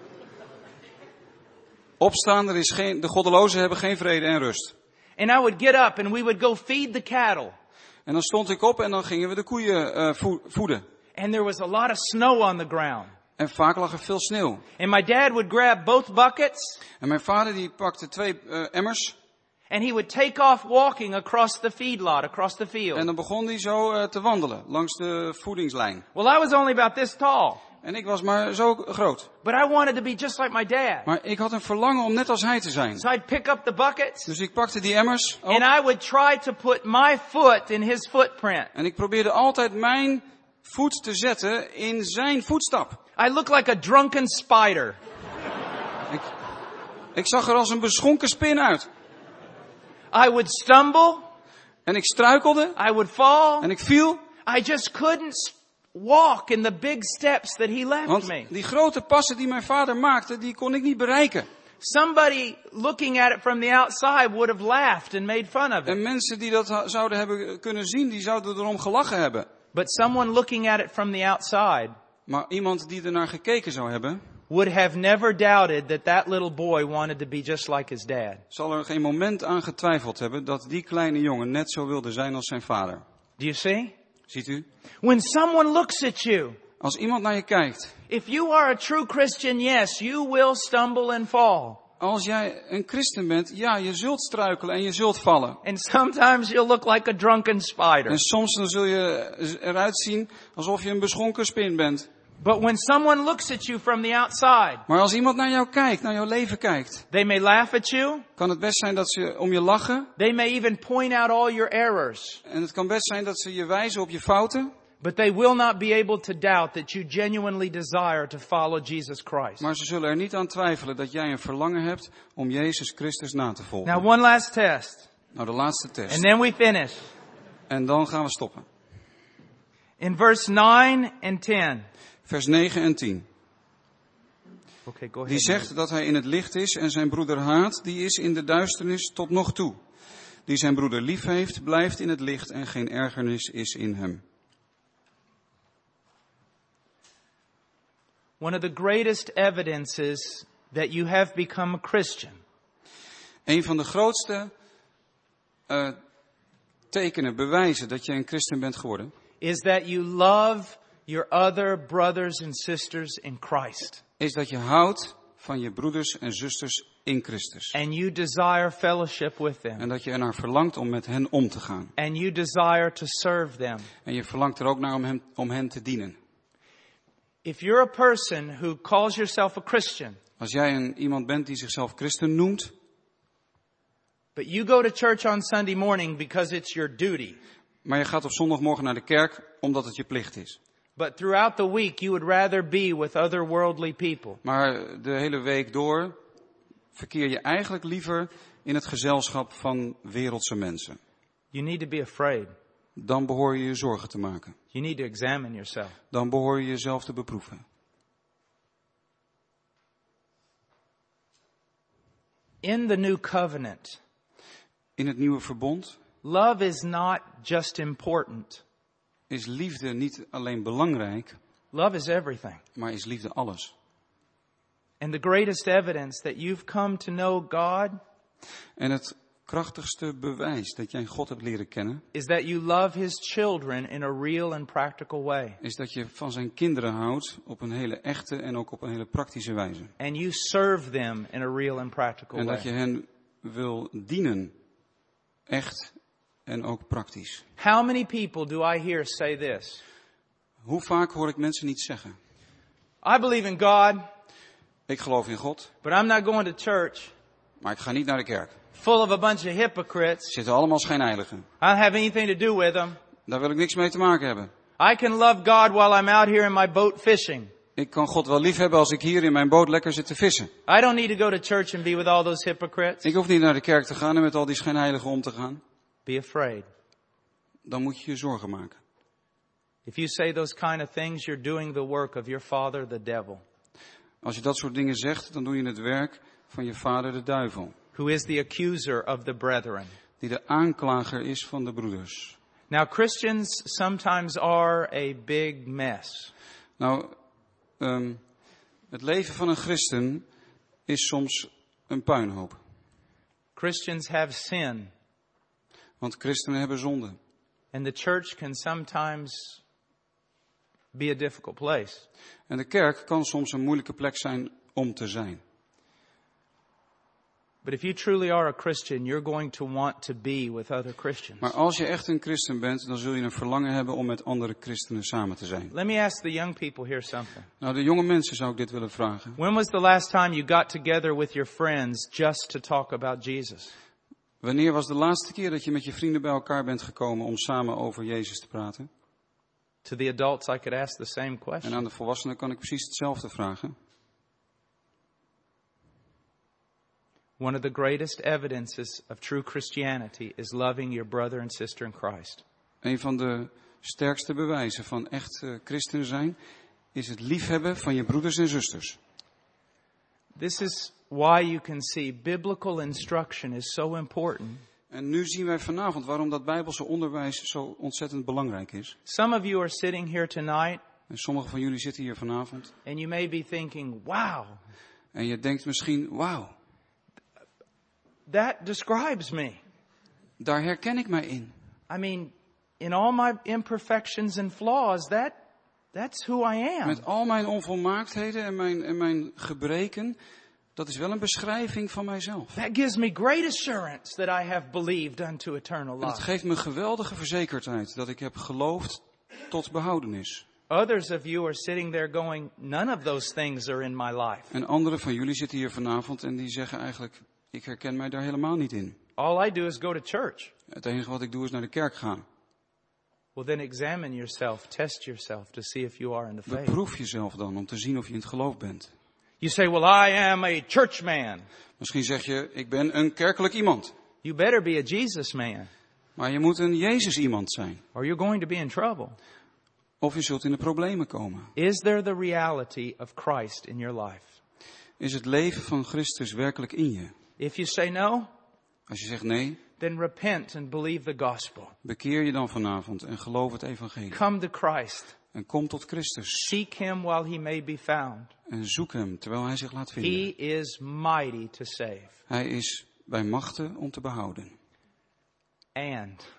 Opstaan, er is geen, de goddelozen hebben geen vrede en rust. And I would get up and we would go feed the cattle. En dan stond ik op en dan gingen we de koeien uh, vo- voeden. And there was a lot of snow on the ground. En vaak lag er veel sneeuw. And my dad would grab both buckets. En mijn vader die pakte twee uh, emmers. And he would take off walking across the feedlot, across the field. En dan begon hij zo uh, te wandelen langs de voedingslijn. Well, I was only about this tall. En ik was maar zo groot. But I wanted to be just like my dad. Maar ik had een verlangen om net als hij te zijn. So I'd pick up the buckets. Dus ik pakte die emmers op. And I would try to put my foot in his footprint. En ik probeerde altijd mijn voet te zetten in zijn voetstap. I looked like a drunken spider. Ik, ik zag er als een beschonken spin uit. I would stumble. En ik struikelde. I would fall. En ik viel. I just couldn't walk in the big steps that he left Want me. die grote passen die mijn vader maakte, die kon ik niet bereiken. Somebody looking at it from the outside would have laughed and made fun of En it. mensen die dat ha- zouden hebben kunnen zien, die zouden erom gelachen hebben. But someone looking at it from the outside Maar iemand die er naar gekeken zou hebben, would have never doubted that that little boy wanted to be just like his dad. zal er geen moment aan getwijfeld hebben dat die kleine jongen net zo wilde zijn als zijn vader. Do you see? Ziet u? When someone looks at you, Als iemand naar je kijkt, if you are a true Christian, yes, you will stumble and fall. als jij een christen bent, ja, je zult struikelen en je zult vallen. And sometimes you'll look like a drunken spider. En soms dan zul je eruit zien alsof je een beschonken spin bent. But when someone looks at you from the outside, Maar als iemand naar jou kijkt, naar jouw leven kijkt, they may laugh at you. kan het best zijn dat ze om je lachen. They may even point out all your errors. En het kan best zijn dat ze je wijzen op je fouten. But they will not be able to doubt that you genuinely desire to follow Jesus Christ. Maar ze zullen er niet aan twijfelen dat jij een verlangen hebt om Jezus Christus na te volgen. Now, one last test. Nou, de laatste test. And then we finish. En dan gaan we stoppen. In verse nine and ten. Vers negen en tien. Okay, go ahead. Die zegt dat hij in het licht is en zijn broeder haat, die is in de duisternis tot nog toe. Die zijn broeder lief heeft, blijft in het licht en geen ergernis is in hem. One of the greatest evidences that you have become a Christian Een van de grootste uh, tekenen, bewijzen dat je een christen bent geworden, is that you love your other brothers and sisters in Christ. is dat je houdt van je broeders en zusters in Christus. And you desire fellowship with them. En dat je ernaar verlangt om met hen om te gaan. And you desire to serve them. En je verlangt er ook naar om hen, om hen te dienen. If you're a person who calls yourself a Christian, Als jij een, iemand bent die zichzelf christen noemt, but you go to church on Sunday morning because it's your duty, maar je gaat op zondagmorgen naar de kerk omdat het je plicht is. but throughout the week you would rather be with other worldly people, Maar de hele week door verkeer je eigenlijk liever in het gezelschap van wereldse mensen. you need to be afraid. Dan behoor je je zorgen te maken. You need to examine yourself. Dan behoor je jezelf te beproeven. In the new covenant, In het nieuwe verbond love is not just important. is liefde niet alleen belangrijk, Love is everything. maar is liefde alles. And the greatest evidence that you've come to know God En het krachtigste bewijs dat jij God hebt leren kennen, is that you love His children in a real and practical way. is dat je van zijn kinderen houdt op een hele echte en ook op een hele praktische wijze. And you serve them in a real and practical En dat je way. hen wil dienen, echt en ook praktisch. How many people do I hear say this? Hoe vaak hoor ik mensen niet zeggen: I believe in God, ik geloof in God, but I'm not going to church. maar ik ga niet naar de kerk. full of a bunch of hypocrites. Ze zitten allemaal schijnheiligen. I don't have anything to do with them. Daar wil ik niks mee te maken hebben. I can love God while I'm out here in my boat fishing. Ik kan God wel lief hebben als ik hier in mijn boot lekker zit te vissen. I don't need to go to church and be with all those hypocrites. Ik hoef niet naar de kerk te gaan en met al die schijnheiligen om te gaan. Be afraid. Dan moet je je zorgen maken. If you say those kind of things, you're doing the work of your father, the devil. Als je dat soort dingen zegt, dan doe je het werk van je vader, de duivel. Who is the accuser of the brethren. Die de aanklager is van de broeders. Now, Christians sometimes are a big mess. Nou, um, het leven van een christen is soms een puinhoop. Christians have sin. Want christenen hebben zonde. And the church can sometimes be a difficult place. En de kerk kan soms een moeilijke plek zijn om te zijn. But if you truly are a Christian, you're going to want to be with other Christians. Maar als je echt een christen bent, dan zul je een verlangen hebben om met andere christenen samen te zijn. Let me ask the young people here something. Nou, de jonge mensen zou ik dit willen vragen. When was the last time you got together with your friends just to talk about Jesus? Wanneer was de laatste keer dat je met je vrienden bij elkaar bent gekomen om samen over Jezus te praten? To the adults, I could ask the same En question. aan de volwassenen kan ik precies hetzelfde vragen. One of the greatest evidences of true Christianity is loving your brother and sister in Christ. Een van de sterkste bewijzen van echt uh, christen zijn is het liefhebben van je broeders en zusters. This is why you can see biblical instruction is so important. En nu zien wij vanavond waarom dat Bijbelse onderwijs zo ontzettend belangrijk is. Some of you are sitting here tonight En sommigen van jullie zitten hier vanavond. and you may be thinking, wow, En je denkt misschien, wauw, that describes me. daar herken ik mij in. I mean, in all my imperfections and flaws, that that's who I am. Met al mijn onvolmaaktheden en mijn, en mijn gebreken, dat is wel een beschrijving van mijzelf. That gives me great assurance that I have believed unto eternal En het life. geeft me geweldige verzekerdheid dat ik heb geloofd tot behoudenis. Others of you are sitting there going, none of those things are in my life. En anderen van jullie zitten hier vanavond en die zeggen eigenlijk, ik herken mij daar helemaal niet in. All I do is go to church. Het enige wat ik doe is naar de kerk gaan. Well, then examine yourself, test yourself to see if you are in the faith. Beproef jezelf dan om te zien of je in het geloof bent. You say, well, I am a church man. Misschien zeg je, ik ben een kerkelijk iemand. You better be a Jesus man, Maar je moet een Jezus iemand zijn. or you're going to be in trouble. Of je zult in de problemen komen. Is there the reality of Christ in your life? Is het leven van Christus werkelijk in je? If you say no, Als je zegt nee, then repent and believe the gospel. bekeer je dan vanavond en geloof het evangelie. Come to Christ. En kom tot Christus. Seek him while he may be found. En zoek hem terwijl hij zich laat vinden. He is mighty to save. Hij is bij machten om te behouden. And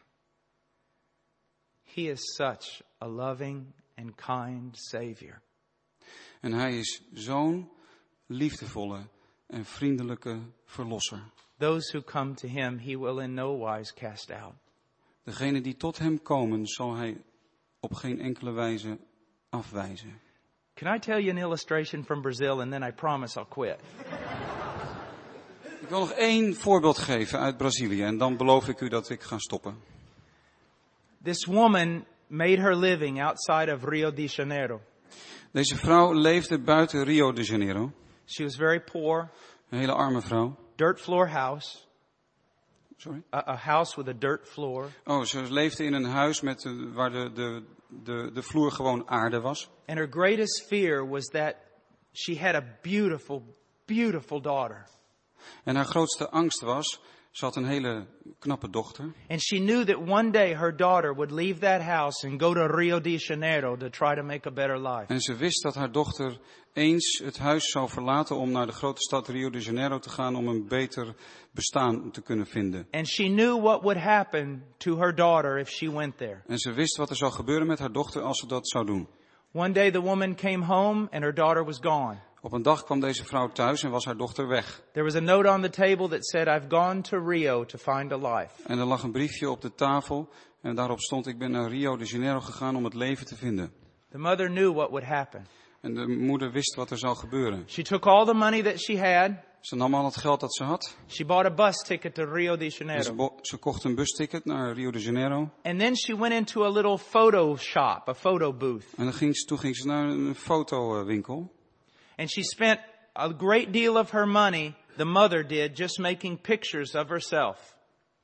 he is such a loving and kind Savior. En hij is zo'n liefdevolle en vriendelijke verlosser. Those who come to him, he will in no wise cast out. Degenen die tot hem komen, zal hij op geen enkele wijze afwijzen. Can I tell you an illustration from Brazil and then I promise I'll quit? Ik wil nog één voorbeeld geven uit Brazilië en dan beloof ik u dat ik ga stoppen. This woman made her living outside of Rio de Janeiro. Deze vrouw leefde buiten Rio de Janeiro. She was very poor, Een hele arme vrouw. dirt floor house, Sorry? a, a house with a dirt floor. Oh, ze leefde in een huis met, uh, waar de, de, de, de vloer gewoon aarde was. And her greatest fear was that she had a beautiful, beautiful daughter. En haar grootste angst was, ze had een hele knappe dochter. And she knew that one day her daughter would leave that house and go to Rio de Janeiro to try to make a better life. En ze wist dat haar dochter eens het huis zou verlaten om naar de grote stad Rio de Janeiro te gaan om een beter bestaan te kunnen vinden. And she knew what would happen to her daughter if she went there. En ze wist wat er zou gebeuren met haar dochter als ze dat zou doen. One day the woman came home and her daughter was gone. Op een dag kwam deze vrouw thuis en was haar dochter weg. There was a note on the table that said, I've gone to Rio to find a life. En er lag een briefje op de tafel en daarop stond, ik ben naar Rio de Janeiro gegaan om het leven te vinden. The mother knew what would happen. En de moeder wist wat er zou gebeuren. She took all the money that she had. Ze nam al het geld dat ze had. She bought a bus ticket to Rio de En ze, Janeiro. bo- ze kocht een busticket naar Rio de Janeiro. And then she went into a little photo shop, a photo booth. En dan ging ze, toen ging ze naar een fotowinkel. And she spent a great deal of her money, the mother did, just making pictures of herself.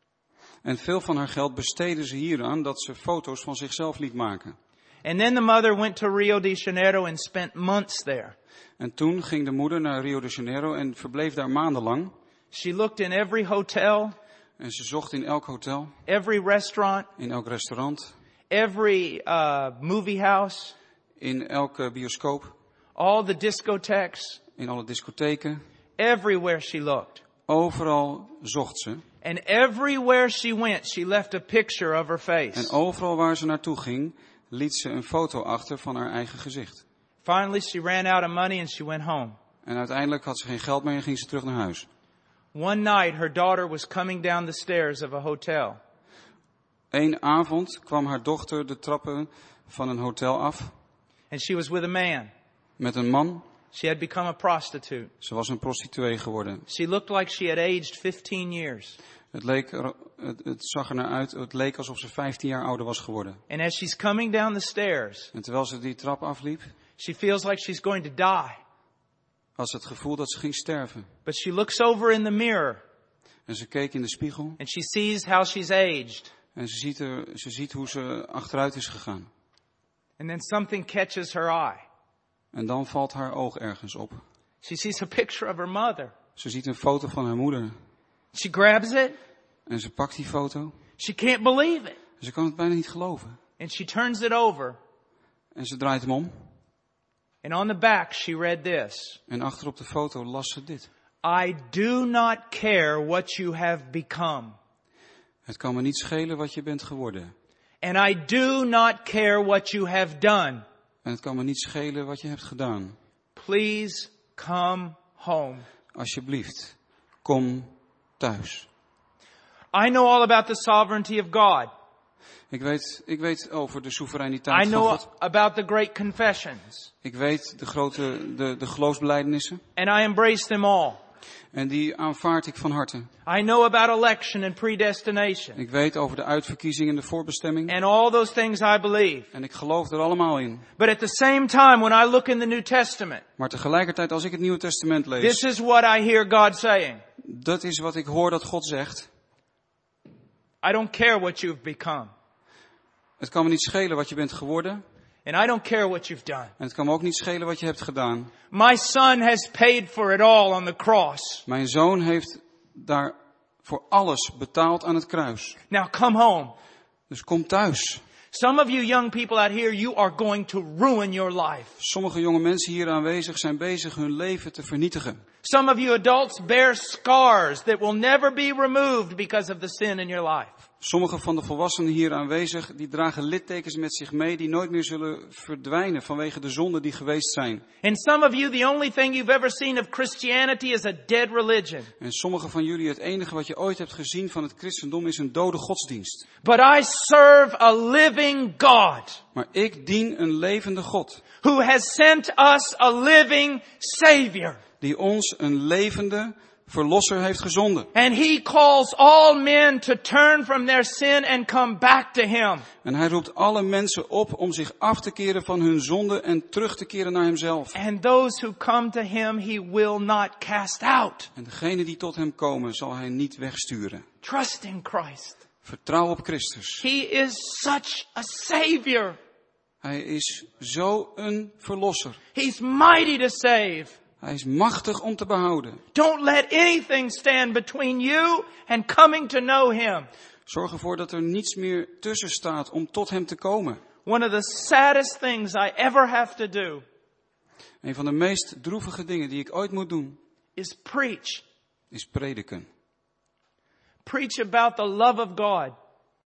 En veel van haar geld besteedde ze hieraan dat ze foto's van zichzelf liet maken. And then the mother went to Rio de Janeiro and spent months there. En toen ging de moeder naar Rio de Janeiro en verbleef daar maandenlang. She looked in every hotel, En ze zocht in elk hotel, every restaurant, in elk restaurant, every uh, movie house, in elke bioscoop, all the discotheques, in alle discotheken. everywhere she looked. Overal zocht ze. And everywhere she went, she left a picture of her En face. overal waar ze naartoe ging, liet ze een foto achter van haar eigen gezicht. Finally, she ran out of money and she went home. En uiteindelijk had ze geen geld meer en ging ze terug naar huis. One night, her daughter was coming down the stairs of a hotel. Eén avond kwam haar dochter de trappen van een hotel af And she was with a man. met een man. She had become a prostitute. Ze was een prostituee geworden. She looked like she had aged fifteen years. Het, leek er, het, het zag er naar uit, het leek alsof ze vijftien jaar ouder was geworden. And as she's coming down the stairs, En terwijl ze die trap afliep, she feels like she's going to die. had ze het gevoel dat ze ging sterven. But she looks over in the mirror En ze keek in de spiegel and she sees how she's aged. en ze ziet, er, ze ziet hoe ze achteruit is gegaan. And then something catches her eye. En dan valt haar oog ergens op. She sees a picture of her mother. Ze ziet een foto van haar moeder. She grabs it. En ze pakt die foto. She can't believe it. Ze kan het bijna niet geloven. And she turns it over. En ze draait hem om. And on the back, she read this. En achter op de foto las ze dit. I do not care what you have become. Het kan me niet schelen wat je bent geworden. And I do not care what you have done. En het kan me niet schelen wat je hebt gedaan. Please come home. Alsjeblieft, kom thuis. I know all about the sovereignty of God. Ik weet, ik weet over de I soevereiniteit van know God. about the great confessions. Ik weet de grote, de, de geloofsbelijdenissen. And I embrace them all. En die aanvaard ik van harte. I know about election and predestination. Ik weet over de uitverkiezing en de voorbestemming. And all those things I believe. En ik geloof er allemaal in. But at the same time, when I look in the New Testament, Maar tegelijkertijd als ik het Nieuwe Testament this lees. is what I hear God saying. Dat is wat ik hoor dat God zegt. I don't care what you've become. Het kan me niet schelen wat je bent geworden. And I don't care what you've done. En het kan me ook niet schelen wat je hebt gedaan. My son has paid for it all on the cross. Mijn zoon heeft daar voor alles betaald aan het kruis. Now come home. Dus kom thuis. Some of you young people out here, you are going to ruin your life. Sommige jonge mensen hier aanwezig zijn bezig hun leven te vernietigen. Some of you adults bear scars that will never be removed because of the sin in your life. Sommige van de volwassenen hier aanwezig, die dragen littekens met zich mee die nooit meer zullen verdwijnen vanwege de zonden die geweest zijn. And some of you, the only thing you've ever seen of Christianity is a dead religion. En sommige van jullie, het enige wat je ooit hebt gezien van het christendom is een dode godsdienst. But I serve a living God Maar ik dien een levende God, who has sent us a living Savior. die ons een levende verlosser heeft gezonden. And He calls all men to turn from their sin and come back to Him. En hij roept alle mensen op om zich af te keren van hun zonde en terug te keren naar hemzelf. And those who come to Him, He will not cast out. En degenen die tot hem komen, zal hij niet wegsturen. Trust in Christ. Vertrouw op Christus. He is such a Savior. Hij is zo een verlosser. He's mighty to save. Hij is machtig om te behouden. Don't let anything stand between you and coming to know Him. Zorg ervoor dat er niets meer tussen staat om tot hem te komen. One of the saddest things I ever have to do Een van de meest droevige dingen die ik ooit moet doen, is preach. is prediken. Preach about the love of God.